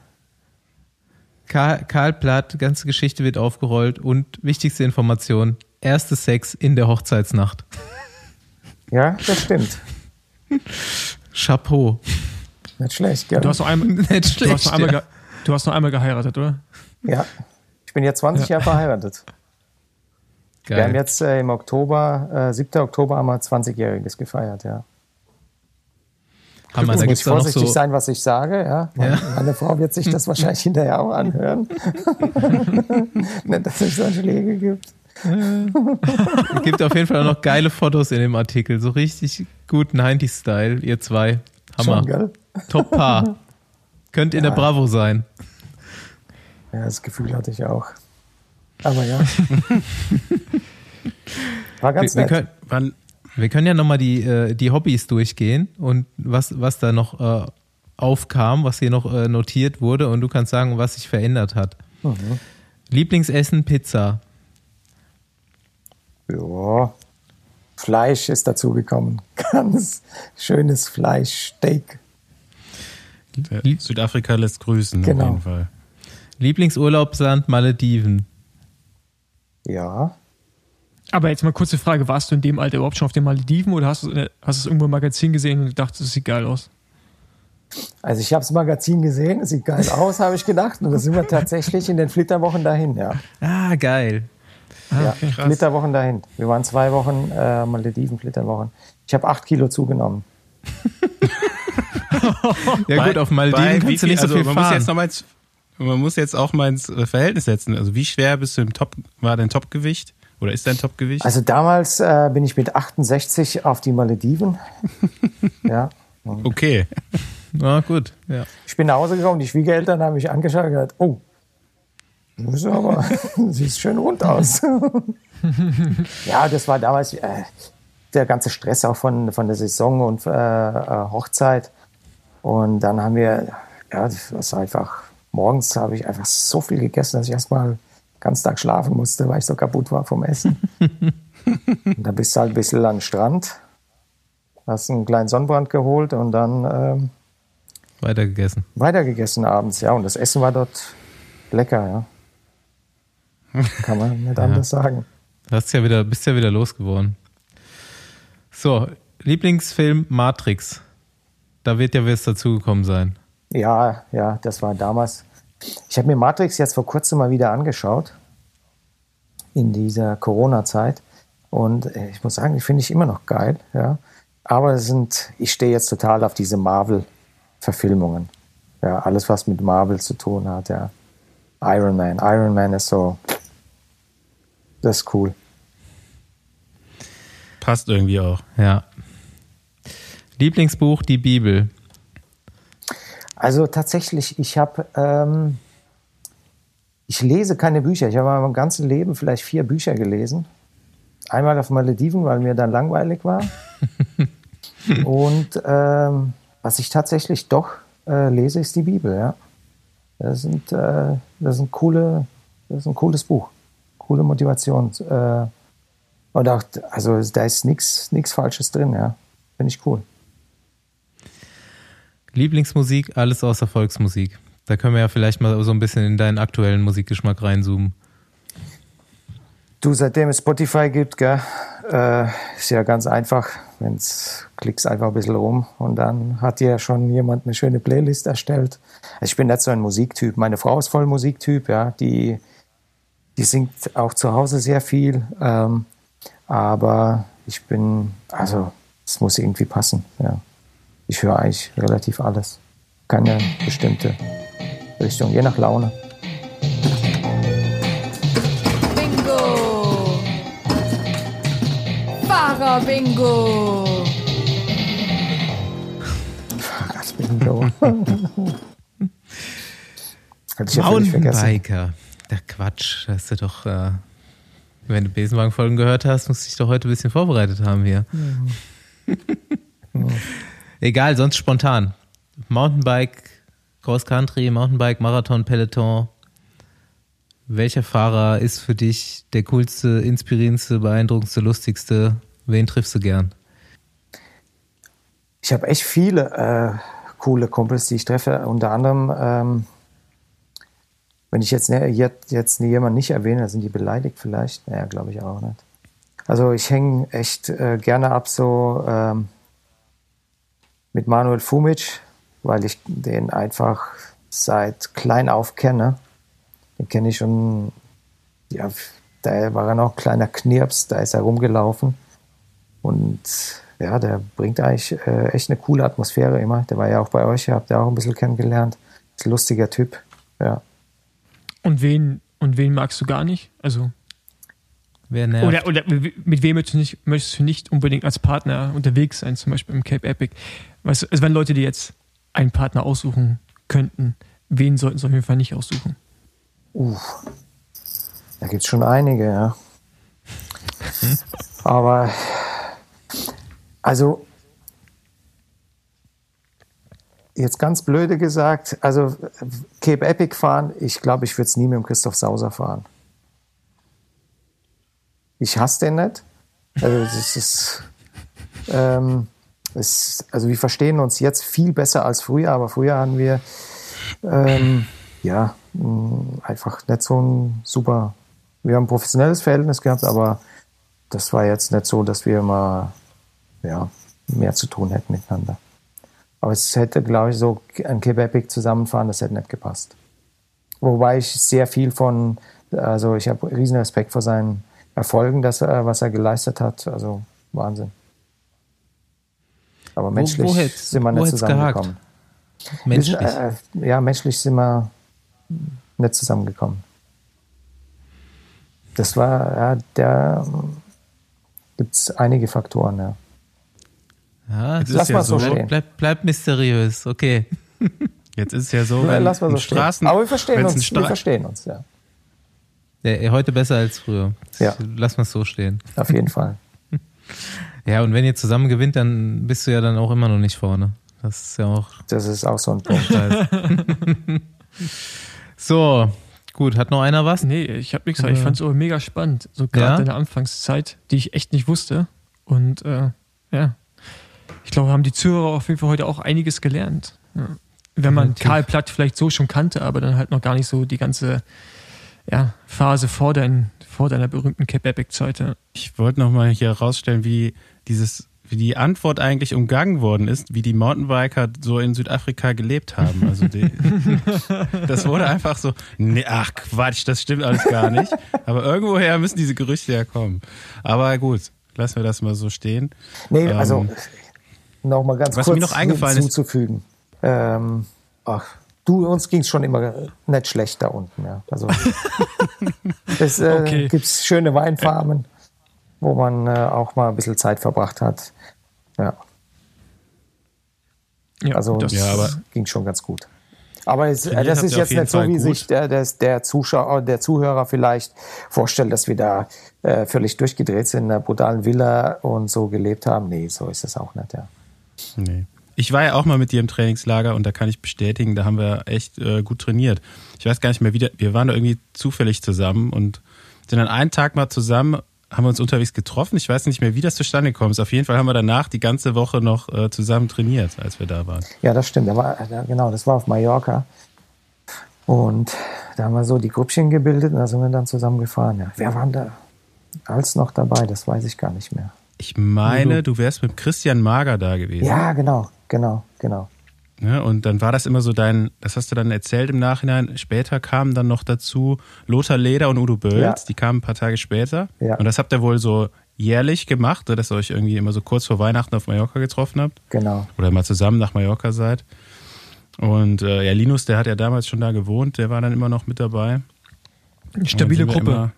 Karl Platt, ganze Geschichte wird aufgerollt und wichtigste Information, erste Sex in der Hochzeitsnacht. Ja, das stimmt. Chapeau. Nicht schlecht, gell? Du hast noch einmal geheiratet, oder? Ja, ich bin jetzt 20 Jahre verheiratet. Geil. Wir haben jetzt im Oktober, 7. Oktober haben wir 20-Jähriges gefeiert, ja. Hammer, Jetzt da muss gibt's ich da noch vorsichtig so, sein, was ich sage. Ja? Meine Frau wird sich das wahrscheinlich hinterher auch anhören. Nicht, dass es so Schläge gibt. es gibt auf jeden Fall auch noch geile Fotos in dem Artikel. So richtig gut 90s-Style, ihr zwei. Hammer. Schon, gell? Top Paar. Könnt in der Bravo sein. Ja, das Gefühl hatte ich auch. Aber ja. War ganz nett. Wir können ja nochmal die Hobbys durchgehen und was da noch aufkam, was hier noch notiert wurde und du kannst sagen, was sich verändert hat. Mhm. Lieblingsessen, Pizza. Ja, Fleisch ist dazugekommen. Ganz schönes Fleischsteak. Südafrika lässt grüßen, Genau. auf jeden Fall. Lieblingsurlaubsland, Malediven. Ja. Aber jetzt mal kurze Frage, warst du in dem Alter überhaupt schon auf den Malediven oder hast du es irgendwo im Magazin gesehen und gedacht, das sieht geil aus? Also ich habe das Magazin gesehen, es sieht geil aus, habe ich gedacht. Und da sind wir tatsächlich in den Flitterwochen dahin, ja. Ah, geil. Ja, Flitterwochen dahin. Wir waren 2 Wochen Malediven-Flitterwochen. Ich habe 8 Kilo zugenommen. Ja gut, auf Malediven kannst du nicht so viel fahren. Man muss jetzt auch mal ins Verhältnis setzen. Also wie schwer bist du war dein Topgewicht? Oder ist dein Topgewicht? Also damals bin ich mit 68 auf die Malediven. Ja. Okay. Na gut, ja. Ich bin nach Hause gekommen, die Schwiegereltern haben mich angeschaut und gesagt, oh, du bist aber, siehst schön rund aus. Ja, das war damals der ganze Stress auch von der Saison und Hochzeit. Und dann haben wir, ja, das war einfach, morgens habe ich einfach so viel gegessen, dass ich erstmal den ganzen Tag schlafen musste, weil ich so kaputt war vom Essen. Und dann bist du halt ein bisschen an den Strand, hast einen kleinen Sonnenbrand geholt und dann Weitergegessen abends, ja. Und das Essen war dort lecker, ja. Kann man nicht anders sagen. Bist ja wieder losgeworden. So, Lieblingsfilm Matrix. Da wird ja was dazugekommen sein. Ja, das war damals. Ich habe mir Matrix jetzt vor kurzem mal wieder angeschaut. In dieser Corona-Zeit. Und ich muss sagen, die finde ich immer noch geil, ja. Aber ich stehe jetzt total auf diese Marvel-Verfilmungen. Ja, alles, was mit Marvel zu tun hat, ja. Iron Man ist so, das ist cool. Passt irgendwie auch. Ja. Lieblingsbuch, die Bibel. Also tatsächlich, ich lese keine Bücher. Ich habe in meinem ganzen Leben vielleicht 4 Bücher gelesen. Einmal auf Malediven, weil mir dann langweilig war. Und was ich tatsächlich doch lese, ist die Bibel, ja. Das ist ein cooles Buch. Coole Motivation. Und auch, also da ist nichts Falsches drin, ja. Finde ich cool. Lieblingsmusik, alles außer Volksmusik. Da können wir ja vielleicht mal so ein bisschen in deinen aktuellen Musikgeschmack reinzoomen. Du, seitdem es Spotify gibt, gell, ist ja ganz einfach. Klickst einfach ein bisschen rum und dann hat dir schon jemand eine schöne Playlist erstellt. Also ich bin nicht so ein Musiktyp. Meine Frau ist voll Musiktyp, ja. Die singt auch zu Hause sehr viel. Aber es muss irgendwie passen, ja. Ich höre eigentlich relativ alles. Keine bestimmte Richtung, je nach Laune. Bingo! Fahrer-Bingo! Fahrer-Bingo. Hatte ich ja völlig vergessen. Mountainbiker. Der Quatsch, hast du doch, wenn du Besenwagen-Folgen gehört hast, musst du dich doch heute ein bisschen vorbereitet haben hier. Ja. Egal, sonst spontan. Mountainbike, Cross Country, Mountainbike, Marathon, Peloton. Welcher Fahrer ist für dich der coolste, inspirierendste, beeindruckendste, lustigste? Wen triffst du gern? Ich habe echt viele coole Kumpels, die ich treffe. Unter anderem, wenn ich jetzt jemanden nicht erwähne, dann sind die beleidigt vielleicht. Naja, glaube ich auch nicht. Also ich hänge echt gerne ab so mit Manuel Fumic, weil ich den einfach seit klein auf kenne. Den kenne ich schon, ja, da war er noch ein kleiner Knirps, da ist er rumgelaufen. Und ja, der bringt eigentlich echt eine coole Atmosphäre immer. Der war ja auch bei euch, ihr habt ja auch ein bisschen kennengelernt. Ist ein lustiger Typ, ja. Und wen magst du gar nicht? Also wer nervt? Oder mit wem möchtest du nicht unbedingt als Partner unterwegs sein, zum Beispiel im Cape Epic? Weißt du, also wenn Leute dir jetzt einen Partner aussuchen könnten, wen sollten sie auf jeden Fall nicht aussuchen? Da gibt es schon einige, ja. Aber also jetzt ganz blöde gesagt, also Cape Epic fahren, ich glaube, ich würde es nie mit dem Christoph Sauser fahren. Ich hasse den nicht. Also das ist, also wir verstehen uns jetzt viel besser als früher, aber früher hatten wir einfach nicht so ein super, wir haben ein professionelles Verhältnis gehabt, aber das war jetzt nicht so, dass wir immer mehr zu tun hätten miteinander. Aber es hätte, glaube ich, so ein Cape Epic zusammenfahren, das hätte nicht gepasst. Wobei ich sehr viel also ich habe riesen Respekt vor seinen Erfolgen, was er geleistet hat. Also Wahnsinn. Aber menschlich sind wir nicht zusammengekommen. Menschlich? Menschlich sind wir nicht zusammengekommen. Das war, gibt es einige Faktoren, ja. Ja, lass mal so stehen. Bleibt mysteriös, okay. Jetzt ist es ja so, wenn lass mal so Straßen... Aber wir verstehen uns, ja. Ja, heute besser als früher. Ja. Lass mal so stehen. Auf jeden Fall. Ja, und wenn ihr zusammen gewinnt, dann bist du ja dann auch immer noch nicht vorne. Das ist ja auch... Das ist auch so ein Punkt. So, gut, hat noch einer was? Nee, ich habe nichts, ich fand es aber mega spannend. So gerade in der Anfangszeit, die ich echt nicht wusste. Und ich glaube, haben die Zuhörer auf jeden Fall heute auch einiges gelernt. Ja. Wenn man Karl Platt vielleicht so schon kannte, aber dann halt noch gar nicht so die ganze Phase vor deiner berühmten Cape Epic Zeit. Ja. Ich wollte nochmal hier herausstellen, wie die Antwort eigentlich umgangen worden ist, wie die Mountainbiker so in Südafrika gelebt haben. Also das wurde einfach so, nee, ach Quatsch, das stimmt alles gar nicht. Aber irgendwoher müssen diese Gerüchte ja kommen. Aber gut, lassen wir das mal so stehen. Nee, also nochmal ganz was kurz mir noch eingefallen hinzuzufügen. Uns ging es schon immer nicht schlecht da unten. Ja. Also es gibt schöne Weinfarmen, wo man auch mal ein bisschen Zeit verbracht hat. Ja. Also das ging schon ganz gut. Aber das ist jetzt nicht so, wie sich der Zuhörer vielleicht vorstellt, dass wir da völlig durchgedreht sind, in einer brutalen Villa und so gelebt haben. Nee, so ist es auch nicht, ja. Nee. Ich war ja auch mal mit dir im Trainingslager und da kann ich bestätigen, da haben wir echt gut trainiert. Ich weiß gar nicht mehr, wir waren da irgendwie zufällig zusammen und sind dann einen Tag mal zusammen, haben wir uns unterwegs getroffen. Ich weiß nicht mehr, wie das zustande gekommen ist. Auf jeden Fall haben wir danach die ganze Woche noch zusammen trainiert, als wir da waren. Ja, das stimmt. Das war auf Mallorca. Und da haben wir so die Grüppchen gebildet und da sind wir dann zusammen gefahren. Ja. Wer waren da alles noch dabei? Das weiß ich gar nicht mehr. Ich meine, du wärst mit Christian Mager da gewesen. Ja, genau. Ja, und dann war das immer so das hast du dann erzählt im Nachhinein, später kamen dann noch dazu Lothar Leder und Udo Bölz, die kamen ein paar Tage später. Ja. Und das habt ihr wohl so jährlich gemacht, dass ihr euch irgendwie immer so kurz vor Weihnachten auf Mallorca getroffen habt. Genau. Oder mal zusammen nach Mallorca seid. Und Linus, der hat ja damals schon da gewohnt, der war dann immer noch mit dabei. Stabile Gruppe.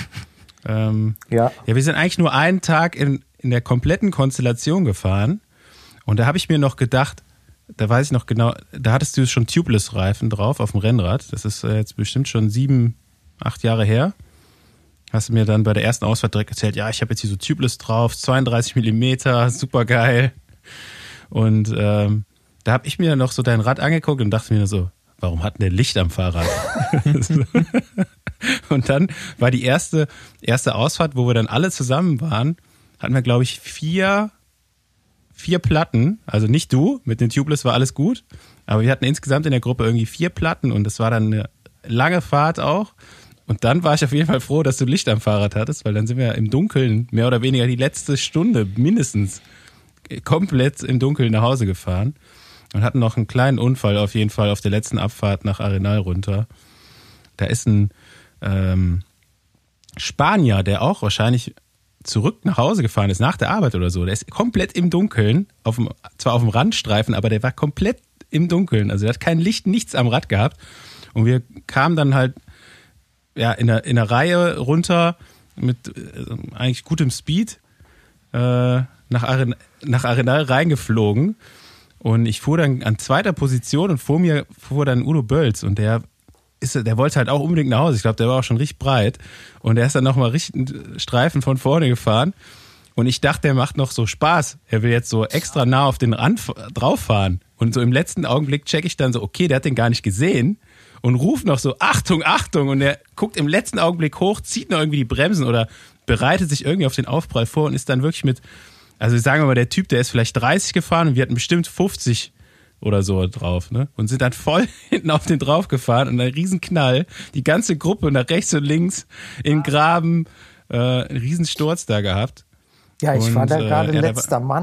Wir sind eigentlich nur einen Tag in der kompletten Konstellation gefahren. Und da habe ich mir noch gedacht, da weiß ich noch genau, da hattest du schon Tubeless-Reifen drauf auf dem Rennrad. Das ist jetzt bestimmt schon 7, 8 Jahre her. Hast du mir dann bei der ersten Ausfahrt direkt erzählt, ja, ich habe jetzt hier so Tubeless drauf, 32 mm, super geil. Und da habe ich mir noch so dein Rad angeguckt und dachte mir so, warum hat denn der Licht am Fahrrad? Und dann war die erste Ausfahrt, wo wir dann alle zusammen waren, hatten wir, glaube ich, vier Platten, also nicht du, mit den Tubeless war alles gut, aber wir hatten insgesamt in der Gruppe irgendwie 4 Platten und das war dann eine lange Fahrt auch. Und dann war ich auf jeden Fall froh, dass du Licht am Fahrrad hattest, weil dann sind wir im Dunkeln mehr oder weniger die letzte Stunde mindestens komplett im Dunkeln nach Hause gefahren und hatten noch einen kleinen Unfall auf jeden Fall auf der letzten Abfahrt nach Arenal runter. Da ist ein Spanier, der auch wahrscheinlich zurück nach Hause gefahren ist, nach der Arbeit oder so. Der ist komplett im Dunkeln, zwar auf dem Randstreifen, aber der war komplett im Dunkeln. Also der hat kein Licht, nichts am Rad gehabt. Und wir kamen dann halt in der Reihe runter mit eigentlich gutem Speed nach Arenal reingeflogen. Und ich fuhr dann an zweiter Position und vor mir fuhr dann Udo Bölz und der wollte halt auch unbedingt nach Hause. Ich glaube, der war auch schon richtig breit. Und der ist dann nochmal richtig Streifen von vorne gefahren. Und ich dachte, der macht noch so Spaß. Er will jetzt so extra nah auf den Rand drauf fahren. Und so im letzten Augenblick checke ich dann so, okay, der hat den gar nicht gesehen. Und ruft noch so, Achtung, Achtung. Und er guckt im letzten Augenblick hoch, zieht noch irgendwie die Bremsen oder bereitet sich irgendwie auf den Aufprall vor und ist dann wirklich also sagen wir mal, der Typ, der ist vielleicht 30 gefahren und wir hatten bestimmt 50 oder so drauf, ne? Und sind dann voll hinten auf den drauf gefahren und ein Riesenknall, die ganze Gruppe nach rechts und links in Graben, einen Riesensturz da gehabt. Ja, ich war da gerade letzter Mann.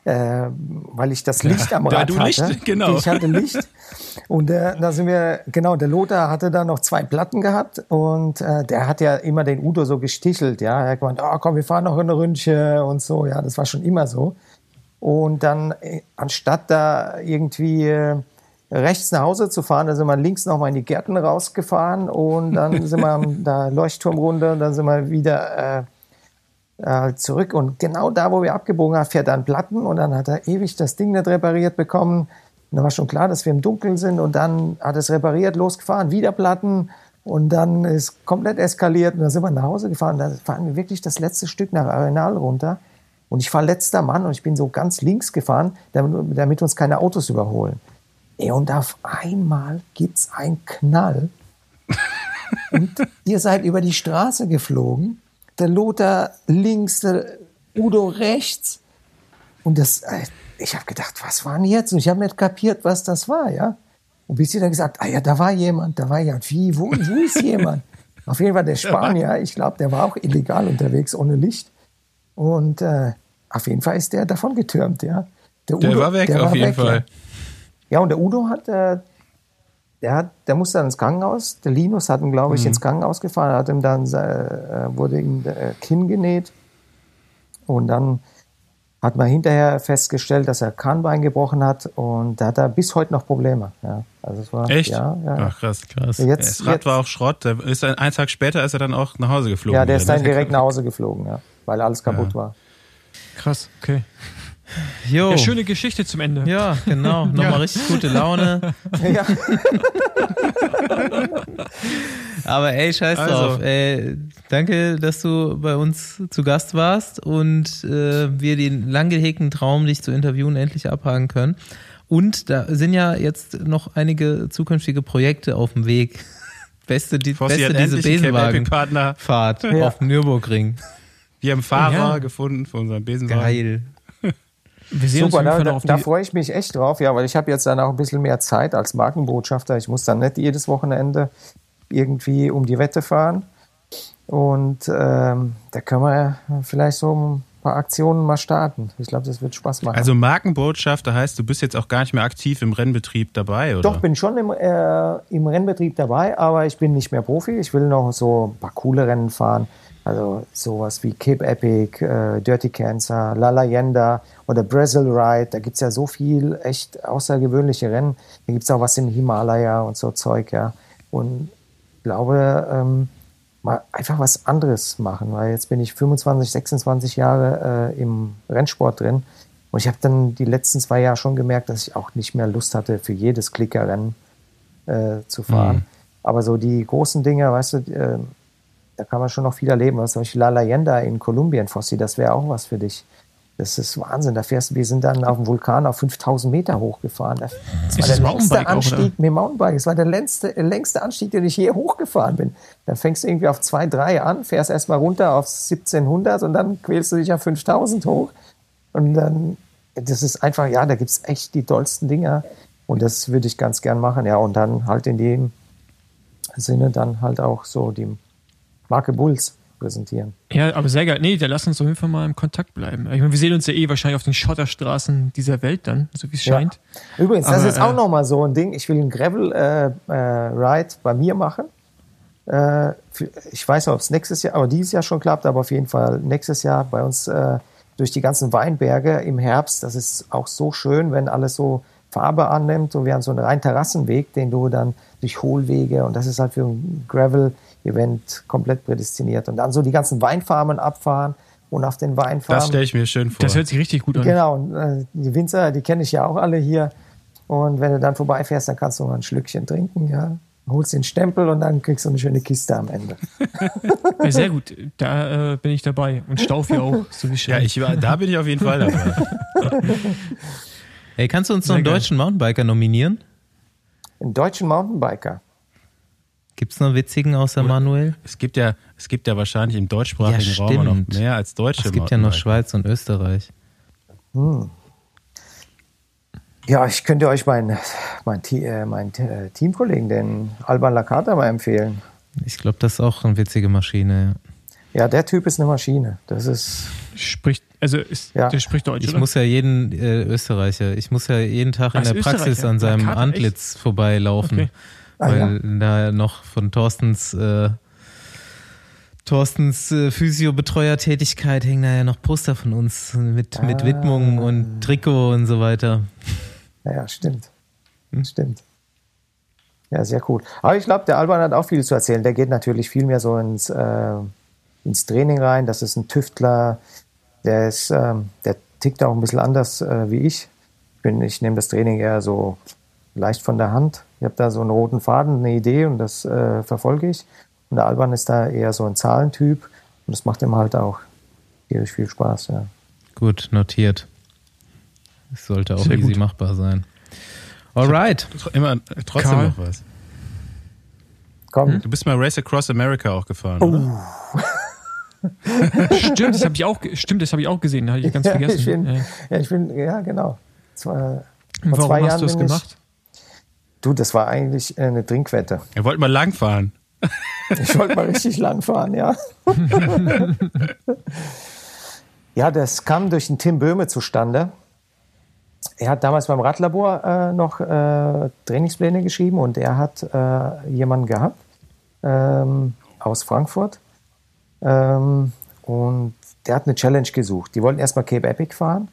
weil ich das Licht am Rad hatte. Licht, genau. Ich hatte Licht. Und da sind wir, genau, der Lothar hatte da noch 2 Platten gehabt und der hat ja immer den Udo so gestichelt, ja. Er hat gemeint, komm, wir fahren noch eine Ründchen und so, ja, das war schon immer so. Und dann, anstatt da irgendwie rechts nach Hause zu fahren, da sind wir links nochmal in die Gärten rausgefahren und dann sind wir da Leuchtturmrunde, dann sind wir wieder zurück und genau da, wo wir abgebogen haben, fährt er an Platten und dann hat er ewig das Ding nicht repariert bekommen. Und dann war schon klar, dass wir im Dunkeln sind und dann hat er es repariert, losgefahren, wieder Platten und dann ist komplett eskaliert und dann sind wir nach Hause gefahren. Da fahren wir wirklich das letzte Stück nach Arenal runter und ich war letzter Mann und ich bin so ganz links gefahren, damit uns keine Autos überholen. Und auf einmal gibt's einen Knall und ihr seid über die Straße geflogen. Der Lothar links, der Udo rechts. Und ich habe gedacht, was war denn jetzt? Und ich habe nicht kapiert, was das war, ja. Und bis sie dann gesagt, ja, da war jemand. Wie, wo ist jemand? Auf jeden Fall der Spanier, ich glaube, der war auch illegal unterwegs, ohne Licht. Und auf jeden Fall ist der davon getürmt, ja. Der war weg, auf jeden Fall. Ja, und der Udo der musste dann ins Krankenhaus. Der Linus hat ihn, glaube ich, ins Krankenhaus gefahren. Hat ihm dann, wurde ihm Kinn genäht. Und dann hat man hinterher festgestellt, dass er Kahnbein gebrochen hat. Und da hat er bis heute noch Probleme. Ja, also es war, echt? Ja. Ach, krass. Das Rad war auch Schrott. Einen Tag später ist er dann auch nach Hause geflogen. Ja, der ist dann direkt nach Hause geflogen, ja, weil alles kaputt war. Krass, okay. Jo. Ja, schöne Geschichte zum Ende. Ja, genau. Nochmal richtig gute Laune. Ja. Aber ey, scheiß drauf. Danke, dass du bei uns zu Gast warst und wir den lang gehegten Traum, dich zu interviewen, endlich abhaken können. Und da sind ja jetzt noch einige zukünftige Projekte auf dem Weg. Beste diese Besenwagenfahrt auf dem Nürburgring. Wir haben Fahrer gefunden für unseren Besenwagen. Geil. Wir sehen super, da freue ich mich echt drauf, ja, weil ich habe jetzt dann auch ein bisschen mehr Zeit als Markenbotschafter. Ich muss dann nicht jedes Wochenende irgendwie um die Wette fahren. Und da können wir vielleicht so ein paar Aktionen mal starten. Ich glaube, das wird Spaß machen. Also Markenbotschafter heißt, du bist jetzt auch gar nicht mehr aktiv im Rennbetrieb dabei, oder? Doch, bin schon im Rennbetrieb dabei, aber ich bin nicht mehr Profi. Ich will noch so ein paar coole Rennen fahren. Also sowas wie Cape Epic, Dirty Cancer, La Leyenda oder Brazil Ride. Da gibt es ja so viel echt außergewöhnliche Rennen. Da gibt es auch was im Himalaya und so Zeug, ja. Und ich glaube, mal einfach was anderes machen, weil jetzt bin ich 25, 26 Jahre im Rennsport drin. Und ich habe dann die letzten 2 Jahre schon gemerkt, dass ich auch nicht mehr Lust hatte, für jedes Klickerrennen zu fahren. Aber so die großen Dinge, weißt du, da kann man schon noch viel erleben. Was zum Beispiel La Leyenda in Kolumbien, Fossi, das wäre auch was für dich. Das ist Wahnsinn. Wir sind dann auf dem Vulkan auf 5000 Meter hochgefahren. Das war der längste Anstieg mit Mountainbike. Das war der längste Anstieg, den ich je hochgefahren bin. Dann fängst du irgendwie auf 2, 3 an, fährst erstmal runter auf 1700 und dann quälst du dich auf 5000 hoch. Und dann, das ist einfach, ja, da gibt es echt die tollsten Dinger. Und das würde ich ganz gern machen. Ja, und dann halt in dem Sinne dann halt auch so die Marke Bulls präsentieren. Ja, aber sehr geil. Nee, da lass uns auf jeden Fall mal im Kontakt bleiben. Ich meine, wir sehen uns ja wahrscheinlich auf den Schotterstraßen dieser Welt dann, so wie es scheint. Übrigens, das ist auch nochmal so ein Ding. Ich will einen Gravel-Ride bei mir machen. Ich weiß nicht, ob es nächstes Jahr, aber dieses Jahr schon klappt, aber auf jeden Fall nächstes Jahr bei uns durch die ganzen Weinberge im Herbst. Das ist auch so schön, wenn alles so Farbe annimmt und wir haben so einen reinen Terrassenweg, den du dann durch Hohlwege und das ist halt für ein Gravel-Event komplett prädestiniert. Und dann so die ganzen Weinfarmen abfahren und auf den Weinfarmen. Das stelle ich mir schön vor. Das hört sich richtig gut an. Genau, und die Winzer, die kenne ich ja auch alle hier. Und wenn du dann vorbeifährst, dann kannst du mal ein Schlückchen trinken, ja. Holst den Stempel und dann kriegst du eine schöne Kiste am Ende. Ja, sehr gut, da bin ich dabei. Und Staufi auch, so wie schön. Ja, da bin ich auf jeden Fall dabei. Hey, kannst du uns noch einen deutschen Mountainbiker nominieren? Einen deutschen Mountainbiker? Gibt es noch witzigen außer Manuel? Es gibt ja wahrscheinlich im deutschsprachigen Raum noch mehr als deutsche Es gibt ja noch Schweiz und Österreich. Ja, ich könnte euch meinen Teamkollegen, den Alban Lakata, mal empfehlen. Ich glaube, das ist auch eine witzige Maschine. Ja, der Typ ist eine Maschine. Das ist. Der spricht Deutsch, Ich oder? muss ja jeden Österreicher, ich muss ja jeden Tag in der Praxis Österreicher? an seinem Ja, Antlitz vorbeilaufen. Okay. Weil da noch von Thorstens Physio-Betreuer-Tätigkeit hängen da ja noch Poster von uns mit Widmungen und Trikot und so weiter. Ja, stimmt. Stimmt. Ja, sehr cool. Aber ich glaube, der Alban hat auch viel zu erzählen. Der geht natürlich viel mehr so ins Training rein. Das ist ein Tüftler. Der tickt auch ein bisschen anders wie ich. Ich nehme das Training eher so leicht von der Hand. Ich habe da so einen roten Faden, eine Idee und das verfolge ich. Und der Alban ist da eher so ein Zahlentyp und das macht ihm halt auch tierisch viel Spaß. Ja. Gut, notiert. Das sollte auch Sehr easy gut. machbar sein. Alright. Trotzdem Karl? noch was. Komm, Du bist mal Race Across America auch gefahren, oder? Stimmt, das habe ich auch gesehen. Da hatte ich ganz vergessen. ja, genau. Vor Warum 2 hast Jahren du das bin gemacht? Du, das war eigentlich eine Trinkwette. Er wollte mal langfahren. Ich wollte mal richtig lang fahren, ja. Ja, das kam durch den Tim Böhme zustande. Er hat damals beim Radlabor noch Trainingspläne geschrieben und er hat jemanden gehabt aus Frankfurt und der hat eine Challenge gesucht. Die wollten erstmal Cape Epic fahren,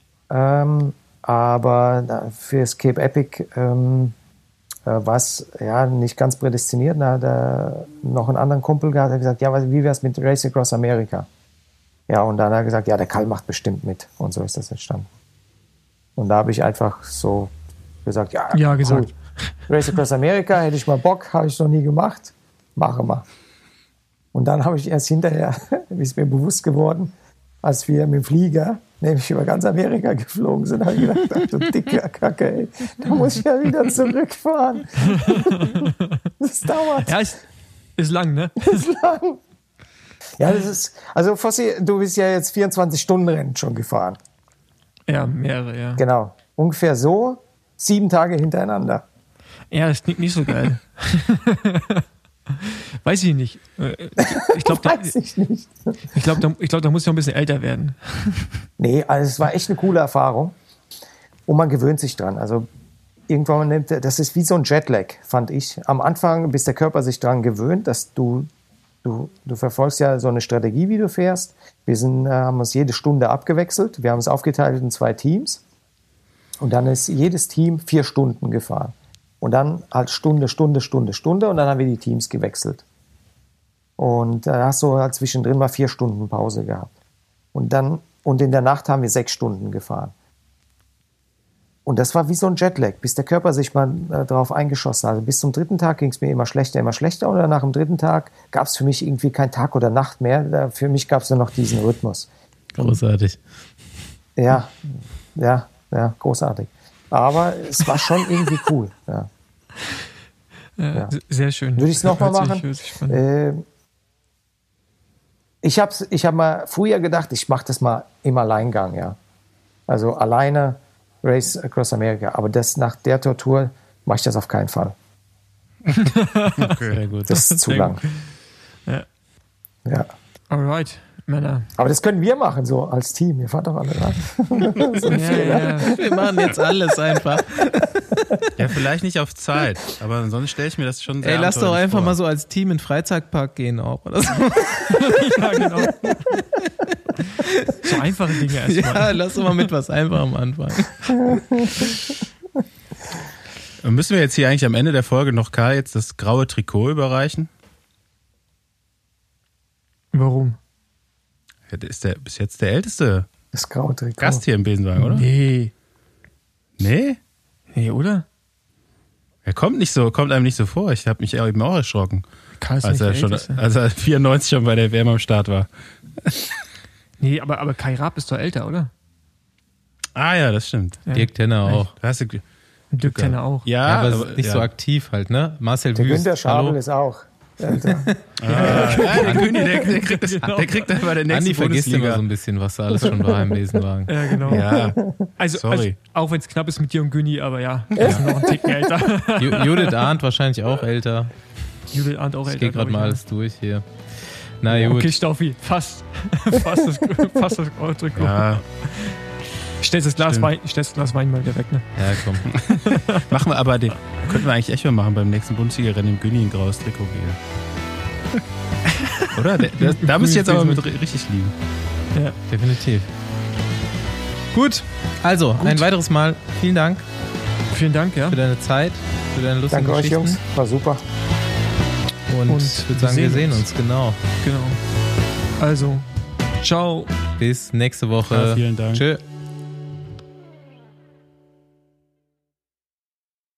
aber fürs Cape Epic war es ja nicht ganz prädestiniert. Da hat er noch einen anderen Kumpel gehabt, der hat gesagt, ja, wie wäre es mit Race Across America? Ja, und dann hat er gesagt, ja, der Karl macht bestimmt mit. Und so ist das entstanden. Und da habe ich einfach so gesagt, Ja, gesagt. Cool. Race Across America, hätte ich mal Bock, habe ich noch nie gemacht, mache mal. Und dann habe ich erst hinterher, ist mir bewusst geworden, als wir mit dem Flieger, nämlich über ganz Amerika geflogen sind, habe ich gedacht, ach du dicke Kacke, ey, da muss ich ja wieder zurückfahren. Das dauert. Ja, ist lang, ne? Ist lang. Ja, das ist, also Fossi, du bist ja jetzt 24-Stunden-Rennen schon gefahren. Ja, mehrere, ja. Genau. Ungefähr so, 7 Tage hintereinander. Ja, das klingt nicht so geil. Weiß ich nicht. Ich glaube, Weiß ich nicht. da muss ich noch ein bisschen älter werden. Nee, also es war echt eine coole Erfahrung. Und man gewöhnt sich dran. Also irgendwann das ist wie so ein Jetlag, fand ich. Am Anfang, bis der Körper sich dran gewöhnt, dass du verfolgst ja so eine Strategie, wie du fährst. Wir haben uns jede Stunde abgewechselt. Wir haben es aufgeteilt in 2 Teams. Und dann ist jedes Team 4 Stunden gefahren. Und dann halt Stunde. Und dann haben wir die Teams gewechselt. Und da hast du halt zwischendrin mal 4 Stunden Pause gehabt. Und in der Nacht haben wir 6 Stunden gefahren. Und das war wie so ein Jetlag, bis der Körper sich mal darauf eingeschossen hat. Also bis zum 3. Tag ging es mir immer schlechter. Und nach dem 3. Tag gab es für mich irgendwie kein Tag oder Nacht mehr. Für mich gab es nur noch diesen Rhythmus. Großartig. Ja, großartig. Aber es war schon irgendwie cool. Ja. Ja. Sehr schön. Würde ich es nochmal Hört machen? sich spannend. Ich hab mal früher gedacht, ich mache das mal im Alleingang. Ja. Also alleine Race Across America. Aber nach der Tortur mache ich das auf keinen Fall. Sehr gut. Das ist zu Sehr lang. gut. Ja. Ja. Alright, Männer. Aber das können wir machen, so als Team. Ihr fahrt doch alle ran. So ein Fehler. Ja. Wir machen jetzt alles einfach. Ja, vielleicht nicht auf Zeit, aber ansonsten stelle ich mir das schon sehr Ey, lass doch abenteuerlich einfach vor. mal so als Team in den Freizeitpark gehen auch. Oder so. Ja, genau. So einfache Dinge erstmal. Ja, lass doch mal mit was Einfachem anfangen. Müssen wir jetzt hier eigentlich am Ende der Folge noch Karl jetzt das graue Trikot überreichen? Warum? Ja, der ist bis jetzt der älteste Das graue Trikot. Gast hier im Besenwagen, oder? Nee. Nee? Nee, oder? Er kommt einem nicht so vor. Ich habe mich eben auch erschrocken, Karl ist als nicht er, der Älteste. als er 94 schon bei der WM am Start war. Nee, aber Kai Raab ist doch älter, oder? Ah ja, das stimmt. Ja. Dirk Tenner auch. Da hast du, Dirk Tenner auch. ja, Ja, aber nicht ja. so aktiv halt, ne? Marcel Der Wüst, Günther Schabel hallo. ist auch älter. Der König, der kriegt das, der kriegt dann bei der nächsten Andi vergisst immer Bundesliga. so ein bisschen, was da alles schon war im Besenwagen. Ja, genau. Ja, Also sorry. auch wenn es knapp ist mit dir und Günni, aber ja, wir sind noch einen Ticken älter. Judith Arndt wahrscheinlich auch älter. Judith Arndt auch Ich älter. gehe gerade glaub mal ich, alles durch hier. Na gut. Okay, Staufi, fast das Trikot. Ja, Stellst das Glas Wein mal wieder weg, ne? Ja, komm. machen wir aber könnten wir eigentlich echt mal machen beim nächsten Bundesliga-Rennen im Günni ein graues Trikot gehen. Oder? Da müsst ihr jetzt aber mit richtig liegen. Ja. Definitiv. Gut, also ein weiteres Mal vielen Dank Vielen Dank, ja. für deine Zeit, für deine lustigen Danke euch, Geschichten. Jungs. War super. Und ich würde sagen, wir sehen uns, genau. Genau. Also, ciao. Bis nächste Woche. Ja, vielen Dank. Tschö.